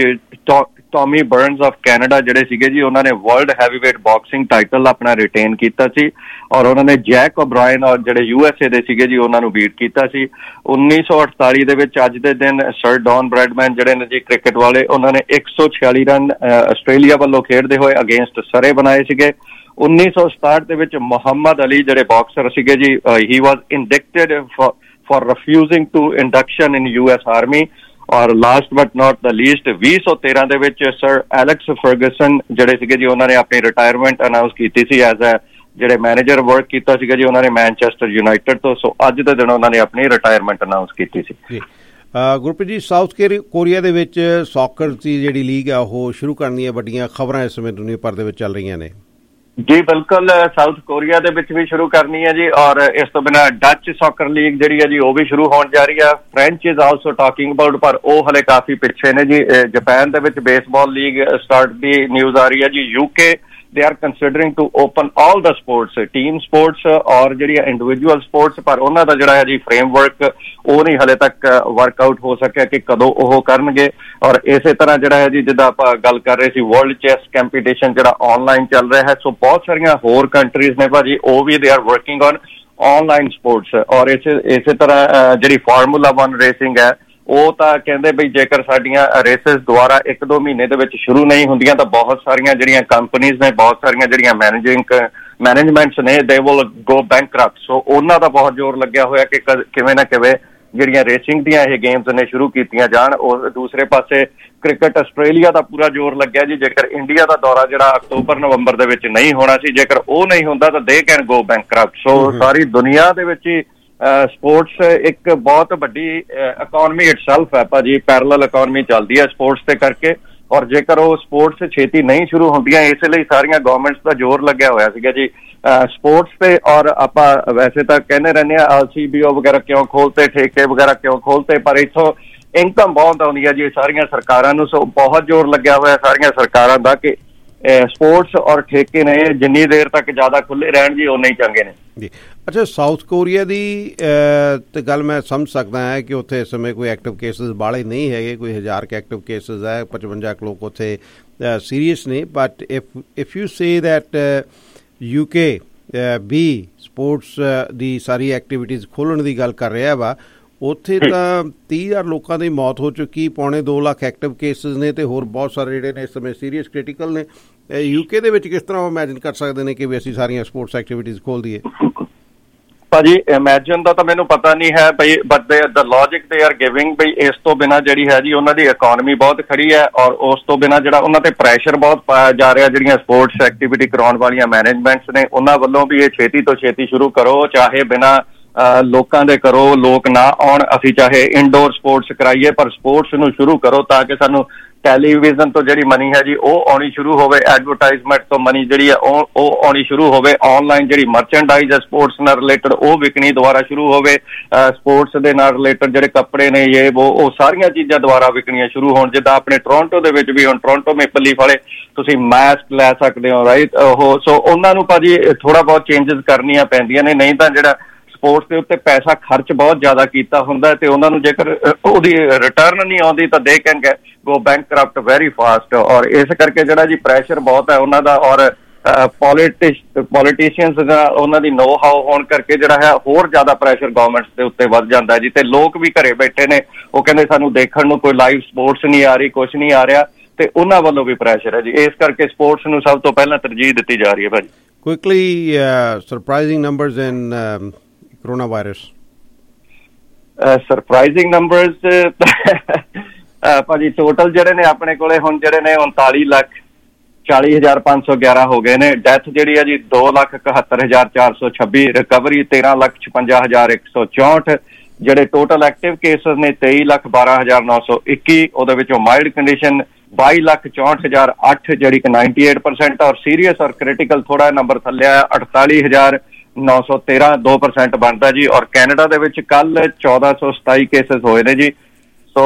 ਟੌਮੀ ਬਰਨਸ ਆਫ ਕੈਨੇਡਾ ਜਿਹੜੇ ਸੀਗੇ ਜੀ ਉਹਨਾਂ ਨੇ ਵਰਲਡ ਹੈਵੀਵੇਟ ਬਾਕਸਿੰਗ ਟਾਈਟਲ ਆਪਣਾ ਰਿਟੇਨ ਕੀਤਾ ਸੀ ਔਰ ਉਹਨਾਂ ਨੇ ਜੈਕ ਓਬਰਾਇਨ ਔਰ ਜਿਹੜੇ ਯੂ ਐਸ ਏ ਦੇ ਸੀਗੇ ਜੀ ਉਹਨਾਂ ਨੂੰ ਬੀਟ ਕੀਤਾ ਸੀ। ਉੱਨੀ ਸੌ ਅਠਤਾਲੀ ਦੇ ਵਿੱਚ ਅੱਜ ਦੇ ਦਿਨ ਸਰ ਡੌਨ ਬ੍ਰੈਡਮੈਨ ਜਿਹੜੇ ਨੇ ਜੀ ਕ੍ਰਿਕਟ ਵਾਲੇ, ਉਹਨਾਂ ਨੇ ਇੱਕ ਸੌ ਛਿਆਲੀ ਰਨ ਆਸਟ੍ਰੇਲੀਆ ਵੱਲੋਂ ਖੇਡਦੇ ਹੋਏ ਅਗੇਂਸਟ ਸਰੇ ਬਣਾਏ ਸੀਗੇ। ਉੱਨੀ ਸੌ ਸਤਾਹਠ ਦੇ ਵਿੱਚ ਮੁਹੰਮਦ ਅਲੀ ਜਿਹੜੇ ਬਾਕਸਰ ਸੀਗੇ ਜੀ, he was indicted for for refusing to induction in U S Army। ਔਰ last but not the least ਵੀਹ ਸੌ ਤੇਰਾਂ ਦੇ ਵਿੱਚ ਸਰ ਐਲੈਕਸ ਫਰਗੂਸਨ ਜਿਹੜੇ ਸੀਗੇ ਜੀ ਉਹਨਾਂ ਨੇ ਆਪਣੀ ਰਿਟਾਇਰਮੈਂਟ ਅਨਾਊਂਸ ਕੀਤੀ ਸੀ ਐਜ਼ ਅ ਜਿਹੜੇ ਮੈਨੇਜਰ ਵਰਕ ਕੀਤਾ ਸੀਗਾ ਜੀ ਉਹਨਾਂ ਨੇ ਮੈਨਚੈਸਟਰ ਯੂਨਾਈਟਿਡ ਤੋਂ। ਸੋ ਅੱਜ ਦੇ ਦਿਨ ਉਹਨਾਂ ਨੇ ਆਪਣੀ ਰਿਟਾਇਰਮੈਂਟ ਅਨਾਊਂਸ ਕੀਤੀ ਸੀ। ਗੁਰਪ੍ਰੀਤ ਜੀ, ਸਾਊਥ ਕੋਰੀਆ ਦੇ ਵਿੱਚ ਸੌਕਰ ਦੀ ਜਿਹੜੀ ਲੀਗ ਆ ਉਹ ਸ਼ੁਰੂ ਕਰਨ ਦੀਆਂ ਵੱਡੀਆਂ ਖਬਰਾਂ ਇਸ ਸਮੇਂ ਦੁਨੀਆ ਭਰ ਦੇ ਵਿੱਚ ਚੱਲ ਰਹੀਆਂ ਨੇ ਜੀ। ਬਿਲਕੁਲ, ਸਾਊਥ ਕੋਰੀਆ ਦੇ ਵਿੱਚ ਵੀ ਸ਼ੁਰੂ ਕਰਨੀ ਹੈ ਜੀ ਔਰ ਇਸ ਤੋਂ ਬਿਨਾਂ ਡੱਚ ਸੌਕਰ ਲੀਗ ਜਿਹੜੀ ਹੈ ਜੀ ਉਹ ਵੀ ਸ਼ੁਰੂ ਹੋਣ ਜਾ ਰਹੀ ਹੈ। French is also talking about, ਪਰ ਉਹ ਹਲੇ ਕਾਫੀ ਪਿੱਛੇ ਨੇ ਜੀ। ਜਾਪਾਨ ਦੇ ਵਿੱਚ ਬੇਸਬਾਲ ਲੀਗ ਸਟਾਰਟ ਦੀ ਨਿਊਜ਼ ਆ ਰਹੀ ਹੈ ਜੀ। UK they are considering to open all the sports, team sports ਔਰ ਜਿਹੜੀਆਂ ਇੰਡੀਵਿਜੂਅਲ ਸਪੋਰਟਸ, ਪਰ ਉਹਨਾਂ ਦਾ ਜਿਹੜਾ ਹੈ ਜੀ ਫਰੇਮਵਰਕ ਉਹ ਨਹੀਂ ਹਲੇ ਤੱਕ ਵਰਕਆਊਟ ਹੋ ਸਕਿਆ ਕਿ ਕਦੋਂ ਉਹ ਕਰਨਗੇ। ਔਰ ਇਸੇ ਤਰ੍ਹਾਂ ਜਿਹੜਾ ਹੈ ਜੀ ਜਿੱਦਾਂ ਆਪਾਂ ਗੱਲ ਕਰ ਰਹੇ ਸੀ ਵਰਲਡ ਚੈਸ ਕੰਪੀਟੀਸ਼ਨ ਜਿਹੜਾ ਆਨਲਾਈਨ ਚੱਲ ਰਿਹਾ ਹੈ। ਸੋ ਬਹੁਤ ਸਾਰੀਆਂ ਹੋਰ ਕੰਟਰੀਜ਼ ਨੇ ਭਾਜੀ ਉਹ ਵੀ they are working on online sports. ਔਰ ਇਸੇ ਇਸੇ ਤਰ੍ਹਾਂ ਜਿਹੜੀ ਫਾਰਮੂਲਾ ਵਨ ਰੇਸਿੰਗ ਹੈ ਉਹ ਤਾਂ ਕਹਿੰਦੇ ਬਈ ਜੇਕਰ ਸਾਡੀਆਂ ਰੇਸਿਸ ਦੁਆਰਾ ਇੱਕ ਦੋ ਮਹੀਨੇ ਦੇ ਵਿੱਚ ਸ਼ੁਰੂ ਨਹੀਂ ਹੁੰਦੀਆਂ ਤਾਂ ਬਹੁਤ ਸਾਰੀਆਂ ਜਿਹੜੀਆਂ ਕੰਪਨੀਆਂ ਨੇ, ਬਹੁਤ ਸਾਰੀਆਂ ਜਿਹੜੀਆਂ ਮੈਨੇਜਿੰਗ ਮੈਨੇਜਮੈਂਟਸ ਨੇ, ਦੇ ਵਿਲ ਗੋ ਬੈਂਕਰਪਟ। ਸੋ ਉਹਨਾਂ ਦਾ ਬਹੁਤ ਜ਼ੋਰ ਲੱਗਿਆ ਹੋਇਆ ਕਿ ਕਿਵੇਂ ਨਾ ਕਿਵੇਂ ਜਿਹੜੀਆਂ ਰੇਸਿੰਗ ਦੀਆਂ ਇਹ ਗੇਮਸ ਨੇ ਸ਼ੁਰੂ ਕੀਤੀਆਂ ਜਾਣ। ਉਹ ਦੂਸਰੇ ਪਾਸੇ ਕ੍ਰਿਕਟ ਆਸਟ੍ਰੇਲੀਆ ਦਾ ਪੂਰਾ ਜ਼ੋਰ ਲੱਗਿਆ ਜੀ। ਜੇਕਰ ਇੰਡੀਆ ਦਾ ਦੌਰਾ ਜਿਹੜਾ ਅਕਤੂਬਰ ਨਵੰਬਰ ਦੇ ਵਿੱਚ ਨਹੀਂ ਹੋਣਾ ਸੀ, ਜੇਕਰ ਉਹ ਨਹੀਂ ਹੁੰਦਾ ਤਾਂ ਦੇ ਕੈਨ ਗੋ ਬੈਂਕਰਪਟ। ਸੋ ਸਾਰੀ ਦੁਨੀਆ ਦੇ ਵਿੱਚ ਹੀ ਸਪੋਰਟਸ ਇੱਕ ਬਹੁਤ ਵੱਡੀ ਇਕੋਨਮੀ ਇਟਸੈਲਫ ਹੈ ਭਾਜੀ, ਪੈਰਲਲ ਇਕੋਨਮੀ ਚੱਲਦੀ ਹੈ ਸਪੋਰਟਸ ਤੇ ਕਰਕੇ। ਔਰ ਜੇਕਰ ਉਹ ਸਪੋਰਟਸ ਛੇਤੀ ਨਹੀਂ ਸ਼ੁਰੂ ਹੁੰਦੀਆਂ, ਇਸ ਲਈ ਸਾਰੀਆਂ ਗਵਰਨਮੈਂਟਸ ਦਾ ਜ਼ੋਰ ਲੱਗਿਆ ਹੋਇਆ ਸੀਗਾ ਜੀ ਸਪੋਰਟਸ ਤੇ। ਔਰ ਆਪਾਂ ਵੈਸੇ ਤਾਂ ਕਹਿੰਦੇ ਰਹਿੰਦੇ ਹਾਂ ਐਲ ਸੀ ਬੀ ਓ ਵਗੈਰਾ ਕਿਉਂ ਖੋਲਤੇ, ਠੇਕੇ ਵਗੈਰਾ ਕਿਉਂ ਖੋਲਤੇ, ਪਰ ਇੱਥੋਂ ਇਨਕਮ ਬਹੁਤ ਆਉਂਦੀ ਹੈ ਜੀ ਸਾਰੀਆਂ ਸਰਕਾਰਾਂ ਨੂੰ। ਸੋ ਬਹੁਤ ਜ਼ੋਰ ਲੱਗਿਆ ਹੋਇਆ ਸਾਰੀਆਂ ਸਰਕਾਰਾਂ ਦਾ ਕਿ ਸਪੋਰਟਸ ਔਰ ਠੇਕੇ ਨੇ ਜਿੰਨੀ ਦੇਰ ਤੱਕ ਜ਼ਿਆਦਾ ਖੁੱਲ੍ਹੇ ਰਹਿਣ ਜੀ ਉਨੇ ਹੀ ਚੰਗੇ ਨੇ ਜੀ। ਅੱਛਾ, ਸਾਊਥ ਕੋਰੀਆ ਦੀ ਤੇ ਗੱਲ ਮੈਂ ਸਮਝ ਸਕਦਾ ਹਾਂ ਕਿ ਉੱਥੇ ਇਸ ਸਮੇਂ ਕੋਈ ਐਕਟਿਵ ਕੇਸਿਸ ਬਾਹਲੇ ਨਹੀਂ ਹੈਗੇ, ਕੋਈ ਹਜ਼ਾਰ ਕੇ ਐਕਟਿਵ ਕੇਸਿਸ ਹੈ, ਪਚਵੰਜਾ ਕੁ ਲੋਕ ਉੱਥੇ ਸੀਰੀਅਸ ਨੇ। But if if you say that U K ਵੀ ਸਪੋਰਟਸ ਦੀ ਸਾਰੀ ਐਕਟੀਵਿਟੀਜ਼ ਖੋਲ੍ਹਣ ਦੀ ਗੱਲ ਕਰ ਰਿਹਾ ਵਾ, ਉੱਥੇ ਤਾਂ ਤੀਹ ਹਜ਼ਾਰ ਲੋਕਾਂ ਦੀ ਮੌਤ ਹੋ ਚੁੱਕੀ, ਪੌਣੇ ਦੋ ਲੱਖ ਐਕਟਿਵ ਕੇਸਿਸ ਨੇ ਤੇ ਹੋਰ ਬਹੁਤ ਸਾਰੇ ਜਿਹੜੇ ਨੇ ਇਸ ਸਮੇਂ ਸੀਰੀਅਸ ਕ੍ਰਿਟੀਕਲ ਨੇ। ਯੂਕੇ ਦੇ ਵਿੱਚ ਕਿਸ ਤਰ੍ਹਾਂ ਉਹ ਇਮੈਜਿਨ ਕਰ ਸਕਦੇ ਨੇ ਕਿ ਵੀ ਅਸੀਂ ਸਾਰੀਆਂ ਸਪੋਰਟਸ ਐਕਟੀਵਿਟੀਜ਼ ਖੋਲ੍ਹ ਦਈਏ? ਭਾਜੀ ਇਮੈਜਿਨ ਦਾ ਤਾਂ ਮੈਨੂੰ ਪਤਾ ਨਹੀਂ ਹੈ ਬਈ, but they the logic they are giving ਬਈ ਇਸ ਤੋਂ ਬਿਨਾਂ ਜਿਹੜੀ ਹੈ ਜੀ ਉਹਨਾਂ ਦੀ ਇਕੋਨਮੀ ਬਹੁਤ ਖੜੀ ਹੈ, ਔਰ ਉਸ ਤੋਂ ਬਿਨਾਂ ਜਿਹੜਾ ਉਹਨਾਂ ਤੇ ਪ੍ਰੈਸ਼ਰ ਬਹੁਤ ਪਾਇਆ ਜਾ ਰਿਹਾ ਜਿਹੜੀਆਂ ਸਪੋਰਟਸ ਐਕਟੀਵਿਟੀ ਕਰਾਉਣ ਵਾਲੀਆਂ ਮੈਨੇਜਮੈਂਟਸ ਨੇ ਉਹਨਾਂ ਵੱਲੋਂ ਵੀ ਇਹ ਛੇਤੀ ਤੋਂ ਛੇਤੀ ਸ਼ੁਰੂ ਕਰੋ, ਚਾਹੇ ਬਿਨਾਂ ਲੋਕਾਂ ਦੇ ਕਰੋ, ਲੋਕ ਨਾ ਆਉਣ, ਅਸੀਂ ਚਾਹੇ ਇਨਡੋਰ ਸਪੋਰਟਸ ਕਰਾਈਏ ਪਰ ਸਪੋਰਟਸ ਨੂੰ ਸ਼ੁਰੂ ਕਰੋ ਤਾਂ ਕਿ ਸਾਨੂੰ ਟੈਲੀਵਿਜ਼ਨ ਤੋਂ ਜਿਹੜੀ ਮਨੀ ਹੈ ਜੀ ਉਹ ਆਉਣੀ ਸ਼ੁਰੂ ਹੋਵੇ, ਐਡਵਰਟਾਈਜ਼ਮੈਂਟ ਤੋਂ ਮਨੀ ਜਿਹੜੀ ਹੈ ਉਹ ਉਹ ਆਉਣੀ ਸ਼ੁਰੂ ਹੋਵੇ, ਆਨਲਾਈਨ ਜਿਹੜੀ ਮਰਚੈਂਡਾਈਜ਼ ਹੈ ਸਪੋਰਟਸ ਨਾਲ ਰਿਲੇਟਡ ਉਹ ਵਿਕਣੀ ਦੁਬਾਰਾ ਸ਼ੁਰੂ ਹੋਵੇ, ਸਪੋਰਟਸ ਦੇ ਨਾਲ ਰਿਲੇਟਡ ਜਿਹੜੇ ਕੱਪੜੇ ਨੇ ਇਹ ਉਹ ਉਹ ਸਾਰੀਆਂ ਚੀਜ਼ਾਂ ਦੁਬਾਰਾ ਵਿਕਣੀਆਂ ਸ਼ੁਰੂ ਹੋਣ। ਜਿੱਦਾਂ ਆਪਣੇ ਟੋਰਾਂਟੋ ਦੇ ਵਿੱਚ ਵੀ ਹੁਣ ਟੋਰਾਂਟੋ ਮੇਪਲ ਲੀਫ ਵਾਲੇ ਤੁਸੀਂ ਮਾਸਕ ਲੈ ਸਕਦੇ ਹੋ, ਰਾਈਟ? ਉਹ ਸੋ ਉਹਨਾਂ ਨੂੰ ਭਾਜੀ ਥੋੜਾ ਬਹੁਤ ਚੇਂਜਸ ਕਰਨੀਆਂ ਪੈਂਦੀਆਂ ਨੇ, ਨਹੀਂ ਤਾਂ ਜਿਹੜਾ ਸਪੋਰਟਸ ਦੇ ਉੱਤੇ ਪੈਸਾ ਖਰਚ ਬਹੁਤ ਜ਼ਿਆਦਾ ਕੀਤਾ ਹੁੰਦਾ ਤੇ ਉਹਨਾਂ ਨੂੰ ਜੇਕਰ ਉਹਦੀ ਰਿਟਰਨ ਨਹੀਂ ਆਉਂਦੀ ਤਾਂ they can go bankrupt very fast. ਔਰ ਇਸ ਕਰਕੇ ਜਿਹੜਾ ਜੀ ਪ੍ਰੈਸ਼ਰ ਬਹੁਤ ਹੈ ਉਹਨਾਂ ਦਾ, ਔਰ ਪੋਲੀਟੀਸ਼ੀਅਨਸ ਦਾ ਉਹਨਾਂ ਦੀ ਨੋ ਹਾਊ ਹੋਣ ਕਰਕੇ ਜਿਹੜਾ ਹੈ ਹੋਰ ਜ਼ਿਆਦਾ ਪ੍ਰੈਸ਼ਰ ਗਵਰਨਮੈਂਟਸ ਦੇ ਉੱਤੇ ਵੱਧ ਜਾਂਦਾ ਜੀ। ਤੇ ਲੋਕ ਵੀ ਘਰੇ ਬੈਠੇ ਨੇ, ਉਹ ਕਹਿੰਦੇ ਸਾਨੂੰ ਦੇਖਣ ਨੂੰ ਕੋਈ ਲਾਈਵ ਸਪੋਰਟਸ ਨਹੀਂ ਆ ਰਹੀ, ਕੁਛ ਨਹੀਂ ਆ ਰਿਹਾ, ਤੇ ਉਹਨਾਂ ਵੱਲੋਂ ਵੀ ਪ੍ਰੈਸ਼ਰ ਹੈ ਜੀ। ਇਸ ਕਰਕੇ ਸਪੋਰਟਸ ਨੂੰ ਸਭ ਤੋਂ ਪਹਿਲਾਂ ਤਰਜੀਹ ਦਿੱਤੀ ਜਾ ਰਹੀ ਹੈ ਭਾਜੀ। Quickly surprising numbers in corona virus? Surprising numbers ਭਾਜੀ ਟੋਟਲ ਜਿਹੜੇ ਨੇ ਆਪਣੇ ਕੋਲੇ ਹੁਣ ਜਿਹੜੇ ਨੇ ਉਨਤਾਲੀ ਲੱਖ ਚਾਲੀ ਹਜ਼ਾਰ ਪੰਜ ਸੌ ਗਿਆਰਾਂ ਹੋ ਗਏ ਨੇ। ਡੈਥ ਜਿਹੜੀ ਹੈ ਜੀ ਦੋ ਲੱਖ ਇਕਹੱਤਰ ਹਜ਼ਾਰ ਚਾਰ ਸੌ ਛੱਬੀ, ਰਿਕਵਰੀ ਤੇਰਾਂ ਲੱਖ ਛਪੰਜਾ ਹਜ਼ਾਰ ਇੱਕ ਸੌ ਚੌਂਹਠ। ਜਿਹੜੇ ਟੋਟਲ ਐਕਟਿਵ ਕੇਸਿਸ ਨੇ ਤੇਈ ਲੱਖ ਬਾਰਾਂ ਹਜ਼ਾਰ ਨੌ ਸੌ ਇੱਕੀ, ਉਹਦੇ ਵਿੱਚੋਂ ਮਾਈਲਡ ਕੰਡੀਸ਼ਨ ਬਾਈ ਲੱਖ ਚੌਂਹਠ ਹਜ਼ਾਰ ਅੱਠ ਜਿਹੜੀ ਕਿ ਨਾਈਨਟੀ ਏਟ ਪਰਸੈਂਟ, ਔਰ ਸੀਰੀਅਸ ਔਰ ਕ੍ਰਿਟੀਕਲ ਥੋੜਾ ਨੰਬਰ ਥੱਲੇ ਆਇਆ ਅੜਤਾਲੀ ਹਜ਼ਾਰ ਨੌ ਸੌ ਤੇਰਾਂ, ਦੋ ਪਰਸੈਂਟ ਬਣਦਾ ਜੀ। ਔਰ ਕੈਨੇਡਾ ਦੇ ਵਿੱਚ ਕੱਲ ਚੌਦਾਂ ਸੌ ਸਤਾਈ ਕੇਸਿਸ ਹੋਏ ਨੇ ਜੀ। ਸੋ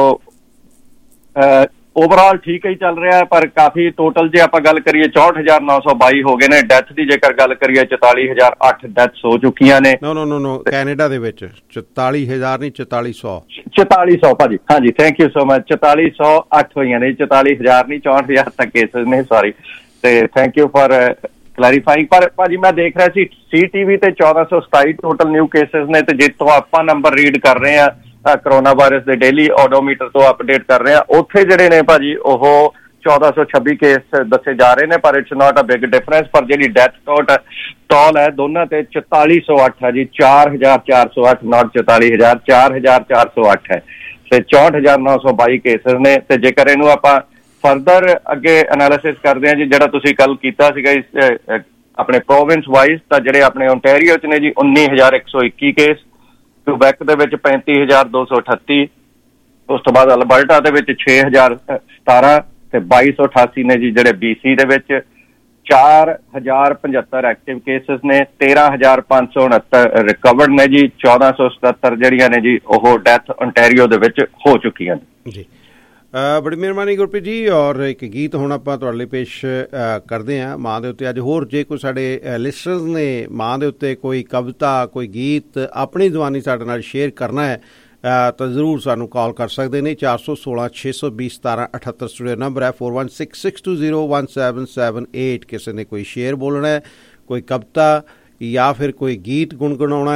ਓਵਰਆਲ ਠੀਕ ਹੀ ਚੱਲ ਰਿਹਾ, ਪਰ ਕਾਫੀ ਟੋਟਲ ਜੇ ਆਪਾਂ ਗੱਲ ਕਰੀਏ ਚੌਂਹਠ ਹਜ਼ਾਰ ਨੌ ਸੌ ਬਾਈ ਹੋ ਗਏ ਨੇ। ਡੈਥ ਦੀ ਜੇਕਰ ਗੱਲ ਕਰੀਏ ਚੁਤਾਲੀ ਹਜ਼ਾਰ ਅੱਠ ਡੈਥਸ ਹੋ ਚੁੱਕੀਆਂ ਨੇ। ਨੋ ਨੋ ਨੋ ਨੋ ਕੈਨੇਡਾ ਦੇ ਵਿੱਚ ਚੁਤਾਲੀ ਹਜ਼ਾਰ ਨਹੀਂ ਚੁਤਾਲੀ ਸੌ ਚੁਤਾਲੀ ਸੌ ਭਾਜੀ, ਹਾਂਜੀ ਥੈਂਕ ਯੂ ਸੋ ਮਚ। ਚੁਤਾਲੀ ਸੌ ਅੱਠ ਹੋਈਆਂ ਨੇ, ਚੁਤਾਲੀ ਹਜ਼ਾਰ ਨਹੀਂ ਚੌਂਹਠ ਹਜ਼ਾਰ ਤੱਕ ਕੇਸਿਸ ਨੇ, ਸੌਰੀ। ਤੇ ਥੈਂਕ ਯੂ ਫॉर ਕਲੈਰੀਫਾਈਂਗ। ਪਰ ਭਾਜੀ ਮੈਂ ਦੇਖ ਰਿਹਾ ਸੀ ਸੀ ਟੀ ਵੀ ਤੇ ਚੌਦਾਂ ਸੌ ਸਤਾਈ ਟੋਟਲ ਨਿਊ ਕੇਸਿਸ ਨੇ, ਤੇ ਜਿੱਥੋਂ ਆਪਾਂ ਨੰਬਰ ਰੀਡ ਕਰ ਰਹੇ ਆ ਕਰੋਨਾ ਵਾਇਰਸ ਦੇ ਡੇਲੀ ਓਡੋਮੀਟਰ ਤੋਂ ਅਪਡੇਟ ਕਰ ਰਹੇ ਆ, ਉੱਥੇ ਜਿਹੜੇ ਨੇ ਭਾਜੀ ਉਹ ਚੌਦਾਂ ਸੌ ਛੱਬੀ ਕੇਸ ਦੱਸੇ ਜਾ ਰਹੇ ਨੇ, ਪਰ it's not a big difference. ਪਰ ਜਿਹੜੀ ਡੈਥ ਟੋਟ ਟੋਲ ਹੈ ਦੋਨਾਂ ਤੇ ਚੁਤਾਲੀ ਸੌ ਅੱਠ ਹੈ ਜੀ, ਚਾਰ ਹਜ਼ਾਰ ਚਾਰ ਸੌ ਅੱਠ, ਨਾਟ ਚੁਤਾਲੀ ਹਜ਼ਾਰ, ਚਾਰ ਹਜ਼ਾਰ ਚਾਰ ਸੌ ਅੱਠ ਹੈ ਤੇ ਚੌਂਹਠ ਹਜ਼ਾਰ ਨੌ ਸੌ ਬਾਈ ਕੇਸਿਸ ਨੇ। ਤੇ ਜੇਕਰ ਇਹਨੂੰ ਆਪਾਂ ਫਰਦਰ ਅੱਗੇ ਐਨਾਲਿਸਿਸ ਕਰਦੇ ਹਾਂ ਜੀ, ਜਿਹੜਾ ਤੁਸੀਂ ਕੱਲ ਕੀਤਾ ਸੀਗਾ ਇਸ ਆਪਣੇ ਪ੍ਰੋਵਿੰਸ ਵਾਈਜ਼, ਤਾਂ ਜਿਹੜੇ ਆਪਣੇ ਓਨਟਾਰੀਓ ਚ ਨੇ ਜੀ ਉੱਨੀ ਹਜ਼ਾਰ ਇੱਕ ਸੌ ਇੱਕੀ ਕੇਸ, ਕੁਬੈਕ ਦੇ ਵਿੱਚ ਪੈਂਤੀ ਹਜ਼ਾਰ ਦੋ ਸੌ ਅਠੱਤੀ, ਉਸ ਤੋਂ ਬਾਅਦ ਅਲਬਰਟਾ ਦੇ ਵਿੱਚ ਛੇ ਹਜ਼ਾਰ ਸਤਾਰਾਂ ਤੇ ਬਾਈ ਸੌ ਅਠਾਸੀ ਨੇ ਜੀ ਜਿਹੜੇ ਬੀ ਸੀ ਦੇ ਵਿੱਚ। ਚਾਰ ਹਜ਼ਾਰ ਪਝੱਤਰ ਐਕਟਿਵ ਕੇਸਿਸ ਨੇ, ਤੇਰਾਂ ਹਜ਼ਾਰ ਪੰਜ ਸੌ ਉਣੱਤਰ ਰਿਕਵਰਡ ਨੇ ਜੀ, ਚੌਦਾਂ ਸੌ ਸਤੱਤਰ ਜਿਹੜੀਆਂ ਨੇ ਜੀ ਉਹ ਡੈਥ ਓਨਟਾਰੀਓ ਦੇ ਵਿੱਚ ਹੋ ਚੁੱਕੀਆਂ ਨੇ ਜੀ। ਬੜੀ ਮਿਹਰਬਾਨੀ ਗੁਰਪ੍ਰੀਤ ਜੀ। ਔਰ ਇੱਕ ਗੀਤ ਹੁਣ ਆਪਾਂ ਤੁਹਾਡੇ ਲਈ ਪੇਸ਼ ਕਰਦੇ ਹਾਂ ਮਾਂ ਦੇ ਉੱਤੇ। ਅੱਜ ਹੋਰ ਜੇ ਕੋਈ ਸਾਡੇ ਲਿਸਨਰਸ ਨੇ ਮਾਂ ਦੇ ਉੱਤੇ ਕੋਈ ਕਵਿਤਾ, ਕੋਈ ਗੀਤ ਆਪਣੀ ਜ਼ੁਬਾਨੀ ਸਾਡੇ ਨਾਲ ਸ਼ੇਅਰ ਕਰਨਾ ਹੈ ਤਾਂ ਜ਼ਰੂਰ ਸਾਨੂੰ ਕਾਲ ਕਰ ਸਕਦੇ ਨੇ। ਚਾਰ ਸੌ ਸੋਲਾਂ ਛੇ ਸੌ ਵੀਹ ਸਤਾਰਾਂ ਅਠੱਤਰ ਸਟੂਡੀਓ ਨੰਬਰ ਹੈ four one six six two zero one seven seven eight. ਕਿਸੇ ਨੇ ਕੋਈ ਸ਼ੇਅਰ ਬੋਲਣਾ ਹੈ, ਕੋਈ ਕਵਿਤਾ ਜਾਂ ਫਿਰ ਕੋਈ ਗੀਤ ਗੁਣਗੁਣਾਉਣਾ ਹੈ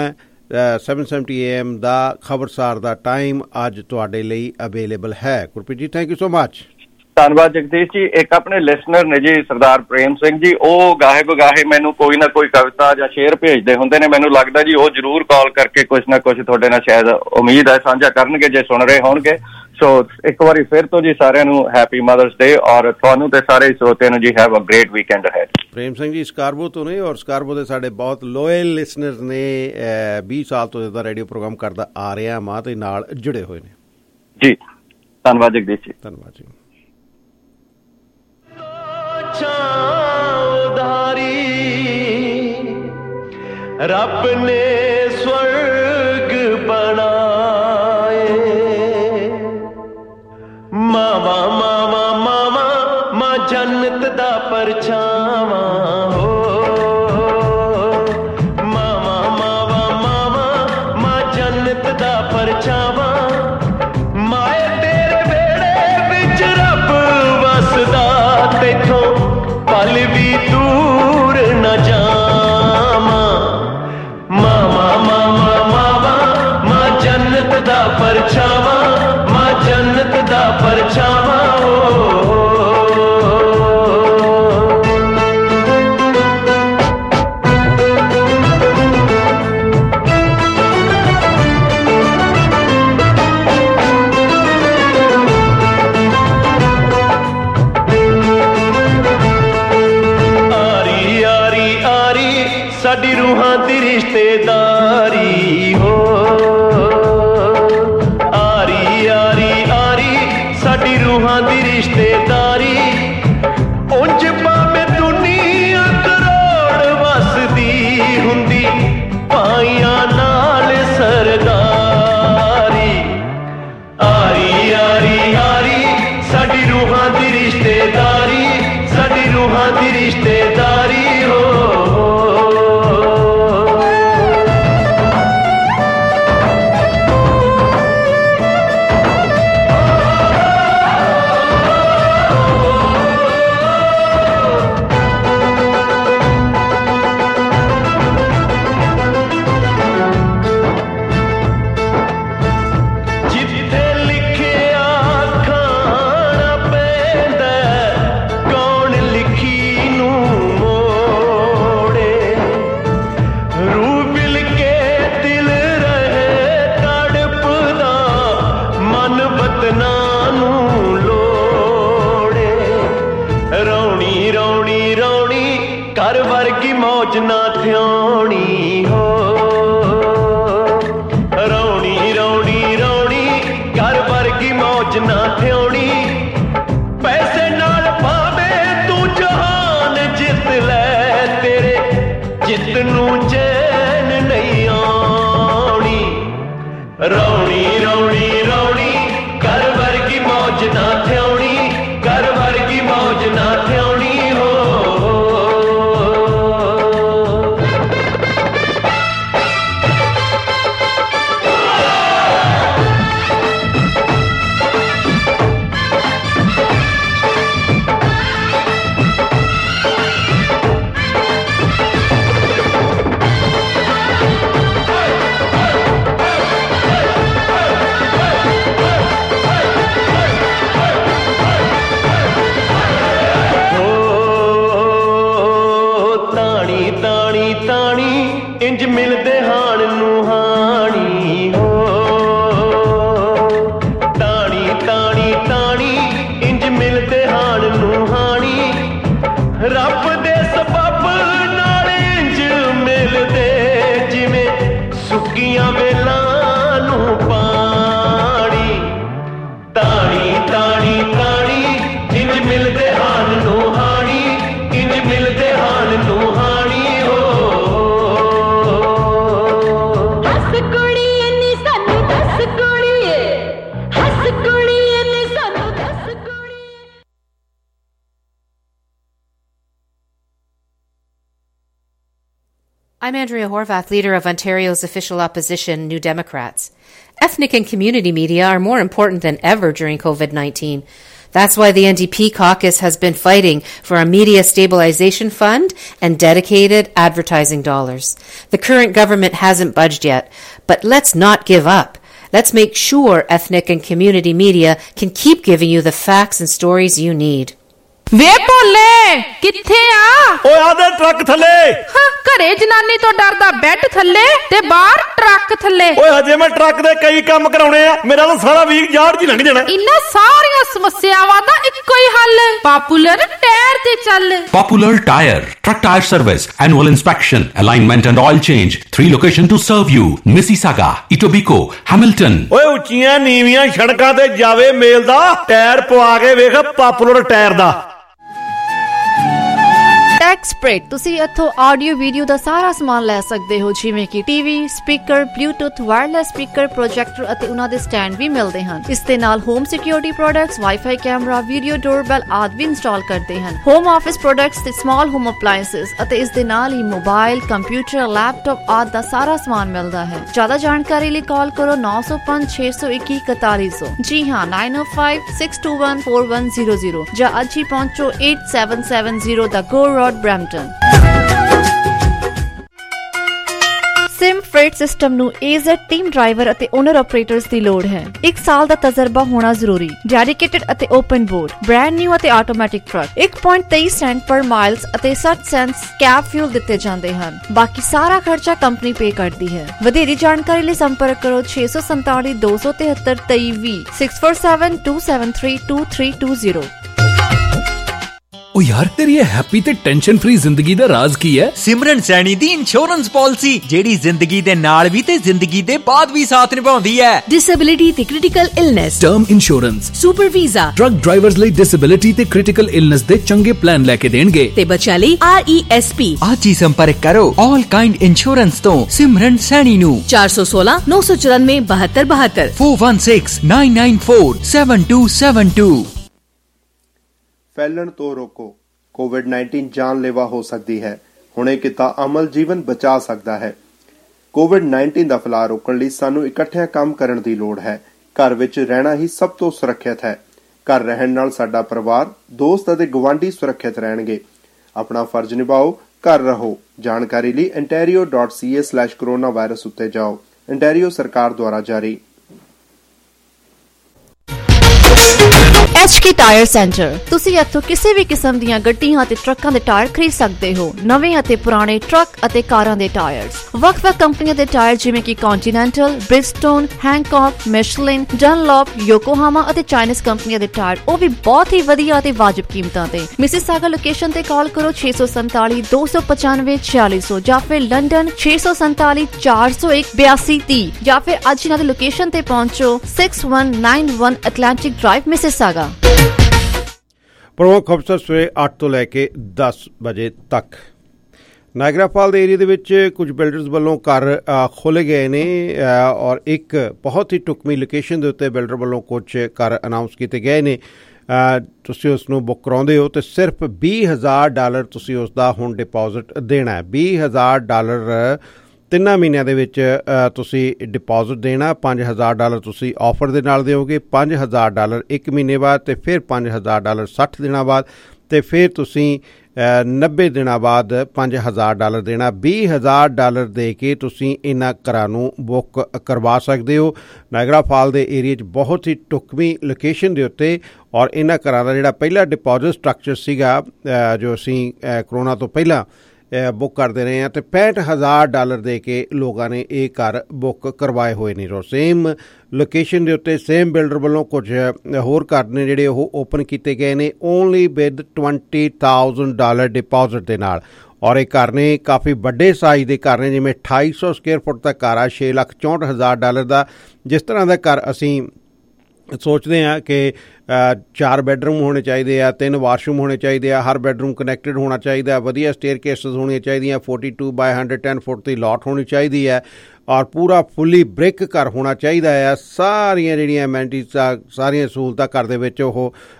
ਸੈਵਨ ਸੈਵਨਟੀ ਏ ਐਮ ਦਾ ਖਬਰਸਾਰ ਦਾ ਟਾਈਮ ਅੱਜ ਤੁਹਾਡੇ ਲਈ ਅਵੇਲੇਬਲ ਹੈ। Gurpreet ji, thank you so much. ਧੰਨਵਾਦ ਜਗਦੀਸ਼ ਜੀ। ਇੱਕ ਆਪਣੇ ਲਿਸਨਰ ਨੇ ਜੀ ਸਰਦਾਰ ਪ੍ਰੇਮ ਸਿੰਘ ਜੀ, ਉਹ ਗਾਹੇ ਬਗਾਹੇ ਮੈਨੂੰ ਕੋਈ ਨਾ ਕੋਈ ਕਵਿਤਾ ਜਾਂ ਸ਼ੇਰ ਭੇਜਦੇ ਹੁੰਦੇ ਨੇ। ਮੈਨੂੰ ਲੱਗਦਾ ਜੀ ਉਹ ਜ਼ਰੂਰ ਕਾਲ ਕਰਕੇ ਕੁਛ ਨਾ ਕੁਛ ਤੁਹਾਡੇ ਨਾਲ ਸ਼ਾਇਦ ਉਮੀਦ ਹੈ ਸਾਂਝਾ ਕਰਨਗੇ ਜੇ ਸੁਣ ਰਹੇ ਹੋਣਗੇ। ਸੋ ਇੱਕ ਵਾਰੀ ਫਿਰ ਤੋਂ ਜੀ ਸਾਰਿਆਂ ਨੂੰ ਹੈਪੀ ਮਦਰਸ ਡੇ, ਔਰ ਤੁਹਾਨੂੰ ਤੇ ਸਾਰੇ ਸਰੋਤਿਆਂ ਨੂੰ ਜੀ have a great weekend ahead. Prem Singh ji Scarborough ਤੋਂ ਨੇ, ਔਰ ਸਕਾਰਬੋ ਦੇ ਸਾਡੇ ਬਹੁਤ ਲੋਇਲ ਲਿਸਨਰਸ ਨੇ, ਵੀਹ ਸਾਲ ਤੋਂ ਜ਼ਿਆਦਾ ਰੇਡੀਓ ਪ੍ਰੋਗਰਾਮ ਕਰਦਾ ਆ ਰਿਹਾ ਮਾਂ ਤੇ ਨਾਲ ਜੁੜੇ ਹੋਏ ਨੇ ਜੀ। ਧੰਨਵਾਦ ਜਗਦੀਸ਼ ਜੀ। ਧੰਨਵਾਦ ਜੀ। उधारी रब ने स्वर्ग बनाए, मावा मावा मावा मां जन्नत दा परछावा हो, मावा मावा मावा मां जन्नत दा परछावा, माए तेरे बेड़े विच रब वसदा, तेथों पल भी दूर न जावा, मामा मामा मावा मां जन्नत दा परछावा, मां जन्नत दा परछावा हो। साडी रूहां दी रिश्तेदारी हो, आरी आरी आरी साडी रूहां दी रिश्तेदारी, उंज भावें दुनिया करोड़ वसदी हुंदी, पाइयां नाल सरदारी, आरी आरी आरी साडी रूहां दी रिश्तेदारी, साडी रूहां दी रिश्तेदारी हो। I'm Andrea Horvath, leader of Ontario's official opposition, New Democrats. Ethnic and community media are more important than ever during COVID nineteen. That's why the N D P caucus has been fighting for a media stabilization fund and dedicated advertising dollars. The current government hasn't budged yet, but let's not give up. Let's make sure ethnic and community media can keep giving you the facts and stories you need. ਵੇ ਭੋਲੇ ਕਿੱਥੇ ਆ? ਓਏ ਆਦੇ truck ਥੱਲੇ। ਘਰੇ ਜਨਾਨੀ ਤੋਂ ਡਰਦਾ bed ਥੱਲੇ ਤੇ ਬਾਹਰ ਟਰੱਕ ਥੱਲੇ। ਓਏ ਹਜੇ ਮੈਂ ਟਰੱਕ ਦੇ ਕਈ ਕੰਮ ਕਰਾਉਣੇ ਆ, ਮੇਰਾ ਤਾਂ ਸਾਰਾ ਵੀਕ ਯਾਰ ਜੀ ਲੰਘ ਜਾਣਾ। ਇਨ੍ਹਾਂ ਸਾਰੀਆਂ ਸਮੱਸਿਆਵਾਂ ਦਾ ਇੱਕੋ ਹੀ ਹੱਲ, ਪਾਪੂਲਰ ਟਾਇਰ ਤੇ ਚੱਲ। Popular Tire, truck tire service, annual inspection, alignment and oil change. Three location to serve you: Mississauga, Etobicoke, Hamilton. ਓਏ ਉੱਚੀਆਂ ਨੀਵੀਆਂ ਸੜਕਾਂ ਤੇ ਜਾਵੇ ਮੇਲ ਦਾ ਟਾਇਰ ਪਵਾ ਕੇ ਵੇਖ ਪਾਪੂਲਰ ਟਾਇਰ ਦਾ। ਟੈਕਸਪ੍ਰੇਡ ਤੁਸੀਂ ਇੱਥੋਂ ਆਡੀਓ ਵੀਡੀਓ ਦਾ ਸਾਰਾ ਸਮਾਨ ਲੈ ਸਕਦੇ ਹੋ, ਜਿਵੇਂ ਕਿ TV, speaker, bluetooth, wireless speaker, projector ਅਤੇ ਉਹਨਾਂ ਦੇ ਸਟੈਂਡ ਵੀ ਮਿਲਦੇ ਹਨ। ਇਸ ਦੇ ਨਾਲ home security products, wifi camera, video doorbell ਆਦਿ ਵੀ ਇੰਸਟਾਲ ਕਰਦੇ ਹਨ। ਹੋਮ ਆਫਿਸ ਪ੍ਰੋਡਕਟਸ ਤੇ ਸਮਾਲ ਹੋਮ ਅਪਲਾਇੰਸਸ ਅਤੇ ਇਸ ਦੇ ਨਾਲ ਹੀ ਮੋਬਾਈਲ, ਕੰਪਿਊਟਰ, ਲੈਪਟਾਪ ਆਦਿ ਦਾ ਸਾਰਾ ਸਮਾਨ ਮਿਲਦਾ ਹੈ। ਜ਼ਿਆਦਾ ਜਾਣਕਾਰੀ ਲਈ ਕਾਲ ਕਰੋ ਨੌ ਸੌ ਪੰਜ ਛੇ ਸੌ ਇੱਕੀ ਇਕਤਾਲੀ ਸੌ। ਜੀ ਹਾਂ, nine O five six two one four one zero zero ਜਾਂ ਅੱਜ ਹੀ ਪਹੁੰਚੋ ਏਟ ਸੈਵਨ ਸੈਵਨ ਜ਼ੀਰੋ ਦਾ Gore road Brampton। Sim freight system ਨੂੰ ਏਜ਼ਡ ਟੀਮ ਡਰਾਈਵਰ ਅਤੇ ਓਨਰ ਆਪਰੇਟਰਸ ਦੀ ਲੋੜ ਹੈ। ਇੱਕ ਸਾਲ ਦਾ ਤਜਰਬਾ ਹੋਣਾ ਜ਼ਰੂਰੀ। ਡੈਡੀਕੇਟਡ ਅਤੇ ਓਪਨ ਬੋਰਡ, ਬ੍ਰਾਂਡ ਨਿਊ ਅਤੇ ਆਟੋਮੈਟਿਕ ਟਰੱਕ। ਇੱਕ ਪੁਆਇੰਟ ਤੇਈ ਸੈਂਟ ਪਰ ਮਾਈਲਸ ਅਤੇ ਸੱਠ ਸੈਂਟਸ ਕੈਬ ਫਿਊਲ ਦਿੱਤੇ ਜਾਂਦੇ ਹਨ। ਬਾਕੀ ਸਾਰਾ ਖਰਚਾ ਕੰਪਨੀ ਪੇ ਕਰਦੀ ਹੈ। ਵਧੇਰੀ ਜਾਣਕਾਰੀ ਲਈ ਸੰਪਰਕ ਕਰੋ ਛੇ ਸੌ ਸੰਤਾਲੀ ਦੋ ਸੌ ਤਿਹੱਤਰ ਤੇਈ ਵੀਹ six four seven two seven three two three two zero. ओ यार तेरी ये हैप्पी ते टेंशन फ्री जिंदगी दा राज की है? सिमरन सैनी दी इंश्योरेंस पॉलिसी जेड़ी जिंदगी दे नाल भी ते जिंदगी दे बाद भी साथ निभाउंदी है। डिसेबिलिटी ते critical illness, term insurance, super visa, truck drivers ਲਈ डिसेबिलिटी ते क्रिटिकल इलनेस दे चंगे प्लान लेके देणगे ते बच्चा ਲਈ आर ई एस पी। आज ही संपर्क करो ऑल काइंड इंश्योरेंस तो सिमरन सैनी नु चार सौ सोलह नौ सौ चौरानवे बहत्तर बहत्तर four one six nine nine four seven two seven two. फैलन तो रोको। कोविड नाइनटीन जानलेवा हो सकती है। हुणे किता अमल जीवन बचा सकता है। कोविड नाइनटीन ਦਾ ਫੈਲਾਅ ਰੋਕਣ ਲਈ ਸਾਨੂੰ ਇਕੱਠਿਆਂ ਕੰਮ ਕਰਨ ਦੀ ਲੋੜ ਹੈ। ਘਰ ਵਿੱਚ ਰਹਿਣਾ ਹੀ ਸਭ ਤੋਂ ਸੁਰੱਖਿਅਤ ਹੈ। ਘਰ ਰਹਿਣ ਨਾਲ ਸਾਡਾ ਪਰਿਵਾਰ, ਦੋਸਤ ਅਤੇ ਗੁਆਂਢੀ ਸੁਰੱਖਿਅਤ ਰਹਿਣਗੇ। ਆਪਣਾ ਫਰਜ਼ ਨਿਭਾਓ, ਘਰ ਰਹੋ। ਜਾਣਕਾਰੀ ਲਈ ontario dot c a slash coronavirus ਉੱਤੇ ਜਾਓ। ontario ਸਰਕਾਰ ਦੁਆਰਾ ਜਾਰੀ। H K tyre centre. ਤੁਸੀਂ ਇੱਥੋਂ ਕਿਸੇ ਵੀ ਕਿਸਮ ਦੀਆਂ ਗੱਡੀਆਂ ਅਤੇ ਟਰੱਕਾਂ ਦੇ ਟਾਇਰ ਖਰੀਦ ਸਕਦੇ ਹੋ। ਨਵੇਂ ਅਤੇ ਪੁਰਾਣੇ ਟਰੱਕ ਅਤੇ ਕਾਰਾਂ ਦੇ ਟਾਇਰਸ, ਵੱਖ-ਵੱਖ ਕੰਪਨੀਆਂ ਦੇ ਟਾਇਰ ਜਿਵੇਂ ਕਿ ਕੰਟੀਨੈਂਟਲ, ਬ੍ਰਿਜਸਟੋਨ, ਹੈਂਕੌਕ, ਮਿਸ਼ਲਿਨ, ਡਨਲੌਪ, ਯੋਕੋਹਾਮਾ ਅਤੇ ਚਾਈਨੀਜ਼ ਕੰਪਨੀਆਂ ਦੇ ਟਾਇਰ, ਉਹ ਵੀ ਬਹੁਤ ਹੀ ਵਧੀਆ ਅਤੇ ਵਾਜਬ ਕੀਮਤਾਂ ਤੇ। ਮਿਸਿਸਾਗਾ ਲੋਕੇਸ਼ਨ ਤੇ ਕਾਲ ਕਰੋ ਛੇ ਸੌ ਸੰਤਾਲੀ ਦੋ ਸੌ ਪਚਾਨਵੇਂ ਛਿਆਲੀ ਸੌ ਜਾਂ ਫਿਰ ਲੰਡਨ ਛੇ ਸੌ ਸੰਤਾਲੀ ਚਾਰ ਸੌ ਇੱਕ ਬਿਆਸੀ ਤੀਹ ਜਾਂ ਫਿਰ ਅੱਜ ਇਹਨਾਂ ਦੀ ਲੋਕੇਸ਼ਨ ਤੇ ਪਹੁੰਚੋ six one nine one Atlantic drive Mississauga. ਪ੍ਰਮੁੱਖ ਅਫਸਰ ਸਵੇਰੇ ਅੱਠ ਤੋਂ ਲੈ ਕੇ ਦਸ ਵਜੇ ਤੱਕ। ਨਾਇਗਰਾ ਫਾਲ ਦੇ ਏਰੀਆ ਦੇ ਵਿੱਚ ਕੁਝ ਬਿਲਡਰਸ ਵੱਲੋਂ ਘਰ ਖੋਲ੍ਹੇ ਗਏ ਨੇ ਔਰ ਇੱਕ ਬਹੁਤ ਹੀ ਢੁਕਵੀਂ ਲੋਕੇਸ਼ਨ ਦੇ ਉੱਤੇ ਬਿਲਡਰ ਵੱਲੋਂ ਕੁਝ ਘਰ ਅਨਾਊਂਸ ਕੀਤੇ ਗਏ ਨੇ। ਤੁਸੀਂ ਉਸ ਨੂੰ ਬੁੱਕ ਕਰਾਉਂਦੇ ਹੋ ਅਤੇ ਸਿਰਫ ਵੀਹ ਹਜ਼ਾਰ ਡਾਲਰ ਤੁਸੀਂ ਉਸ ਦਾ ਹੁਣ ਡਿਪੋਜ਼ਿਟ ਦੇਣਾ ਹੈ। ਵੀਹ ਹਜ਼ਾਰ ਡਾਲਰ ਤਿੰਨਾਂ ਮਹੀਨਿਆਂ ਦੇ ਵਿੱਚ ਤੁਸੀਂ ਡਿਪੋਜ਼ਿਟ ਦੇਣਾ। ਪੰਜ ਹਜ਼ਾਰ ਡਾਲਰ ਤੁਸੀਂ ਆਫਰ ਦੇ ਨਾਲ ਦਿਓਗੇ, ਪੰਜ ਹਜ਼ਾਰ ਡਾਲਰ ਇੱਕ ਮਹੀਨੇ ਬਾਅਦ ਅਤੇ ਫਿਰ ਪੰਜ ਹਜ਼ਾਰ ਡਾਲਰ ਸੱਠ ਦਿਨਾਂ ਬਾਅਦ ਅਤੇ ਫਿਰ ਤੁਸੀਂ ਨੱਬੇ ਦਿਨਾਂ ਬਾਅਦ ਪੰਜ ਹਜ਼ਾਰ ਡਾਲਰ ਦੇਣਾ। ਵੀਹ ਹਜ਼ਾਰ ਡਾਲਰ ਦੇ ਕੇ ਤੁਸੀਂ ਇਹਨਾਂ ਘਰਾਂ ਨੂੰ ਬੁੱਕ ਕਰਵਾ ਸਕਦੇ ਹੋ। ਨਾਇਗਰਾ ਫਾਲ ਦੇ ਏਰੀਏ 'ਚ ਬਹੁਤ ਹੀ ਢੁਕਵੀਂ ਲੋਕੇਸ਼ਨ ਦੇ ਉੱਤੇ ਔਰ ਇਹਨਾਂ ਘਰਾਂ ਦਾ ਜਿਹੜਾ ਪਹਿਲਾ ਡਿਪੋਜ਼ਿਟ ਸਟਰਕਚਰ ਸੀਗਾ ਜੋ ਅਸੀਂ ਕਰੋਨਾ ਤੋਂ ਪਹਿਲਾਂ ਬੁੱਕ ਕਰਦੇ ਰਹੇ ਹਾਂ ਅਤੇ ਪੈਂਹਠ ਹਜ਼ਾਰ ਡਾਲਰ ਦੇ ਕੇ ਲੋਕਾਂ ਨੇ ਇਹ ਘਰ ਬੁੱਕ ਕਰਵਾਏ ਹੋਏ ਨੇ। ਸੋ ਸੇਮ ਲੋਕੇਸ਼ਨ ਦੇ ਉੱਤੇ ਸੇਮ ਬਿਲਡਰ ਵੱਲੋਂ ਕੁਝ ਹੋਰ ਘਰ ਨੇ ਜਿਹੜੇ ਉਹ ਓਪਨ ਕੀਤੇ ਗਏ ਨੇ only with twenty thousand dollar deposit ਦੇ ਨਾਲ। ਔਰ ਇਹ ਘਰ ਨੇ ਕਾਫੀ ਵੱਡੇ ਸਾਈਜ਼ ਦੇ ਘਰ ਨੇ, ਜਿਵੇਂ ਅਠਾਈ ਸੌ ਸਕੁਅਰ ਫੁੱਟ ਦਾ ਘਰ ਆ ਛੇ ਲੱਖ ਚੌਂਹਠ ਹਜ਼ਾਰ ਡਾਲਰ ਦਾ। ਜਿਸ ਤਰ੍ਹਾਂ ਦਾ ਘਰ ਅਸੀਂ ਸੋਚਦੇ ਹਾਂ ਕਿ ਚਾਰ ਬੈਡਰੂਮ ਹੋਣੇ ਚਾਹੀਦੇ ਆ, ਤਿੰਨ ਵਾਸ਼ਰੂਮ ਹੋਣੇ ਚਾਹੀਦੇ ਆ, ਹਰ ਬੈਡਰੂਮ ਕਨੈਕਟਡ ਹੋਣਾ ਚਾਹੀਦਾ, ਵਧੀਆ ਸਟੇਅਰ ਕੇਸਿਸ ਹੋਣੀਆਂ ਚਾਹੀਦੀਆਂ, forty two by hundred ten foot ਦੀ ਲੋਟ ਹੋਣੀ ਚਾਹੀਦੀ ਹੈ ਔਰ ਪੂਰਾ ਫੁੱਲੀ ਬ੍ਰਿਕ ਘਰ ਹੋਣਾ ਚਾਹੀਦਾ ਆ। ਸਾਰੀਆਂ ਜਿਹੜੀਆਂ ਐਮੈਨਿਟੀਜ਼ ਸਾਰੀਆਂ ਸਹੂਲਤਾਂ ਘਰ ਦੇ ਵਿੱਚ ਉਹ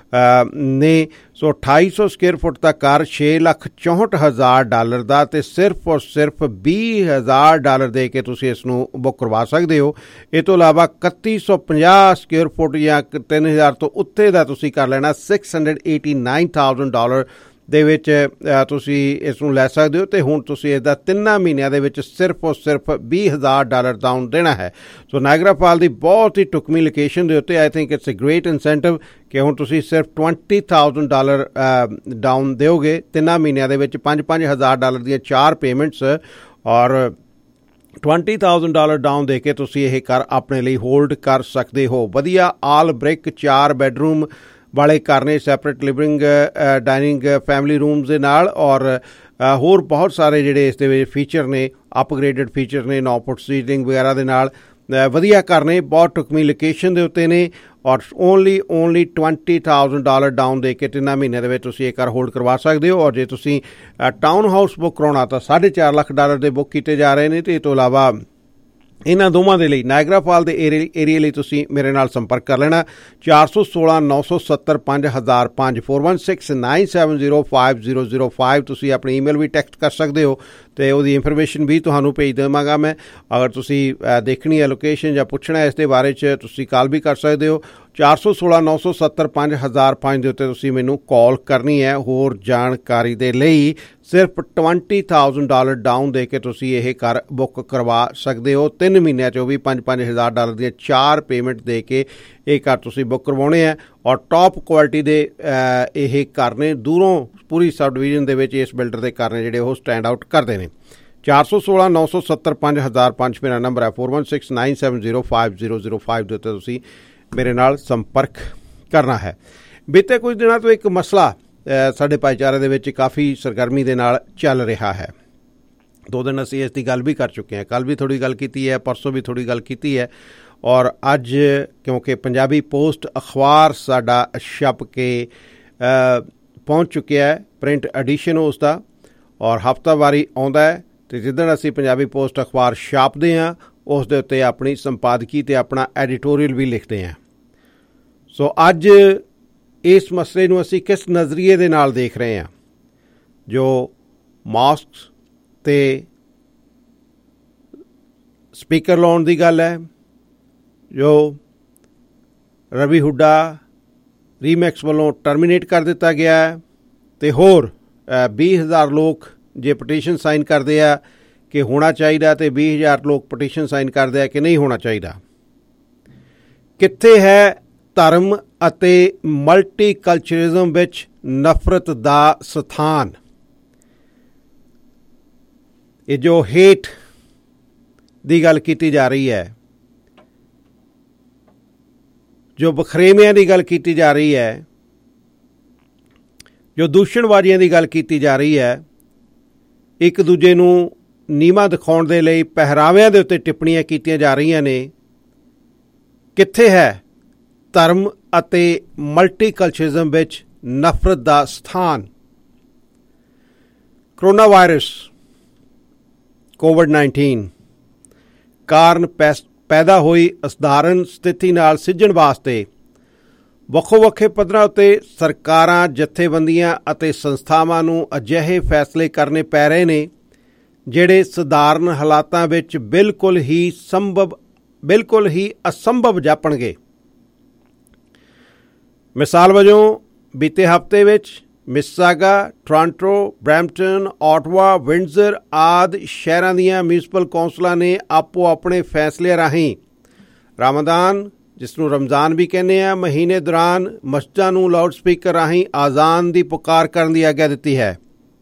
ਨੇ। ਸੋ ਅਠਾਈ ਸੌ ਸਕੁਏਅਰ ਫੁੱਟ ਦਾ ਘਰ ਛੇ ਲੱਖ ਚੌਂਹਠ ਹਜ਼ਾਰ ਡਾਲਰ ਦਾ, ਅਤੇ ਸਿਰਫ ਔਰ ਸਿਰਫ ਵੀਹ ਹਜ਼ਾਰ ਡਾਲਰ ਦੇ ਕੇ ਤੁਸੀਂ ਇਸ ਨੂੰ ਬੁੱਕ ਕਰਵਾ ਸਕਦੇ ਹੋ। ਇਹ ਤੋਂ ਇਲਾਵਾ ਇਕੱਤੀ ਸੌ ਪੰਜਾਹ ਸਕੁਏਅਰ ਫੁੱਟ ਜਾਂ ਤਿੰਨ ਹਜ਼ਾਰ ਤੋਂ ਉੱਤੇ ਦਾ ਤੁਸੀਂ ਕਰ ਲੈਣਾ six hundred eighty nine thousand dollar ਦੇ ਵਿੱਚ ਤੁਸੀਂ ਇਸ ਨੂੰ ਲੈ ਸਕਦੇ ਹੋ। ਅਤੇ ਹੁਣ ਤੁਸੀਂ ਇਸ ਦਾ ਤਿੰਨਾਂ ਮਹੀਨਿਆਂ ਦੇ ਵਿੱਚ ਸਿਰਫ ਔਰ ਸਿਰਫ ਵੀਹ ਹਜ਼ਾਰ ਡਾਲਰ ਡਾਊਨ ਦੇਣਾ ਹੈ। ਸੋ ਨਾਇਗਰਾ ਫਾਲ ਦੀ ਬਹੁਤ ਹੀ ਢੁਕਵੀਂ ਲੋਕੇਸ਼ਨ ਦੇ ਉੱਤੇ I think it's a great incentive ਕਿ ਹੁਣ ਤੁਸੀਂ ਸਿਰਫ ਟਵੰਟੀ ਥਾਊਜ਼ੈਂਡ ਡਾਲਰ ਡਾਊਨ ਦਿਓਗੇ ਤਿੰਨਾਂ ਮਹੀਨਿਆਂ ਦੇ ਵਿੱਚ, ਪੰਜ ਪੰਜ ਹਜ਼ਾਰ ਡਾਲਰ ਦੀਆਂ ਚਾਰ ਪੇਮੈਂਟਸ, ਔਰ ਟਵੰਟੀ ਥਾਊਜ਼ੈਂਡ ਡਾਲਰ ਡਾਊਨ ਦੇ ਕੇ ਤੁਸੀਂ ਇਹ ਘਰ ਆਪਣੇ ਲਈ ਹੋਲਡ ਕਰ ਸਕਦੇ ਹੋ। ਵਧੀਆ ਆਲ ਬ੍ਰਿਕ ਚਾਰ ਬੈਡਰੂਮ ਵਾਲੇ ਘਰ ਨੇ, separate living dining family rooms ਦੇ ਨਾਲ, ਔਰ ਹੋਰ ਬਹੁਤ ਸਾਰੇ ਜਿਹੜੇ ਇਸ ਦੇ ਵਿੱਚ ਫੀਚਰ ਨੇ, ਅਪਗ੍ਰੇਡਡ ਫੀਚਰ ਨੇ, ਨੌ ਫੁੱਟ ਸੀਟਿੰਗ ਵਗੈਰਾ ਦੇ ਨਾਲ ਵਧੀਆ ਘਰ ਨੇ, ਬਹੁਤ ਢੁਕਵੀਂ ਲੋਕੇਸ਼ਨ ਦੇ ਉੱਤੇ ਨੇ, ਔਰ only only twenty thousand dollar down ਦੇ ਕੇ ਤਿੰਨਾਂ ਮਹੀਨਿਆਂ ਦੇ ਵਿੱਚ ਤੁਸੀਂ ਇਹ ਘਰ ਹੋਲਡ ਕਰਵਾ ਸਕਦੇ ਹੋ। ਔਰ ਜੇ ਤੁਸੀਂ ਟਾਊਨ ਹਾਊਸ ਬੁੱਕ ਕਰਾਉਣਾ ਤਾਂ ਸਾਢੇ ਚਾਰ ਲੱਖ ਡਾਲਰ ਦੇ ਬੁੱਕ ਕੀਤੇ ਜਾ ਰਹੇ ਨੇ। ਅਤੇ ਇਸ ਤੋਂ ਇਲਾਵਾ ਇਹਨਾਂ ਦੋਵਾਂ ਦੇ ਲਈ ਨਾਇਗਰਾ ਫਾਲ ਦੇ ਏਰੀਏ ਏਰੀਏ ਲਈ ਤੁਸੀਂ ਮੇਰੇ ਨਾਲ ਸੰਪਰਕ ਕਰ ਲੈਣਾ ਚਾਰ ਸੌ ਸੋਲਾਂ ਨੌ ਸੌ ਸੱਤਰ ਪੰਜ ਹਜ਼ਾਰ ਪੰਜ four one six nine seven zero five zero zero five. ਤੁਸੀਂ ਆਪਣੀ ਈਮੇਲ ਵੀ ਟੈਕਸਟ ਕਰ ਸਕਦੇ ਹੋ ਅਤੇ ਉਹਦੀ ਇਨਫੋਰਮੇਸ਼ਨ ਵੀ ਤੁਹਾਨੂੰ ਭੇਜ ਦੇਵਾਂਗਾ ਮੈਂ। ਅਗਰ ਤੁਸੀਂ ਦੇਖਣੀ ਹੈ ਲੋਕੇਸ਼ਨ ਜਾਂ ਪੁੱਛਣਾ ਇਸ ਦੇ ਬਾਰੇ 'ਚ ਤੁਸੀਂ ਕਾਲ ਵੀ ਕਰ ਸਕਦੇ ਹੋ। ਚਾਰ ਸੌ ਸੋਲਾਂ ਨੌ ਸੌ ਸੱਤਰ ਪੰਜ ਹਜ਼ਾਰ ਪੰਜ ਦੇ ਉੱਤੇ ਤੁਸੀਂ ਮੈਨੂੰ ਕਾਲ ਕਰਨੀ ਹੈ। ਹੋਰ ਜਾਣਕਾਰੀ ਦੇ ਲਈ ਸਿਰਫ ਟਵੰਟੀ ਥਾਊਜ਼ੈਂਡ ਡਾਲਰ ਡਾਊਨ ਦੇ ਕੇ ਤੁਸੀਂ ਇਹ ਘਰ ਬੁੱਕ ਕਰਵਾ ਸਕਦੇ ਹੋ। ਤਿੰਨ ਮਹੀਨਿਆਂ 'ਚ ਉਹ ਵੀ ਪੰਜ ਪੰਜ ਹਜ਼ਾਰ ਡਾਲਰ ਦੀਆਂ ਚਾਰ ਪੇਮੈਂਟ ਦੇ ਕੇ ਇਹ ਘਰ ਤੁਸੀਂ ਬੁੱਕ ਕਰਵਾਉਣੇ ਹੈ। ਔਰ ਟੌਪ ਕੁਆਲਿਟੀ ਦੇ ਇਹ ਘਰ ਨੇ, ਦੂਰੋਂ ਪੂਰੀ ਸਬ ਡਿਵੀਜ਼ਨ ਦੇ ਵਿੱਚ ਇਸ ਬਿਲਡਰ ਦੇ ਘਰ ਨੇ ਜਿਹੜੇ ਉਹ ਸਟੈਂਡ ਆਊਟ ਕਰਦੇ ਨੇ। ਚਾਰ ਸੌ ਸੋਲਾਂ ਨੌ ਸੌ ਸੱਤਰ ਪੰਜ ਹਜ਼ਾਰ ਪੰਜ ਮੇਰਾ ਨੰਬਰ ਹੈ, four one six nine seven zero five zero zero five ਦੇ ਉੱਤੇ ਤੁਸੀਂ ਮੇਰੇ ਨਾਲ ਸੰਪਰਕ ਕਰਨਾ ਹੈ। ਬੀਤੇ ਕੁਝ ਦਿਨਾਂ ਤੋਂ ਇੱਕ ਮਸਲਾ ਸਾਡੇ ਭਾਈਚਾਰੇ ਦੇ ਵਿੱਚ ਕਾਫੀ ਸਰਗਰਮੀ ਦੇ ਨਾਲ ਚੱਲ ਰਿਹਾ ਹੈ। ਦੋ ਦਿਨ ਅਸੀਂ ਇਸ ਦੀ ਗੱਲ ਵੀ ਕਰ ਚੁੱਕੇ ਹਾਂ, ਕੱਲ੍ਹ ਵੀ ਥੋੜ੍ਹੀ ਗੱਲ ਕੀਤੀ ਹੈ, ਪਰਸੋਂ ਵੀ ਥੋੜ੍ਹੀ ਗੱਲ ਕੀਤੀ ਹੈ, ਔਰ ਅੱਜ ਕਿਉਂਕਿ ਪੰਜਾਬੀ ਪੋਸਟ ਅਖਬਾਰ ਸਾਡਾ ਛਪ ਕੇ ਪਹੁੰਚ ਚੁੱਕਿਆ ਹੈ, ਪ੍ਰਿੰਟ ਐਡੀਸ਼ਨ ਉਸ ਦਾ, ਔਰ ਹਫ਼ਤਾਵਾਰੀ ਆਉਂਦਾ ਹੈ। ਅਤੇ ਜਿੱਦਣ ਅਸੀਂ ਪੰਜਾਬੀ ਪੋਸਟ ਅਖਬਾਰ ਛਾਪਦੇ ਹਾਂ ਉਸ ਦੇ ਉੱਤੇ ਆਪਣੀ ਸੰਪਾਦਕੀ ਅਤੇ ਆਪਣਾ ਐਡੀਟੋਰੀਅਲ ਵੀ ਲਿਖਦੇ ਹਾਂ। ਸੋ ਅੱਜ ਇਸ ਮਸਲੇ ਨੂੰ ਅਸੀਂ ਕਿਸ ਨਜ਼ਰੀਏ ਦੇ ਨਾਲ ਦੇਖ ਰਹੇ ਹਾਂ, ਜੋ ਮਾਸਕ ਤੇ ਸਪੀਕਰ ਲਾਉਣ ਦੀ ਗੱਲ ਹੈ, ਜੋ ਰਵੀ ਹੁੱਡਾ ਰੀਮੈਕਸ ਵੱਲੋਂ ਟਰਮੀਨੇਟ ਕਰ ਦਿੱਤਾ ਗਿਆ ਹੈ, ਅਤੇ ਹੋਰ ਵੀਹ ਹਜ਼ਾਰ ਲੋਕ ਜੇ ਪਟੀਸ਼ਨ ਸਾਈਨ ਕਰਦੇ ਆ ਕਿ ਹੋਣਾ ਚਾਹੀਦਾ, ਅਤੇ ਵੀਹ ਹਜ਼ਾਰ ਲੋਕ ਪਟੀਸ਼ਨ ਸਾਈਨ ਕਰਦੇ ਆ ਕਿ ਨਹੀਂ ਹੋਣਾ ਚਾਹੀਦਾ। ਕਿੱਥੇ ਹੈ ਧਰਮ ਅਤੇ ਮਲਟੀ ਕਲਚਰਿਜ਼ਮ ਵਿੱਚ ਨਫ਼ਰਤ ਦਾ ਸਥਾਨ? ਇਹ ਜੋ ਹੇਟ ਦੀ ਗੱਲ ਕੀਤੀ ਜਾ ਰਹੀ ਹੈ, ਜੋ ਬਖਰੇਵਿਆਂ ਦੀ ਗੱਲ ਕੀਤੀ ਜਾ ਰਹੀ ਹੈ, ਜੋ ਦੂਸ਼ਣਬਾਜ਼ੀਆਂ ਦੀ ਗੱਲ ਕੀਤੀ ਜਾ ਰਹੀ ਹੈ, ਇੱਕ ਦੂਜੇ ਨੂੰ ਨੀਵਾਂ ਦਿਖਾਉਣ ਦੇ ਲਈ ਪਹਿਰਾਵਿਆਂ ਦੇ ਉੱਤੇ ਟਿੱਪਣੀਆਂ ਕੀਤੀਆਂ ਜਾ ਰਹੀਆਂ ਨੇ, ਕਿੱਥੇ ਹੈ ਧਰਮ ਅਤੇ ਮਲਟੀ ਕਲਚਰਿਜ਼ਮ ਵਿੱਚ ਨਫ਼ਰਤ ਦਾ ਸਥਾਨ? ਕਰੋਨਾ ਵਾਇਰਸ ਕੋਵਿਡ ਨਾਈਨਟੀਨ ਕਾਰਨ ਪੈਦਾ ਹੋਈ ਅਸਧਾਰਨ ਸਥਿਤੀ ਨਾਲ ਸਿੱਝਣ ਵਾਸਤੇ ਵੱਖੋ ਵੱਖਰੇ ਪੱਧਰਾਂ ਉੱਤੇ ਸਰਕਾਰਾਂ, ਜਥੇਬੰਦੀਆਂ ਅਤੇ ਸੰਸਥਾਵਾਂ ਨੂੰ ਅਜਿਹੇ ਫੈਸਲੇ ਕਰਨੇ ਪੈ ਰਹੇ ਨੇ ਜਿਹੜੇ ਸਧਾਰਨ ਹਾਲਾਤਾਂ ਵਿੱਚ ਬਿਲਕੁਲ ਹੀ ਸੰਭਵ ਬਿਲਕੁਲ ਹੀ ਅਸੰਭਵ ਜਾਪਣਗੇ। ਮਿਸਾਲ ਵਜੋਂ ਬੀਤੇ ਹਫ਼ਤੇ ਵਿੱਚ Mississauga, Toronto, Brampton, Ottawa, Windsor ਆਦਿ ਸ਼ਹਿਰਾਂ ਦੀਆਂ ਮਿਊਨਿਸਪਲ ਕੌਂਸਲਾਂ ਨੇ ਆਪੋ ਆਪਣੇ ਫੈਸਲੇ ਰਾਹੀਂ ਰਮਜ਼ਾਨ, ਜਿਸ ਨੂੰ ਰਮਜ਼ਾਨ ਵੀ ਕਹਿੰਦੇ ਆ, ਮਹੀਨੇ ਦੌਰਾਨ ਮਸਜਿਦਾਂ ਨੂੰ ਲਾਊਡ ਸਪੀਕਰ ਰਾਹੀਂ ਆਜ਼ਾਨ ਦੀ ਪੁਕਾਰ ਕਰਨ ਦੀ ਆਗਿਆ ਦਿੱਤੀ ਹੈ।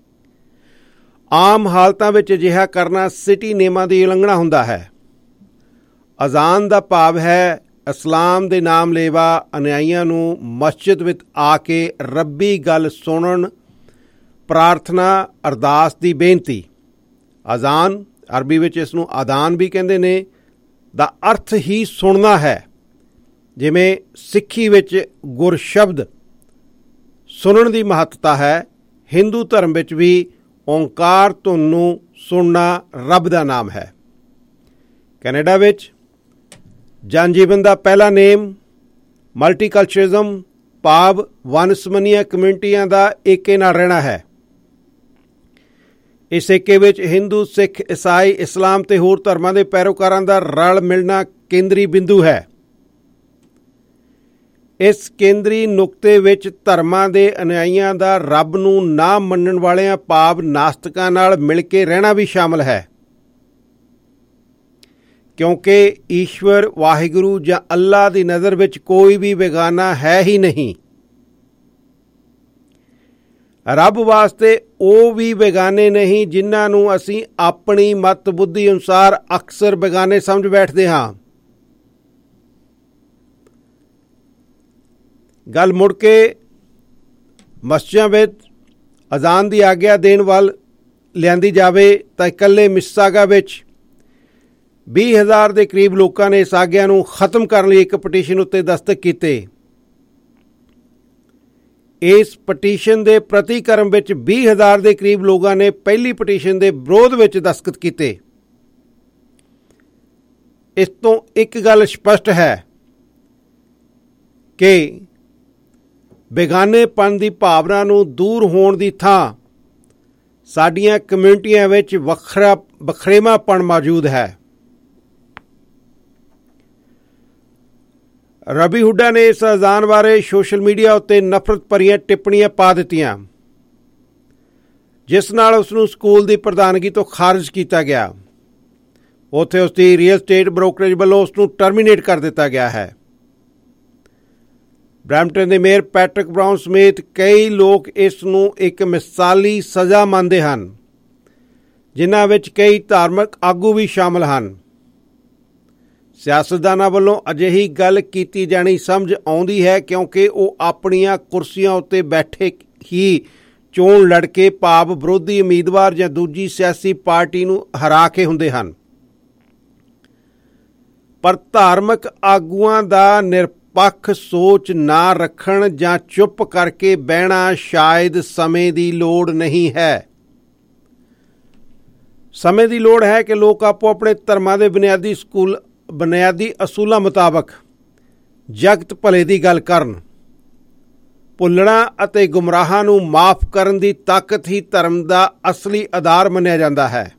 ਆਮ ਹਾਲਤਾਂ ਵਿੱਚ ਅਜਿਹਾ ਕਰਨਾ ਸਿਟੀ ਨਿਯਮਾਂ ਦੀ ਉਲੰਘਣਾ ਹੁੰਦਾ ਹੈ। ਅਜ਼ਾਨ ਦਾ ਭਾਵ ਹੈ ਇਸਲਾਮ ਦੇ ਨਾਮ ਲੇਵਾ ਅਨੁਯਾਈਆਂ ਨੂੰ ਮਸਜਿਦ ਵਿੱਚ ਆ ਕੇ ਰੱਬੀ ਗੱਲ ਸੁਣਨ, ਪ੍ਰਾਰਥਨਾ, ਅਰਦਾਸ ਦੀ ਬੇਨਤੀ। ਅਜ਼ਾਨ ਅਰਬੀ ਵਿੱਚ ਇਸ ਨੂੰ ਆਦਾਨ ਵੀ ਕਹਿੰਦੇ ਨੇ, ਦਾ ਅਰਥ ਹੀ ਸੁਣਨਾ ਹੈ। ਜਿਵੇਂ ਸਿੱਖੀ ਵਿੱਚ ਗੁਰ ਸ਼ਬਦ ਸੁਣਨ ਦੀ ਮਹੱਤਤਾ ਹੈ, ਹਿੰਦੂ ਧਰਮ ਵਿੱਚ ਵੀ ਓਂਕਾਰ ਧੁਨ ਨੂੰ ਸੁਣਨਾ ਰੱਬ ਦਾ ਨਾਮ ਹੈ। ਕੈਨੇਡਾ ਵਿੱਚ ਜਨ ਜੀਵਨ ਦਾ ਪਹਿਲਾ ਨੇਮ ਮਲਟੀਕਲਚਰਿਜ਼ਮ ਭਾਵ ਵੰਨ-ਸੁਵੰਨੀਆਂ ਕਮਿਊਨਿਟੀਆਂ ਦਾ ਏਕੇ ਨਾਲ ਰਹਿਣਾ ਹੈ। ਇਸ ਏਕੇ ਵਿੱਚ ਹਿੰਦੂ, ਸਿੱਖ, ਈਸਾਈ, ਇਸਲਾਮ ਤੇ ਹੋਰ ਧਰਮਾਂ ਦੇ ਪੈਰੋਕਾਰਾਂ ਦਾ ਰਲ ਮਿਲਣਾ ਕੇਂਦਰੀ ਬਿੰਦੂ ਹੈ। ਇਸ ਕੇਂਦਰੀ ਨੁਕਤੇ ਵਿੱਚ ਧਰਮਾਂ ਦੇ ਅਨੁਯਾਈਆਂ ਦਾ ਰੱਬ ਨੂੰ ਨਾ ਮੰਨਣ ਵਾਲਿਆਂ ਭਾਵ ਨਾਸਤਿਕਾਂ ਨਾਲ ਮਿਲ ਕੇ ਰਹਿਣਾ ਵੀ ਸ਼ਾਮਲ ਹੈ, ਕਿਉਂਕਿ ਈਸ਼ਵਰ, ਵਾਹਿਗੁਰੂ ਜਾਂ ਅੱਲਾਹ ਦੀ ਨਜ਼ਰ ਵਿੱਚ ਕੋਈ ਵੀ ਬੇਗਾਨਾ ਹੈ ਹੀ ਨਹੀਂ। ਰੱਬ ਵਾਸਤੇ ਉਹ ਵੀ ਬੇਗਾਨੇ ਨਹੀਂ ਜਿਨ੍ਹਾਂ ਨੂੰ ਅਸੀਂ ਆਪਣੀ ਮਤ ਬੁੱਧੀ ਅਨੁਸਾਰ ਅਕਸਰ ਬੇਗਾਨੇ ਸਮਝ ਬੈਠਦੇ ਹਾਂ। ਗੱਲ ਮੁੜ ਕੇ ਮਸਜਿਦਾਂ ਵਿੱਚ ਅਜ਼ਾਨ ਦੀ ਆਗਿਆ ਦੇਣ ਵੱਲ ਲਿਆਂਦੀ ਜਾਵੇ ਤਾਂ ਇਕੱਲੇ ਮਿਸਿਸਾਗਾ ਵਿੱਚ ਵੀਹ ਹਜ਼ਾਰ ਦੇ ਕਰੀਬ ਲੋਕਾਂ ਨੇ ਇਸ ਆਗਿਆ ਨੂੰ ਖਤਮ ਕਰਨ ਲਈ ਇੱਕ ਪਟੀਸ਼ਨ ਉੱਤੇ ਦਸਤਖਤ ਕੀਤੇ। ਇਸ ਪਟੀਸ਼ਨ ਦੇ ਪ੍ਰਤੀਕਰਮ ਵਿੱਚ ਵੀਹ ਹਜ਼ਾਰ ਦੇ ਕਰੀਬ ਲੋਕਾਂ ਨੇ ਪਹਿਲੀ ਪਟੀਸ਼ਨ ਦੇ ਵਿਰੋਧ ਵਿੱਚ ਦਸਤਖਤ ਕੀਤੇ। ਇਸ ਤੋਂ ਇੱਕ ਗੱਲ ਸਪਸ਼ਟ ਹੈ ਕਿ ਬੇਗਾਨੇਪਨ ਦੀ ਭਾਵਨਾ ਨੂੰ ਦੂਰ ਹੋਣ ਦੀ ਥਾਂ ਸਾਡੀਆਂ ਕਮਿਊਨਿਟੀਆਂ ਵਿੱਚ ਵੱਖਰਾ ਵੱਖਰੇਵਾਂਪਣ ਮੌਜੂਦ ਹੈ। ਰਬੀ ਹੁੱਡਾ ਨੇ ਇਸ ਅਜ਼ਾਨ ਬਾਰੇ ਸੋਸ਼ਲ ਮੀਡੀਆ ਉੱਤੇ ਨਫ਼ਰਤ ਭਰੀਆਂ ਟਿੱਪਣੀਆਂ ਪਾ ਦਿੱਤੀਆਂ, ਜਿਸ ਨਾਲ ਉਸ ਨੂੰ ਸਕੂਲ ਦੀ ਪ੍ਰਧਾਨਗੀ ਤੋਂ ਖਾਰਜ ਕੀਤਾ ਗਿਆ। ਉੱਥੇ ਉਸ ਦੀ ਰੀਅਲ ਸਟੇਟ ਬ੍ਰੋਕਰੇਜ ਵੱਲੋਂ ਉਸ ਨੂੰ ਟਰਮੀਨੇਟ ਕਰ ਦਿੱਤਾ ਗਿਆ ਹੈ। ਬਰੈਂਪਟਨ ਦੇ ਮੇਅਰ ਪੈਟਰਿਕ ਬਰਾਊਨ ਸਮੇਤ ਕਈ ਲੋਕ ਇਸ ਨੂੰ ਇੱਕ ਮਿਸਾਲੀ ਸਜ਼ਾ ਮੰਨਦੇ ਹਨ, ਜਿਨ੍ਹਾਂ ਵਿੱਚ ਕਈ ਧਾਰਮਿਕ ਆਗੂ ਵੀ ਸ਼ਾਮਲ ਹਨ। ਸਿਆਸਤਦਾਨਾਂ ਵੱਲੋਂ ਅਜਿਹੀ ਗੱਲ ਕੀਤੀ ਜਾਣੀ ਸਮਝ ਆਉਂਦੀ ਹੈ ਕਿਉਂਕਿ ਉਹ ਆਪਣੀਆਂ ਕੁਰਸੀਆਂ ਉੱਤੇ ਬੈਠੇ ਹੀ ਚੋਣ ਲੜ ਕੇ ਭਾਵ ਵਿਰੋਧੀ ਉਮੀਦਵਾਰ ਜਾਂ ਦੂਜੀ ਸਿਆਸੀ ਪਾਰਟੀ ਨੂੰ ਹਰਾ ਕੇ ਹੁੰਦੇ ਹਨ। ਪਰ ਧਾਰਮਿਕ ਆਗੂਆਂ ਦਾ ਨਿਰਪੱਖ ਸੋਚ ਨਾ ਰੱਖਣ ਜਾਂ ਚੁੱਪ ਕਰਕੇ ਬਹਿਣਾ ਸ਼ਾਇਦ ਸਮੇਂ ਦੀ ਲੋੜ ਨਹੀਂ ਹੈ। ਸਮੇਂ ਦੀ ਲੋੜ ਹੈ ਕਿ ਲੋਕ ਆਪੋ ਆਪਣੇ ਧਰਮਾਂ ਦੇ ਬੁਨਿਆਦੀ ਸਕੂਲ ਬੁਨਿਆਦੀ ਅਸੂਲਾਂ ਮੁਤਾਬਕ ਜਗਤ ਭਲੇ ਦੀ ਗੱਲ ਕਰਨ। ਭੁੱਲਣਾ ਅਤੇ ਗੁੰਮਰਾਹਾਂ ਨੂੰ ਮਾਫ਼ ਕਰਨ ਦੀ ਤਾਕਤ ਹੀ ਧਰਮ ਦਾ ਅਸਲੀ ਆਧਾਰ ਮੰਨਿਆ ਜਾਂਦਾ ਹੈ।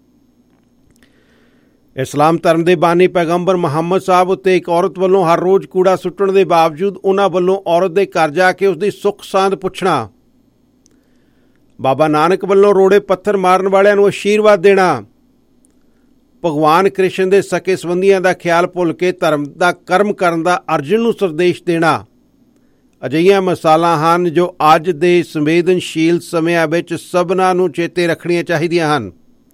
ਇਸਲਾਮ ਧਰਮ ਦੇ ਬਾਨੀ ਪੈਗੰਬਰ ਮੁਹੰਮਦ ਸਾਹਿਬ ਉੱਤੇ ਇੱਕ ਔਰਤ ਵੱਲੋਂ ਹਰ ਰੋਜ਼ ਕੂੜਾ ਸੁੱਟਣ ਦੇ ਬਾਵਜੂਦ ਉਹਨਾਂ ਵੱਲੋਂ ਔਰਤ ਦੇ ਘਰ ਜਾ ਕੇ ਉਸਦੀ ਸੁੱਖ ਸਾਂਦ ਪੁੱਛਣਾ, ਬਾਬਾ ਨਾਨਕ ਵੱਲੋਂ ਰੋੜੇ ਪੱਥਰ ਮਾਰਨ ਵਾਲਿਆਂ ਨੂੰ ਅਸ਼ੀਰਵਾਦ ਦੇਣਾ, ਭਗਵਾਨ ਕ੍ਰਿਸ਼ਨ ਦੇ ਸਕੇ ਸੰਬੰਧੀਆਂ ਦਾ ਖਿਆਲ ਭੁੱਲ ਕੇ ਧਰਮ ਦਾ ਕਰਮ ਕਰਨ ਦਾ ਅਰਜਨ ਨੂੰ ਸੰਦੇਸ਼ ਦੇਣਾ ਅਜਿਹੀਆਂ ਮਿਸਾਲਾਂ ਹਨ ਜੋ ਅੱਜ ਦੇ ਸੰਵੇਦਨਸ਼ੀਲ ਸਮਿਆਂ ਵਿੱਚ ਸਭਨਾਂ ਨੂੰ ਚੇਤੇ ਰੱਖਣੀਆਂ ਚਾਹੀਦੀਆਂ ਹਨ।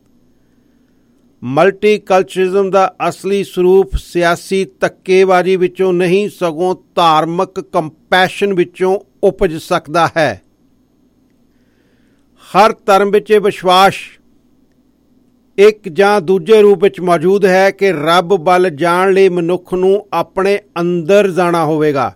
ਮਲਟੀਕਲਚਰਿਜ਼ਮ ਦਾ ਅਸਲੀ ਸਰੂਪ ਸਿਆਸੀ ਧੱਕੇਬਾਜ਼ੀ ਵਿੱਚੋਂ ਨਹੀਂ ਸਗੋਂ ਧਾਰਮਿਕ ਕੰਪੈਸ਼ਨ ਵਿੱਚੋਂ ਉਪਜ ਸਕਦਾ ਹੈ। ਹਰ ਧਰਮ ਵਿੱਚ ਇਹ ਵਿਸ਼ਵਾਸ ਇੱਕ ਜਾਂ ਦੂਜੇ ਰੂਪ ਵਿੱਚ ਮੌਜੂਦ ਹੈ ਕਿ ਰੱਬ ਵੱਲ ਜਾਣ ਲਈ ਮਨੁੱਖ ਨੂੰ ਆਪਣੇ ਅੰਦਰ ਜਾਣਾ ਹੋਵੇਗਾ।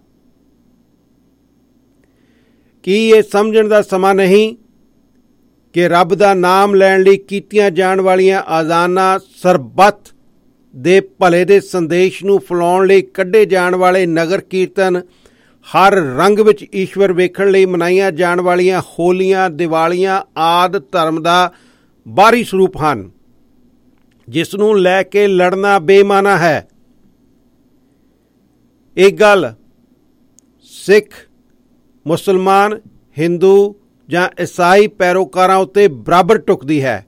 ਕੀ ਇਹ ਸਮਝਣ ਦਾ ਸਮਾਂ ਨਹੀਂ ਕਿ ਰੱਬ ਦਾ ਨਾਮ ਲੈਣ ਲਈ ਕੀਤੀਆਂ ਜਾਣ ਵਾਲੀਆਂ ਆਜ਼ਾਨਾਂ ਸਰਬੱਤ ਦੇ ਭਲੇ ਦੇ ਸੰਦੇਸ਼ ਨੂੰ ਫੈਲਾਉਣ ਲਈ ਕੱਢੇ ਜਾਣ ਵਾਲੇ ਨਗਰ ਕੀਰਤਨ, ਹਰ ਰੰਗ ਵਿੱਚ ਈਸ਼ਵਰ ਵੇਖਣ ਲਈ ਮਨਾਈਆਂ ਜਾਣ ਵਾਲੀਆਂ ਹੋਲੀਆਂ, ਦੀਵਾਲੀਆਂ ਆਦਿ ਧਰਮ ਦਾ ਬਾਹਰੀ ਸਰੂਪ ਹਨ, ਜਿਸ ਨੂੰ ਲੈ ਕੇ ਲੜਨਾ ਬੇਮਾਨਾ ਹੈ। ਇਹ ਗੱਲ ਸਿੱਖ, ਮੁਸਲਮਾਨ, ਹਿੰਦੂ ਜਾਂ ਈਸਾਈ ਪੈਰੋਕਾਰਾਂ ਉੱਤੇ ਬਰਾਬਰ ਟੁਕਦੀ ਹੈ।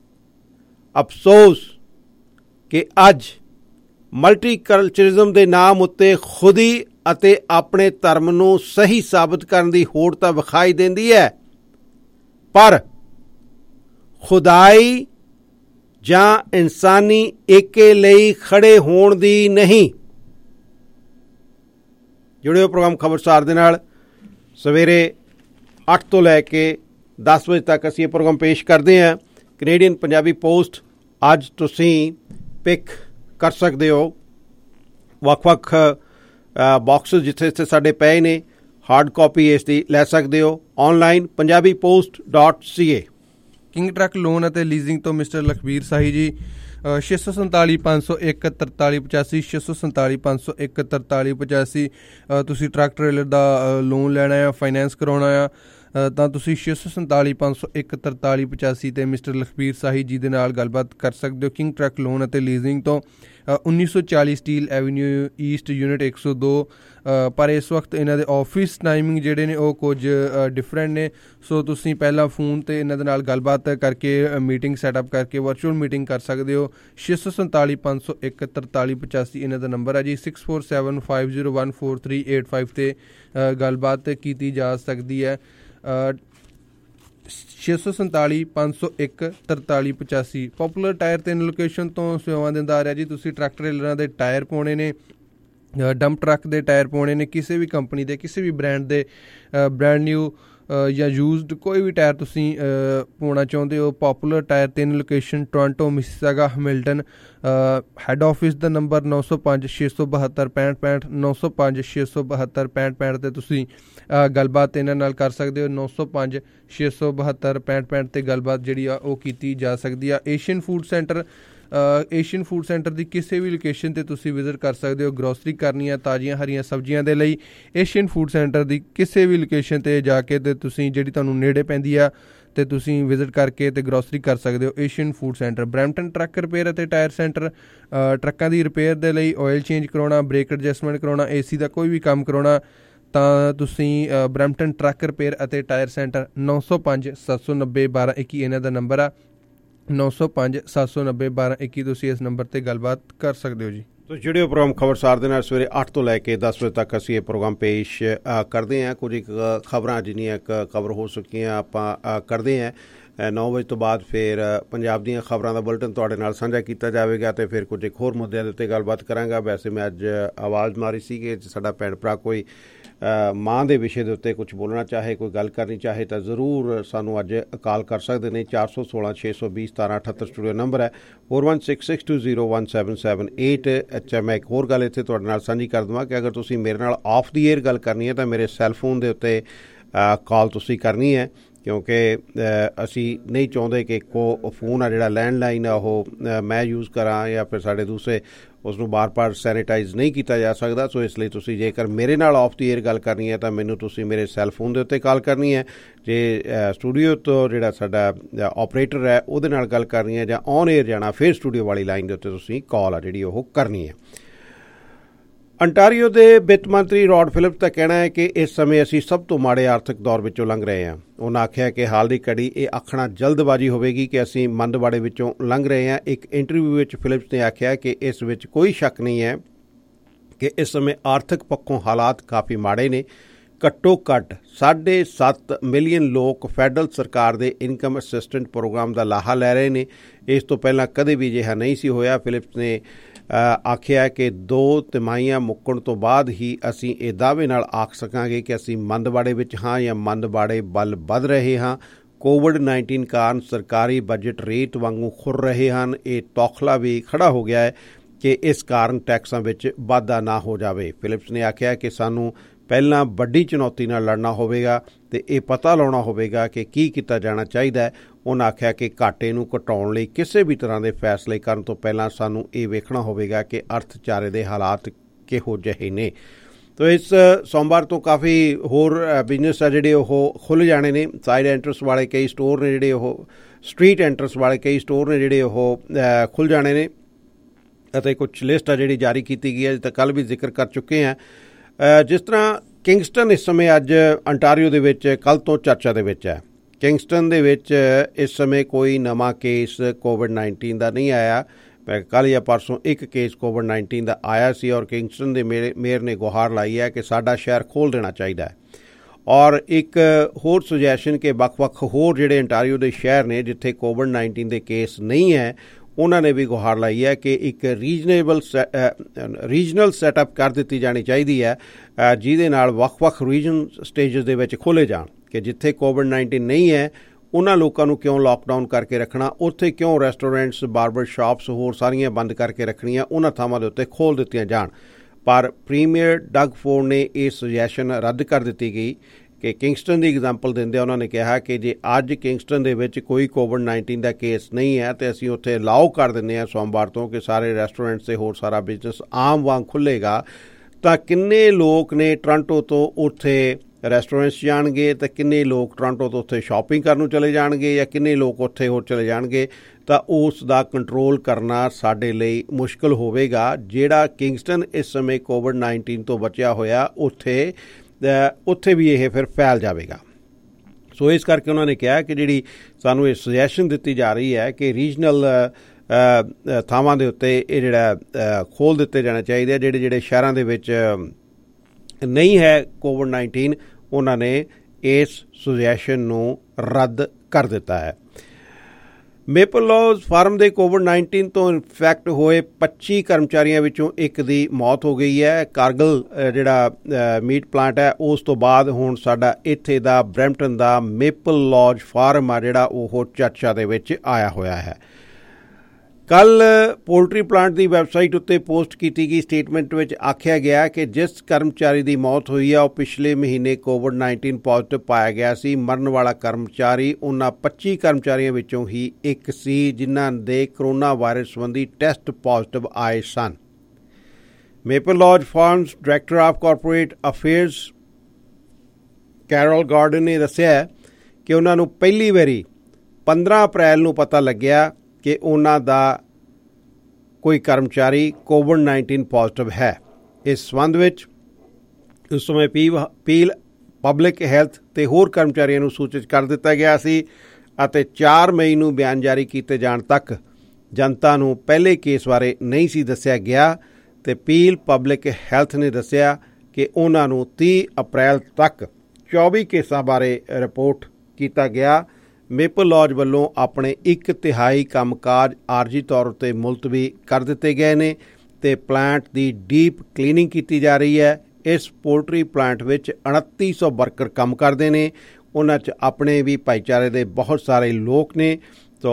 ਅਫਸੋਸ ਕਿ ਅੱਜ ਮਲਟੀਕਲਚਰਿਜ਼ਮ ਦੇ ਨਾਮ ਉੱਤੇ ਖੁਦੀ ਅਤੇ ਆਪਣੇ ਧਰਮ ਨੂੰ ਸਹੀ ਸਾਬਤ ਕਰਨ ਦੀ ਹੋੜ ਤਾਂ ਵਿਖਾਈ ਦਿੰਦੀ ਹੈ, ਪਰ ਖੁਦਾਈ ਜਾਂ ਇਨਸਾਨੀ ਏਕੇ ਲਈ ਖੜੇ ਹੋਣ ਦੀ ਨਹੀਂ। ਜੁੜਿਓ ਪ੍ਰੋਗਰਾਮ ਖਬਰਸਾਰ ਦੇ ਨਾਲ। ਸਵੇਰੇ ਅੱਠ ਤੋਂ ਲੈ ਕੇ ਦਸ ਵਜੇ ਤੱਕ ਅਸੀਂ ਇਹ ਪ੍ਰੋਗਰਾਮ ਪੇਸ਼ ਕਰਦੇ ਹਾਂ। ਕੈਨੇਡੀਅਨ ਪੰਜਾਬੀ ਪੋਸਟ ਅੱਜ ਤੁਸੀਂ ਪਿਕ ਕਰ ਸਕਦੇ ਹੋ ਵੱਖ-ਵੱਖ ਬਾਕਸਿਸ ਜਿੱਥੇ ਜਿੱਥੇ ਸਾਡੇ ਪਏ ਨੇ। ਹਾਰਡ ਕਾਪੀ ਇਸ ਦੀ ਲੈ ਸਕਦੇ ਹੋ online Punjabi post dot C A. King truck loan ਅਤੇ ਲੀਜ਼ਿੰਗ ਤੋਂ ਮਿਸਟਰ ਲਖਬੀਰ ਸਾਹੀ ਜੀ, ਛੇ ਸੌ ਸੰਤਾਲੀ ਪੰਜ ਸੌ ਇੱਕ ਤਰਤਾਲੀ ਪਚਾਸੀ ਛੇ ਸੌ ਸੰਤਾਲੀ ਪੰਜ ਸੌ ਇੱਕ ਤਰਤਾਲੀ ਪਚਾਸੀ। ਤੁਸੀਂ ਟਰੱਕ ਟਰੇਲਰ ਦਾ ਲੋਨ ਲੈਣਾ ਆ, ਫਾਈਨੈਂਸ ਕਰਾਉਣਾ ਆ ਤਾਂ ਤੁਸੀਂ ਛੇ ਸੌ ਸੰਤਾਲੀ ਪੰਜ ਸੌ ਇੱਕ ਤਰਤਾਲੀ ਪਚਾਸੀ 'ਤੇ ਮਿਸਟਰ ਲਖਬੀਰ ਸਾਹੀ ਜੀ ਦੇ ਨਾਲ ਗੱਲਬਾਤ ਕਰ ਸਕਦੇ ਹੋ। ਕਿੰਗ ਟਰੱਕ ਲੋਨ ਅਤੇ ਲੀਜ਼ਿੰਗ ਤੋਂ ਉੱਨੀ ਸੌ ਚਾਲੀ ਸਟੀਲ ਐਵੀਨਿਊ ਈਸਟ ਯੂਨਿਟ ਇੱਕ ਸੌ ਦੋ। ਪਰ ਇਸ ਵਕਤ ਇਹਨਾਂ ਦੇ ਆਫਿਸ ਟਾਈਮਿੰਗ ਜਿਹੜੇ ਨੇ ਉਹ ਕੁਝ ਡਿਫਰੈਂਟ ਨੇ, ਸੋ ਤੁਸੀਂ ਪਹਿਲਾਂ ਫੋਨ 'ਤੇ ਇਹਨਾਂ ਦੇ ਨਾਲ ਗੱਲਬਾਤ ਕਰਕੇ ਮੀਟਿੰਗ ਸੈਟਅਪ ਕਰਕੇ ਵਰਚੁਅਲ ਮੀਟਿੰਗ ਕਰ ਸਕਦੇ ਹੋ। ਛੇ ਸੌ ਸੰਤਾਲੀ ਪੰਜ ਸੌ ਇੱਕ ਤਰਤਾਲੀ ਪਚਾਸੀ ਇਹਨਾਂ ਦਾ ਨੰਬਰ ਹੈ ਜੀ। Six four seven five zero one four three eight five 'ਤੇ ਗੱਲਬਾਤ ਕੀਤੀ ਜਾ ਸਕਦੀ ਹੈ। ਛੇ ਸੌ ਸੰਤਾਲੀ ਪੰਜ ਸੌ ਇੱਕ ਤਰਤਾਲੀ ਪਚਾਸੀ। ਪੋਪੂਲਰ ਟਾਇਰ ਤਿੰਨ ਲੋਕੇਸ਼ਨ ਤੋਂ ਸੇਵਾਵਾਂ ਦਿੰਦਾ ਆ ਰਿਹਾ ਜੀ। ਤੁਸੀਂ ਟਰੱਕ ਟਰੇਲਰਾਂ ਦੇ ਟਾਇਰ ਪਾਉਣੇ ਨੇ, ਡੰਪ ਟਰੱਕ ਦੇ ਟਾਇਰ ਪਾਉਣੇ ਨੇ, ਕਿਸੇ ਵੀ ਕੰਪਨੀ ਦੇ ਕਿਸੇ ਵੀ ਬ੍ਰਾਂਡ ਦੇ ਬ੍ਰੈਂਡ ਨਿਊ ਜਾਂ ਯੂਜ਼ਡ ਕੋਈ ਵੀ ਟਾਇਰ ਤੁਸੀਂ ਪਾਉਣਾ ਚਾਹੁੰਦੇ ਹੋ, ਪੋਪੂਲਰ ਟਾਇਰ ਤਿੰਨ location Toronto, Mississauga, Hamilton. Head office ਦਾ ਨੰਬਰ ਨੌ ਸੌ ਪੰਜ ਛੇ ਸੌ ਬਹੱਤਰ ਪੈਂਹਠ ਪੈਂਹਠ ਨੌ ਸੌ ਪੰਜ ਛੇ ਸੌ ਬਹੱਤਰ ਪੈਂਹਠ ਪੈਂਹਠ 'ਤੇ ਤੁਸੀਂ ਗੱਲਬਾਤ ਇਹਨਾਂ ਨਾਲ ਕਰ ਸਕਦੇ ਹੋ। ਨੌ ਸੌ ਪੰਜ ਛੇ ਸੌ ਬਹੱਤਰ ਪੈਂਹਠ ਪੈਂਹਠ 'ਤੇ ਗੱਲਬਾਤ ਜਿਹੜੀ ਆ ਉਹ ਕੀਤੀ ਜਾ ਸਕਦੀ ਆ। Asian food centre Asian food centre ਦੀ ਕਿਸੇ ਵੀ ਲੋਕੇਸ਼ਨ 'ਤੇ ਤੁਸੀਂ ਵਿਜ਼ਿਟ ਕਰ ਸਕਦੇ ਹੋ। ਗਰੋਸਰੀ ਕਰਨੀ ਆ ਤਾਜ਼ੀਆਂ ਹਰੀਆਂ ਸਬਜ਼ੀਆਂ ਦੇ ਲਈ ਏਸ਼ੀਅਨ ਫੂਡ ਸੈਂਟਰ ਦੀ ਕਿਸੇ ਵੀ ਲੋਕੇਸ਼ਨ 'ਤੇ ਜਾ ਕੇ ਅਤੇ ਤੁਸੀਂ ਜਿਹੜੀ ਤੁਹਾਨੂੰ ਨੇੜੇ ਪੈਂਦੀ ਆ ਅਤੇ ਤੁਸੀਂ ਵਿਜ਼ਿਟ ਕਰਕੇ ਅਤੇ ਗਰੋਸਰੀ ਕਰ ਸਕਦੇ ਹੋ। Asian food centre. Brampton truck repair ਅਤੇ ਟਾਇਰ ਸੈਂਟਰ, ਟਰੱਕਾਂ ਦੀ ਰਿਪੇਅਰ ਦੇ ਲਈ ਆਇਲ ਚੇਂਜ ਕਰਾਉਣਾ, ਬ੍ਰੇਕ ਐਡਜਸਟਮੈਂਟ ਕਰਾਉਣਾ, ਏ ਸੀ ਦਾ ਕੋਈ ਵੀ ਕੰਮ ਕਰਾਉਣਾ ਤਾਂ ਤੁਸੀਂ ਬਰੈਂਪਟਨ ਟਰੱਕ ਰਿਪੇਅਰ ਅਤੇ ਟਾਇਰ ਸੈਂਟਰ ਨੌ ਸੌ ਪੰਜ ਸੱਤ ਸੌ ਨੱਬੇ ਬਾਰਾਂ ਇੱਕੀ ਇਹਨਾਂ ਦਾ ਨੰਬਰ ਆ। ਨੌ ਸੌ ਪੰਜ ਸੱਤ ਸੌ ਨੱਬੇ ਬਾਰਾਂ ਇੱਕੀ ਤੁਸੀਂ ਇਸ ਨੰਬਰ 'ਤੇ ਗੱਲਬਾਤ ਕਰ ਸਕਦੇ ਹੋ ਜੀ। ਤੁਸੀਂ ਜਿਹੜੇ ਪ੍ਰੋਗਰਾਮ ਖਬਰਸਾਰ ਦੇ ਨਾਲ ਸਵੇਰੇ ਅੱਠ ਤੋਂ ਲੈ ਕੇ ਦਸ ਵਜੇ ਤੱਕ ਅਸੀਂ ਇਹ ਪ੍ਰੋਗਰਾਮ ਪੇਸ਼ ਕਰਦੇ ਹਾਂ। ਕੁਝ ਖਬਰਾਂ ਜਿੰਨੀਆਂ ਇੱਕ ਖਬਰ ਹੋ ਚੁੱਕੀਆਂ ਆਪਾਂ ਕਰਦੇ ਹਾਂ। ਨੌ ਵਜੇ ਤੋਂ ਬਾਅਦ ਫਿਰ ਪੰਜਾਬ ਦੀਆਂ ਖਬਰਾਂ ਦਾ ਬੁਲਟਨ ਤੁਹਾਡੇ ਨਾਲ ਸਾਂਝਾ ਕੀਤਾ ਜਾਵੇਗਾ ਅਤੇ ਫਿਰ ਕੁਝ ਇੱਕ ਹੋਰ ਮੁੱਦਿਆਂ ਦੇ ਉੱਤੇ ਗੱਲਬਾਤ ਕਰਾਂਗਾ। ਵੈਸੇ ਮੈਂ ਅੱਜ ਆਵਾਜ਼ ਮਾਰੀ ਸੀ ਕਿ ਸਾਡਾ ਭੈਣ ਭਰਾ ਕੋਈ ਮਾਂ ਦੇ ਵਿਸ਼ੇ ਦੇ ਉੱਤੇ ਕੁਝ ਬੋਲਣਾ ਚਾਹੇ, ਕੋਈ ਗੱਲ ਕਰਨੀ ਚਾਹੇ ਤਾਂ ਜ਼ਰੂਰ ਸਾਨੂੰ ਅੱਜ ਕਾਲ ਕਰ ਸਕਦੇ ਨੇ। ਚਾਰ ਸੌ ਸੋਲਾਂ ਛੇ ਸੌ ਵੀਹ ਸਤਾਰਾਂ ਅਠੱਤਰ ਸਟੂਡੀਓ ਨੰਬਰ ਹੈ four one six six two zero one seven seven eight. ਅੱਛਾ, ਮੈਂ ਇੱਕ ਹੋਰ ਗੱਲ ਇੱਥੇ ਤੁਹਾਡੇ ਨਾਲ ਸਾਂਝੀ ਕਰ ਦੇਵਾਂ ਕਿ ਅਗਰ ਤੁਸੀਂ ਮੇਰੇ ਨਾਲ ਆਫ ਦੀ ਏਅਰ ਗੱਲ ਕਰਨੀ ਹੈ ਤਾਂ ਮੇਰੇ ਸੈੱਲ ਫੋਨ ਦੇ ਉੱਤੇ ਕਾਲ ਤੁਸੀਂ ਕਰਨੀ ਹੈ, ਕਿਉਂਕਿ ਅਸੀਂ ਨਹੀਂ ਚਾਹੁੰਦੇ ਕਿ ਇੱਕੋ ਫੋਨ ਆ ਜਿਹੜਾ ਲੈਂਡਲਾਈਨ ਆ ਉਹ ਮੈਂ ਯੂਜ਼ ਕਰਾਂ ਜਾਂ ਫਿਰ ਸਾਡੇ ਦੂਸਰੇ ਉਸ ਨੂੰ ਬਾਰ-ਬਾਰ ਸੈਨੀਟਾਈਜ਼ ਨਹੀਂ ਕੀਤਾ ਜਾ ਸਕਦਾ। ਸੋ ਇਸ ਲਈ ਤੁਸੀਂ ਜੇਕਰ ਮੇਰੇ ਨਾਲ ਆਫ ਦੀ ਏਅਰ ਗੱਲ ਕਰਨੀ ਹੈ ਤਾਂ ਮੈਨੂੰ ਤੁਸੀਂ ਮੇਰੇ ਸੈੱਲ ਫੋਨ ਦੇ ਉੱਤੇ ਕਾਲ ਕਰਨੀ ਹੈ। ਜੇ ਸਟੂਡੀਓ ਤੋਂ ਜਿਹੜਾ ਸਾਡਾ ਆਪਰੇਟਰ ਹੈ ਉਹਦੇ ਨਾਲ ਗੱਲ ਕਰਨੀ ਹੈ ਜਾਂ ਔਨ ਏਅਰ ਜਾਣਾ ਫਿਰ ਸਟੂਡੀਓ ਵਾਲੀ ਲਾਈਨ ਦੇ ਉੱਤੇ ਤੁਸੀਂ ਕਾਲ ਆ ਜਿਹੜੀ ਉਹ ਕਰਨੀ ਹੈ। ਅੰਟਾਰੀਓ ਦੇ ਵਿੱਤ ਮੰਤਰੀ ਰੌਡ ਫਿਲਿਪਸ ਦਾ ਕਹਿਣਾ ਹੈ ਕਿ ਇਸ ਸਮੇਂ ਅਸੀਂ ਸਭ ਤੋਂ ਮਾੜੇ ਆਰਥਿਕ ਦੌਰ ਵਿੱਚੋਂ ਲੰਘ ਰਹੇ ਹਾਂ। ਉਹਨਾਂ ਆਖਿਆ ਕਿ ਹਾਲ ਦੀ ਘੜੀ ਇਹ ਆਖਣਾ ਜਲਦਬਾਜ਼ੀ ਹੋਵੇਗੀ ਕਿ ਅਸੀਂ ਮੰਦਵਾੜੇ ਵਿੱਚੋਂ ਲੰਘ ਰਹੇ ਹਾਂ। ਇੱਕ ਇੰਟਰਵਿਊ ਵਿੱਚ ਫਿਲਿਪਸ ਨੇ ਆਖਿਆ ਕਿ ਇਸ ਵਿੱਚ ਕੋਈ ਸ਼ੱਕ ਨਹੀਂ ਹੈ ਕਿ ਇਸ ਸਮੇਂ ਆਰਥਿਕ ਪੱਖੋਂ ਹਾਲਾਤ ਕਾਫੀ ਮਾੜੇ ਨੇ। ਘੱਟੋ ਘੱਟ ਸਾਢੇ ਸੱਤ ਮਿਲੀਅਨ ਲੋਕ ਫੈਡਰਲ ਸਰਕਾਰ ਦੇ ਇਨਕਮ ਅਸਿਸਟੈਂਟ ਪ੍ਰੋਗਰਾਮ ਦਾ ਲਾਹਾ ਲੈ ਰਹੇ ਨੇ। ਇਸ ਤੋਂ ਪਹਿਲਾਂ ਕਦੇ ਵੀ ਅਜਿਹਾ ਨਹੀਂ ਸੀ ਹੋਇਆ। ਫਿਲਿਪਸ ਨੇ ਆਖਿਆ ਕਿ ਦੋ ਤਿਮਾਹੀਆਂ ਮੁੱਕਣ ਤੋਂ ਬਾਅਦ ਹੀ ਅਸੀਂ ਇਹ ਦਾਅਵੇ ਨਾਲ ਆਖ ਸਕਾਂਗੇ ਕਿ ਅਸੀਂ ਮੰਦਵਾੜੇ ਵਿੱਚ ਹਾਂ ਜਾਂ ਮੰਦਵਾੜੇ ਵੱਲ ਵੱਧ ਰਹੇ ਹਾਂ। ਕੋਵਿਡ ਨਾਈਨਟੀਨ ਕਾਰਨ ਸਰਕਾਰੀ ਬਜਟ ਰੇਟ ਵਾਂਗੂ ਖੁਰ ਰਹੇ ਹਨ। ਇਹ ਤੌਖਲਾ ਵੀ ਖੜਾ ਹੋ ਗਿਆ ਹੈ ਕਿ ਇਸ ਕਾਰਨ ਟੈਕਸਾਂ ਵਿੱਚ ਵਾਧਾ ਨਾ ਹੋ ਜਾਵੇ। ਫਿਲਿਪਸ ਨੇ ਆਖਿਆ ਕਿ ਸਾਨੂੰ ਪਹਿਲਾਂ ਵੱਡੀ ਚੁਣੌਤੀ ਨਾਲ ਲੜਨਾ ਹੋਵੇਗਾ ਅਤੇ ਇਹ ਪਤਾ ਲਾਉਣਾ ਹੋਵੇਗਾ ਕਿ ਕੀ ਕੀਤਾ ਜਾਣਾ ਚਾਹੀਦਾ ਹੈ। ਉਹਨਾਂ ਆਖਿਆ ਕਿ ਘਾਟੇ ਨੂੰ ਘਟਾਉਣ ਲਈ ਕਿਸੇ ਵੀ ਤਰ੍ਹਾਂ ਦੇ ਫੈਸਲੇ ਕਰਨ ਤੋਂ ਪਹਿਲਾਂ ਸਾਨੂੰ ਇਹ ਵੇਖਣਾ ਹੋਵੇਗਾ ਕਿ ਅਰਥਚਾਰੇ ਦੇ ਹਾਲਾਤ ਕਿਹੋ ਜਿਹੇ ਨੇ। ਤੋ ਇਸ ਸੋਮਵਾਰ ਤੋਂ ਕਾਫੀ ਹੋਰ ਬਿਜ਼ਨਸ ਆ ਜਿਹੜੇ ਉਹ ਖੁੱਲ੍ਹ ਜਾਣੇ ਨੇ। ਸਾਈਡ ਐਂਟਰਸ ਵਾਲੇ ਕਈ ਸਟੋਰ ਨੇ ਜਿਹੜੇ ਉਹ, ਸਟਰੀਟ ਐਂਟਰਸ ਵਾਲੇ ਕਈ ਸਟੋਰ ਨੇ ਜਿਹੜੇ ਉਹ ਖੁੱਲ੍ਹ ਜਾਣੇ ਨੇ ਅਤੇ ਕੁਝ ਲਿਸਟ ਆ ਜਿਹੜੀ ਜਾਰੀ ਕੀਤੀ ਗਈ ਹੈ, ਜਿੱਦਾਂ ਕੱਲ੍ਹ ਵੀ ਜ਼ਿਕਰ ਕਰ ਚੁੱਕੇ ਹਾਂ। ਜਿਸ ਤਰ੍ਹਾਂ ਕਿੰਗਸਟਨ ਇਸ ਸਮੇਂ ਅੱਜ ਅੰਟਾਰੀਓ ਦੇ ਵਿੱਚ ਕੱਲ੍ਹ ਤੋਂ ਚਰਚਾ ਦੇ ਵਿੱਚ ਹੈ। ਕਿੰਗਸਟਨ ਦੇ ਵਿੱਚ ਇਸ ਸਮੇਂ ਕੋਈ ਨਵਾਂ ਕੇਸ ਕੋਵਿਡ ਨਾਈਨਟੀਨ ਦਾ ਨਹੀਂ ਆਇਆ। ਕੱਲ੍ਹ ਜਾਂ ਪਰਸੋਂ ਇੱਕ ਕੇਸ ਕੋਵਿਡ ਨਾਈਨਟੀਨ ਦਾ ਆਇਆ ਸੀ ਔਰ ਕਿੰਗਸਟਨ ਦੇ ਮੇਰੇ ਮੇਅਰ ਨੇ ਗੁਹਾਰ ਲਾਈ ਹੈ ਕਿ ਸਾਡਾ ਸ਼ਹਿਰ ਖੋਲ੍ਹ ਦੇਣਾ ਚਾਹੀਦਾ ਹੈ। ਔਰ ਇੱਕ ਹੋਰ ਸੁਜੈਸ਼ਨ ਕਿ ਵੱਖ-ਵੱਖ ਹੋਰ ਜਿਹੜੇ ਅੰਟਾਰੀਓ ਦੇ ਸ਼ਹਿਰ ਨੇ ਜਿੱਥੇ ਕੋਵਿਡ ਨਾਈਨਟੀਨ ਦੇ ਕੇਸ ਨਹੀਂ ਹੈ, ਉਹਨਾਂ ਨੇ ਵੀ ਗੁਹਾਰ ਲਾਈ ਹੈ ਕਿ ਇੱਕ ਰੀਜਨੇਬਲ ਰੀਜਨਲ ਸੈਟਅਪ ਕਰ ਦਿੱਤੀ ਜਾਣੀ ਚਾਹੀਦੀ ਹੈ, ਜਿਹਦੇ ਨਾਲ ਵੱਖ-ਵੱਖ ਰੀਜਨ ਸਟੇਜਸ ਦੇ ਵਿੱਚ ਖੋਲ੍ਹੇ ਜਾਣ ਕਿ ਜਿੱਥੇ ਕੋਵਿਡ ਨਾਈਨਟੀਨ ਨਹੀਂ ਹੈ ਉਹਨਾਂ ਲੋਕਾਂ ਨੂੰ ਕਿਉਂ ਲਾਕਡਾਊਨ ਕਰਕੇ ਰੱਖਣਾ, ਉੱਥੇ ਕਿਉਂ ਰੈਸਟੋਰੈਂਟਸ, ਬਾਰਬਰ ਸ਼ਾਪਸ ਹੋਰ ਸਾਰੀਆਂ ਬੰਦ ਕਰਕੇ ਰੱਖਣੀਆਂ, ਉਹਨਾਂ ਥਾਵਾਂ ਦੇ ਉੱਤੇ ਖੋਲ੍ਹ ਦਿੱਤੀਆਂ ਜਾਣ। ਪਰ ਪ੍ਰੀਮੀਅਰ ਡਗ ਫੋਰਡ ਨੇ ਇਹ ਸੁਜੈਸ਼ਨ ਰੱਦ ਕਰ ਦਿੱਤੀ ਗਈ ਕਿ ਕਿੰਗਸਟਨ ਦੀ ਐਗਜ਼ਾਮਪਲ ਦਿੰਦੇ ਉਹਨਾਂ ਨੇ ਕਿਹਾ ਕਿ ਜੇ ਅੱਜ ਕਿੰਗਸਟਨ ਦੇ ਵਿੱਚ ਕੋਈ ਕੋਵਿਡ ਨਾਈਨਟੀਨ ਦਾ ਕੇਸ ਨਹੀਂ ਹੈ ਅਤੇ ਅਸੀਂ ਉੱਥੇ ਅਲਾਓ ਕਰ ਦਿੰਦੇ ਹਾਂ ਸੋਮਵਾਰ ਤੋਂ ਕਿ ਸਾਰੇ ਰੈਸਟੋਰੈਂਟਸ ਅਤੇ ਹੋਰ ਸਾਰਾ ਬਿਜ਼ਨਸ ਆਮ ਵਾਂਗ ਖੁੱਲ੍ਹੇਗਾ, ਤਾਂ ਕਿੰਨੇ ਲੋਕ ਨੇ ਟੋਰਾਂਟੋ ਤੋਂ ਉੱਥੇ ਰੈਸਟੋਰੈਂਟਸ ਜਾਣਗੇ, ਅਤੇ ਕਿੰਨੇ ਲੋਕ ਟੋਰਾਂਟੋ ਤੋਂ ਉੱਥੇ ਸ਼ਾਪਿੰਗ ਕਰਨ ਨੂੰ ਚਲੇ ਜਾਣਗੇ, ਜਾਂ ਕਿੰਨੇ ਲੋਕ ਉੱਥੇ ਹੋਰ ਚਲੇ ਜਾਣਗੇ। ਤਾਂ ਉਸ ਦਾ ਕੰਟਰੋਲ ਕਰਨਾ ਸਾਡੇ ਲਈ ਮੁਸ਼ਕਿਲ ਹੋਵੇਗਾ। ਜਿਹੜਾ ਕਿੰਗਸਟਨ ਇਸ ਸਮੇਂ ਕੋਵਿਡ ਨਾਈਨਟੀਨ ਤੋਂ ਬਚਿਆ ਹੋਇਆ, ਉੱਥੇ ਉੱਥੇ ਵੀ ਇਹ ਫਿਰ ਫੈਲ ਜਾਵੇਗਾ। ਸੋ ਇਸ ਕਰਕੇ ਉਹਨਾਂ ਨੇ ਕਿਹਾ ਕਿ ਜਿਹੜੀ ਸਾਨੂੰ ਇਹ ਸੁਜੈਸ਼ਨ ਦਿੱਤੀ ਜਾ ਰਹੀ ਹੈ ਕਿ ਰੀਜਨਲ ਥਾਵਾਂ ਦੇ ਉੱਤੇ ਇਹ ਜਿਹੜਾ ਖੋਲ੍ਹ ਦਿੱਤੇ ਜਾਣੇ ਚਾਹੀਦੇ ਆ। ਜਿਹੜੇ ਜਿਹੜੇ ਸ਼ਹਿਰਾਂ ਦੇ ਵਿੱਚ ਨਹੀਂ ਹੈ ਕੋਵਿਡ ਨਾਈਨਟੀਨ, ਉਹਨਾਂ ਨੇ ਇਸ ਸੁਜੈਸ਼ਨ ਨੂੰ ਰੱਦ ਕਰ ਦਿੱਤਾ ਹੈ। ਮੇਪਲ ਲੌਜ਼ ਫਾਰਮ ਦੇ ਕੋਵਿਡ ਨਾਈਨਟੀਨ ਤੋਂ ਇਨਫੈਕਟ ਹੋਏ ਪੱਚੀ ਕਰਮਚਾਰੀਆਂ ਵਿੱਚੋਂ ਇੱਕ ਦੀ ਮੌਤ ਹੋ ਗਈ ਹੈ। ਕਾਰਗਿਲ ਜਿਹੜਾ ਮੀਟ ਪਲਾਂਟ ਹੈ, ਉਸ ਤੋਂ ਬਾਅਦ ਹੁਣ ਸਾਡਾ ਇੱਥੇ ਦਾ ਬਰੈਂਪਟਨ ਦਾ ਮੇਪਲ ਲੌਜ਼ ਫਾਰਮ ਆ ਜਿਹੜਾ ਉਹ ਚਰਚਾ ਦੇ ਵਿੱਚ ਆਇਆ ਹੋਇਆ ਹੈ। ਕੱਲ੍ਹ ਪੋਲਟਰੀ ਪਲਾਂਟ ਦੀ ਵੈਬਸਾਈਟ ਉੱਤੇ ਪੋਸਟ ਕੀਤੀ ਗਈ ਸਟੇਟਮੈਂਟ ਵਿੱਚ ਆਖਿਆ ਗਿਆ ਕਿ ਜਿਸ ਕਰਮਚਾਰੀ ਦੀ ਮੌਤ ਹੋਈ ਆ ਉਹ ਪਿਛਲੇ ਮਹੀਨੇ ਕੋਵਿਡ ਨਾਈਨਟੀਨ ਪੋਜ਼ਿਟਿਵ ਪਾਇਆ ਗਿਆ ਸੀ। ਮਰਨ ਵਾਲਾ ਕਰਮਚਾਰੀ ਉਹਨਾਂ ਪੱਚੀ ਕਰਮਚਾਰੀਆਂ ਵਿੱਚੋਂ ਹੀ ਇੱਕ ਸੀ ਜਿਨ੍ਹਾਂ ਦੇ ਕਰੋਨਾ ਵਾਇਰਸ ਸੰਬੰਧੀ ਟੈਸਟ ਪੋਜ਼ਿਟਿਵ ਆਏ ਸਨ। Maple Lodge farms director of corporate affairs Carol Gardner ਨੇ ਦੱਸਿਆ ਕਿ ਉਹਨਾਂ ਨੂੰ ਪਹਿਲੀ ਵਾਰੀ ਪੰਦਰਾਂ ਅਪ੍ਰੈਲ ਨੂੰ ਪਤਾ ਲੱਗਿਆ ਕਿ ਉਹਨਾਂ ਦਾ ਕੋਈ ਕਰਮਚਾਰੀ ਕੋਵਿਡ ਨਾਈਨਟੀਨ ਪੋਜ਼ਿਟਿਵ ਹੈ। ਇਸ ਸੰਬੰਧ ਵਿੱਚ ਉਸ ਸਮੇਂ ਪੀ ਪੀਲ ਪਬਲਿਕ ਹੈਲਥ ਅਤੇ ਹੋਰ ਕਰਮਚਾਰੀਆਂ ਨੂੰ ਸੂਚਿਤ ਕਰ ਦਿੱਤਾ ਗਿਆ ਸੀ ਅਤੇ ਚਾਰ ਮਈ ਨੂੰ ਬਿਆਨ ਜਾਰੀ ਕੀਤੇ ਜਾਣ ਤੱਕ ਜਨਤਾ ਨੂੰ ਪਹਿਲੇ ਕੇਸ ਬਾਰੇ ਨਹੀਂ ਸੀ ਦੱਸਿਆ ਗਿਆ ਅਤੇ ਪੀਲ ਪਬਲਿਕ ਹੈਲਥ ਨੇ ਦੱਸਿਆ ਕਿ ਉਹਨਾਂ ਨੂੰ ਤੀਹ ਅਪ੍ਰੈਲ ਤੱਕ ਚੌਵੀ ਕੇਸਾਂ ਬਾਰੇ ਰਿਪੋਰਟ ਕੀਤਾ ਗਿਆ। ਮੇਪਲ ਲੌਜ਼ ਵੱਲੋਂ ਆਪਣੇ ਇੱਕ ਤਿਹਾਈ ਕੰਮਕਾਜ ਆਰਜੀ ਤੌਰ ਉੱਤੇ ਮੁਲਤਵੀ ਕਰ ਦਿੱਤੇ ਗਏ ਨੇ ਅਤੇ ਪਲਾਂਟ ਦੀ ਡੀਪ ਕਲੀਨਿੰਗ ਕੀਤੀ ਜਾ ਰਹੀ ਹੈ। ਇਸ ਪੋਲਟਰੀ ਪਲਾਂਟ ਵਿੱਚ ਉਨੱਤੀ ਸੌ ਵਰਕਰ ਕੰਮ ਕਰਦੇ ਨੇ। ਉਹਨਾਂ 'ਚ ਆਪਣੇ ਵੀ ਭਾਈਚਾਰੇ ਦੇ ਬਹੁਤ ਸਾਰੇ ਲੋਕ ਨੇ। ਤੋ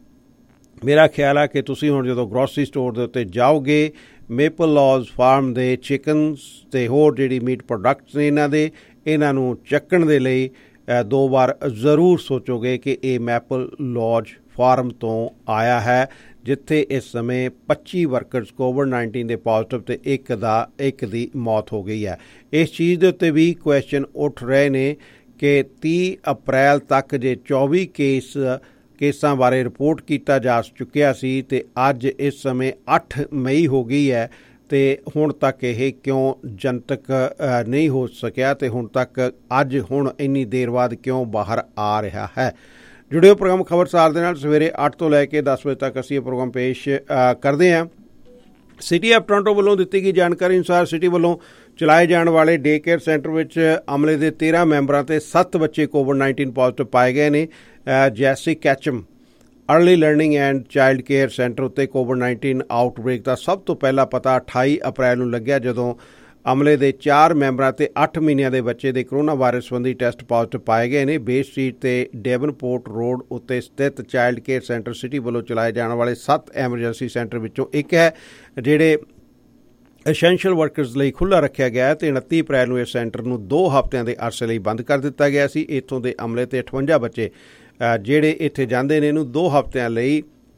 ਮੇਰਾ ਖਿਆਲ ਹੈ ਕਿ ਤੁਸੀਂ ਹੁਣ ਜਦੋਂ ਗਰੋਸਰੀ ਸਟੋਰ ਦੇ ਉੱਤੇ ਜਾਓਗੇ, ਮੇਪਲ ਲੌਜ਼ ਫਾਰਮ ਦੇ ਚਿਕਨਸ ਅਤੇ ਹੋਰ ਜਿਹੜੀ ਮੀਟ ਪ੍ਰੋਡਕਟਸ ਨੇ ਇਹਨਾਂ ਦੇ ਇਹਨਾਂ ਨੂੰ ਚੱਕਣ ਦੇ ਲਈ ਦੋ ਵਾਰ ਜ਼ਰੂਰ ਸੋਚੋਗੇ ਕਿ ਇਹ ਮੈਪਲ ਲੌਜ਼ ਫਾਰਮ ਤੋਂ ਆਇਆ ਹੈ, ਜਿੱਥੇ ਇਸ ਸਮੇਂ ਪੱਚੀ ਵਰਕਰਸ ਕੋਵਿਡ ਨਾਈਨਟੀਨ ਦੇ ਪੋਜ਼ਿਟਿਵ ਅਤੇ ਇੱਕ ਦਾ ਇੱਕ ਦੀ ਮੌਤ ਹੋ ਗਈ ਹੈ। ਇਸ ਚੀਜ਼ ਦੇ ਉੱਤੇ ਵੀ ਕੁਐਸਚਨ ਉੱਠ ਰਹੇ ਨੇ ਕਿ ਤੀਹ ਅਪ੍ਰੈਲ ਤੱਕ ਜੇ ਚੌਵੀ ਕੇਸ ਕੇਸਾਂ ਬਾਰੇ ਰਿਪੋਰਟ ਕੀਤਾ ਜਾ ਚੁੱਕਿਆ ਸੀ ਅਤੇ ਅੱਜ ਇਸ ਸਮੇਂ ਅੱਠ ਮਈ ਹੋ ਗਈ ਹੈ ਅਤੇ ਹੁਣ ਤੱਕ ਇਹ ਕਿਉਂ ਜਨਤਕ ਨਹੀਂ ਹੋ ਸਕਿਆ ਅਤੇ ਹੁਣ ਤੱਕ ਅੱਜ ਹੁਣ ਇੰਨੀ ਦੇਰ ਬਾਅਦ ਕਿਉਂ ਬਾਹਰ ਆ ਰਿਹਾ ਹੈ। ਜੁੜਿਓ ਪ੍ਰੋਗਰਾਮ ਖਬਰਸਾਰ ਦੇ ਨਾਲ। ਸਵੇਰੇ ਅੱਠ ਤੋਂ ਲੈ ਕੇ ਦਸ ਵਜੇ ਤੱਕ ਅਸੀਂ ਇਹ ਪ੍ਰੋਗਰਾਮ ਪੇਸ਼ ਕਰਦੇ ਹਾਂ। ਸਿਟੀ ਆਫ ਟੋਰਾਂਟੋ ਵੱਲੋਂ ਦਿੱਤੀ ਗਈ ਜਾਣਕਾਰੀ ਅਨੁਸਾਰ ਸਿਟੀ ਵੱਲੋਂ ਚਲਾਏ ਜਾਣ ਵਾਲੇ ਡੇ ਕੇਅਰ ਸੈਂਟਰ ਵਿੱਚ ਅਮਲੇ ਦੇ ਤੇਰ੍ਹਾਂ ਮੈਂਬਰਾਂ ਅਤੇ ਸੱਤ ਬੱਚੇ ਕੋਵਿਡ ਨਾਈਨਟੀਨ ਪੋਜ਼ਿਟਿਵ ਪਾਏ ਗਏ ਨੇ। Jessie Ketchum early learning and child care centre ਉੱਤੇ ਕੋਵਿਡ ਨਾਈਨਟੀਨ ਆਊਟਬ੍ਰੇਕ ਦਾ ਸਭ ਤੋਂ ਪਹਿਲਾਂ ਪਤਾ ਅਠਾਈ ਅਪ੍ਰੈਲ ਨੂੰ ਲੱਗਿਆ, ਜਦੋਂ ਅਮਲੇ ਦੇ ਚਾਰ ਮੈਂਬਰਾਂ ਅਤੇ ਅੱਠ ਮਹੀਨਿਆਂ ਦੇ ਬੱਚੇ ਦੇ ਕਰੋਨਾ ਵਾਇਰਸ ਸੰਬੰਧੀ ਟੈਸਟ ਪੋਜ਼ਿਟਿਵ ਪਾਏ ਗਏ ਨੇ। ਬੇ ਸਟਰੀਟ ਤੇ ਡੇਵਨਪੋਰਟ ਰੋਡ ਉੱਤੇ ਸਥਿਤ ਚਾਈਲਡ ਕੇਅਰ ਸੈਂਟਰ ਸਿਟੀ ਵੱਲੋਂ ਚਲਾਏ ਜਾਣ ਵਾਲੇ ਸੱਤ ਐਮਰਜੈਂਸੀ ਸੈਂਟਰ ਵਿੱਚੋਂ ਇੱਕ ਹੈ, ਜਿਹੜੇ ਐਸੈਂਸ਼ੀਅਲ ਵਰਕਰਸ ਲਈ ਖੁੱਲ੍ਹਾ ਰੱਖਿਆ ਗਿਆ ਅਤੇ ਉਨੱਤੀ ਅਪ੍ਰੈਲ ਨੂੰ ਇਸ ਸੈਂਟਰ ਨੂੰ ਦੋ ਹਫ਼ਤਿਆਂ ਦੇ ਅਰਸੇ ਲਈ ਬੰਦ ਕਰ ਦਿੱਤਾ ਗਿਆ ਸੀ। ਇੱਥੋਂ ਦੇ ਅਮਲੇ ਤੇ ਅਠਵੰਜਾ ਬੱਚੇ ਜਿਹੜੇ ਇੱਥੇ ਜਾਂਦੇ ਨੇ ਇਹਨੂੰ ਦੋ ਹਫ਼ਤਿਆਂ ਲਈ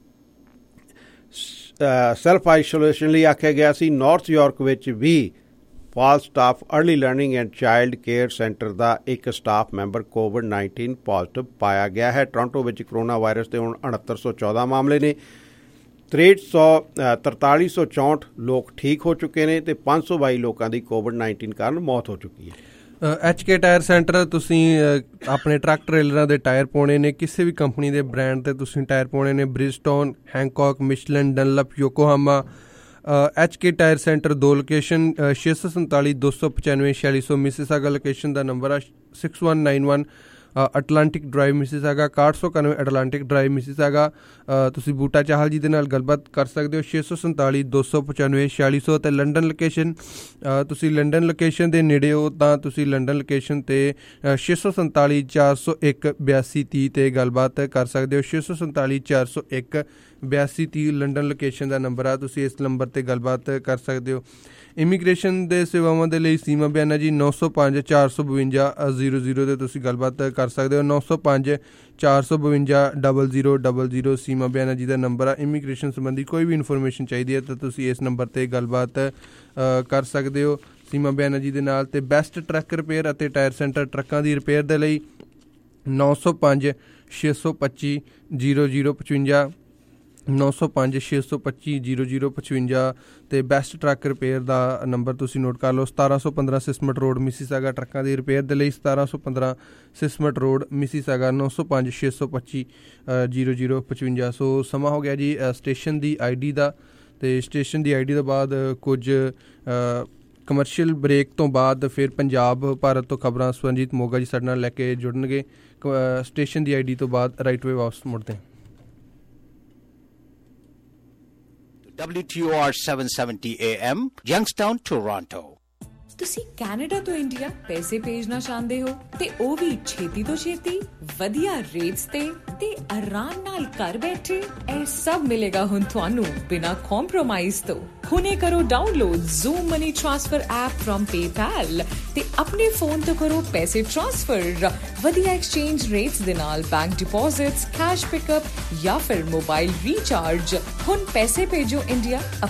ਸੈਲਫ ਆਈਸੋਲੇਸ਼ਨ ਲਈ ਆਖਿਆ ਗਿਆ ਸੀ। ਨਾਰਥ ਯਾਰਕ ਵਿੱਚ ਵੀ Falstaff early learning and child care centre ਦਾ ਇੱਕ staff member covid nineteen positive ਪਾਇਆ ਗਿਆ ਹੈ। ਟੋਰਾਂਟੋ ਵਿੱਚ ਕਰੋਨਾ ਵਾਇਰਸ ਦੇ ਹੁਣ ਉਣੱਤਰ ਸੌ ਚੌਦਾਂ ਮਾਮਲੇ ਨੇ। ਤ੍ਰੇਹਠ ਸੌ ਤਰਤਾਲੀ ਸੌ ਚੌਂਹਠ ਲੋਕ ਠੀਕ ਹੋ ਚੁੱਕੇ ਨੇ ਅਤੇ ਪੰਜ ਸੌ ਬਾਈ ਲੋਕਾਂ ਦੀ ਕੋਵਿਡ ਨਾਈਨਟੀਨ ਕਾਰਨ ਮੌਤ ਹੋ ਚੁੱਕੀ ਹੈ। ਐਚ ਕੇ ਟਾਇਰ ਸੈਂਟਰ, ਤੁਸੀਂ ਆਪਣੇ ਟਰੱਕ ਟਰੇਲਰਾਂ ਦੇ ਟਾਇਰ ਪਾਉਣੇ ਨੇ, ਕਿਸੇ ਵੀ ਕੰਪਨੀ ਦੇ ਬ੍ਰਾਂਡ ਦੇ ਤੁਸੀਂ ਟਾਇਰ ਪਾਉਣੇ ਨੇ, Bridgestone, Hankook, Michelin, Dunlop, Yokohama. H K tyre centre ਦੋ ਲੋਕੇਸ਼ਨ ਛੇ ਸੌ ਸੰਤਾਲੀ ਦੋ ਸੌ ਪਚਾਨਵੇਂ ਛਿਆਲੀ ਸੌ ਮਿਸੀਸਾਗਾ ਲੋਕੇਸ਼ਨ ਦਾ ਨੰਬਰ ਆ six one nine one Atlantic drive Mississauga, ਇਕਾਹਠ ਸੌ ਇਕਾਨਵੇਂ ਅਟਲਾਂਟਿਕ ਡਰਾਈਵ ਮਿਸੀਸਾਗਾ। ਤੁਸੀਂ ਬੂਟਾ ਚਾਹਲ ਜੀ ਦੇ ਨਾਲ ਗੱਲਬਾਤ ਕਰ ਸਕਦੇ ਹੋ ਛੇ ਸੌ ਸੰਤਾਲੀ ਦੋ ਸੌ ਪਚਾਨਵੇਂ ਛਿਆਲੀ ਸੌ। ਅਤੇ ਲੰਡਨ ਲੋਕੇਸ਼ਨ, ਤੁਸੀਂ ਲੰਡਨ ਲੋਕੇਸ਼ਨ ਦੇ ਨੇੜੇ ਹੋ ਤਾਂ ਤੁਸੀਂ ਲੰਡਨ ਲੋਕੇਸ਼ਨ 'ਤੇ ਛੇ ਸੌ ਸੰਤਾਲੀ ਚਾਰ ਸੌ ਇੱਕ ਬਿਆਸੀ ਤੀਹ 'ਤੇ ਗੱਲਬਾਤ ਕਰ ਸਕਦੇ ਹੋ। ਛੇ ਸੌ ਸੰਤਾਲੀ ਚਾਰ ਸੌ ਇੱਕ ਬਿਆਸੀ ਤੀਹ ਲੰਡਨ ਲੋਕੇਸ਼ਨ ਦਾ ਨੰਬਰ ਆ, ਤੁਸੀਂ ਇਸ ਨੰਬਰ 'ਤੇ ਗੱਲਬਾਤ ਕਰ ਸਕਦੇ ਹੋ। ਇਮੀਗ੍ਰੇਸ਼ਨ ਦੇ ਸੇਵਾਵਾਂ ਦੇ ਲਈ ਸੀਮਾ ਬਿਆਨਾ ਜੀ ਨੌ ਸੌ ਪੰਜ ਚਾਰ ਸੌ ਬਵੰਜਾ ਜ਼ੀਰੋ ਜ਼ੀਰੋ 'ਤੇ ਤੁਸੀਂ ਗੱਲਬਾਤ ਕਰ ਸਕਦੇ ਹੋ। ਨੌ ਸੌ ਪੰਜ ਚਾਰ ਸੌ ਬਵੰਜਾ double zero double zero Seema Biana ji ਦਾ ਨੰਬਰ ਆ। ਇਮੀਗ੍ਰੇਸ਼ਨ ਸੰਬੰਧੀ ਕੋਈ ਵੀ ਇਨਫੋਰਮੇਸ਼ਨ ਚਾਹੀਦੀ ਹੈ ਤਾਂ ਤੁਸੀਂ ਇਸ ਨੰਬਰ 'ਤੇ ਗੱਲਬਾਤ ਕਰ ਸਕਦੇ ਹੋ ਸੀਮਾ ਬਿਆਨਾ ਜੀ ਦੇ ਨਾਲ। ਅਤੇ ਬੈਸਟ ਟਰੱਕ ਰਿਪੇਅਰ ਅਤੇ ਟਾਇਰ ਸੈਂਟਰ ਟਰੱਕਾਂ ਦੀ ਰਿਪੇਅਰ ਦੇ ਲਈ ਨੌ ਸੌ ਪੰਜ ਛੇ ਸੌ ਪੱਚੀ ਜ਼ੀਰੋ ਜ਼ੀਰੋ ਪਚਵੰਜਾ ਨੌ ਸੌ ਪੰਜ ਛੇ ਸੌ ਪੱਚੀ ਜ਼ੀਰੋ ਜ਼ੀਰੋ ਪਚਵੰਜਾ ਅਤੇ ਬੈਸਟ ਟਰੱਕ ਰਿਪੇਅਰ ਦਾ ਨੰਬਰ ਤੁਸੀਂ ਨੋਟ ਕਰ ਲਓ। ਸਤਾਰਾਂ ਸੌ ਪੰਦਰਾਂ ਸਿਸਮਟ ਰੋਡ ਮਿਸੀਸਾਗਾ ਟਰੱਕਾਂ ਦੀ ਰਿਪੇਅਰ ਦੇ ਲਈ ਸਤਾਰਾਂ ਸੌ ਪੰਦਰਾਂ ਸਿਸਮਟ ਰੋਡ ਮਿਸੀਸਾਗਾ ਨੌ ਸੌ ਪੰਜ ਛੇ ਸੌ ਪੱਚੀ ਜ਼ੀਰੋ ਜ਼ੀਰੋ ਪਚਵੰਜਾ। ਸੋ ਸਮਾਂ ਹੋ ਗਿਆ ਜੀ ਸਟੇਸ਼ਨ ਦੀ ਆਈ ਡੀ ਦਾ, ਅਤੇ ਸਟੇਸ਼ਨ ਦੀ ਆਈ ਡੀ ਤੋਂ ਬਾਅਦ ਕੁਝ ਕਮਰਸ਼ੀਅਲ ਬ੍ਰੇਕ ਤੋਂ ਬਾਅਦ ਫਿਰ ਪੰਜਾਬ ਭਾਰਤ ਤੋਂ ਖਬਰਾਂ ਸਵਰਨਜੀਤ ਮੋਗਾ ਜੀ ਸਾਡੇ ਨਾਲ ਲੈ ਕੇ ਜੁੜਨਗੇ। ਸਟੇਸ਼ਨ ਦੀ ਆਈ ਡੀ ਤੋਂ ਬਾਅਦ ਰਾਈਟ ਵੇ ਵਾਪਸ ਮੁੜਦੇ ਹਾਂ। W T O R seven seventy A M, Youngstown, Toronto. ਤੁਸੀਂ ਕੈਨੇਡਾ ਤੋਂ ਇੰਡੀਆ ਪੈਸੇ ਭੇਜਣਾ ਚਾਹੁੰਦੇ ਹੋ ਤੇ ਉਹ ਵੀ ਛੇਤੀ ਤੋਂ ਛੇਤੀ ਵਧੀਆ ਰੇਟਸ ਤੇ ਤੇ ਆਰਾਮ ਨਾਲ ਘਰ ਬੈਠੇ, ਇਹ ਸਭ ਮਿਲੇਗਾ ਹੁਣ ਤੁਹਾਨੂੰ ਬਿਨਾਂ ਕੰਪਰੋਮਾਈਜ਼ ਤੋਂ। ਹੁਣੇ ਕਰੋ download Zoom money transfer app firm PayPal ਤੇ ਆਪਣੇ ਫੋਨ ਤੋਂ ਕਰੋ ਪੈਸੇ ਟ੍ਰਾਂਸਫਰ ਵਧੀਆ ਐਕਸਚੇਂਜ ਰੇਟਸ ਦੇ ਨਾਲ, ਬੈਂਕ ਡਿਪੋਜ਼ਿਟਸ, ਕੈਸ਼ ਪਿਕਅਪ ਜਾਂ ਫਿਰ ਮੋਬਾਈਲ ਰੀਚਾਰਜ। ਹੁਣ ਪੈਸੇ ਭੇਜੋ ਇੰਡੀਆ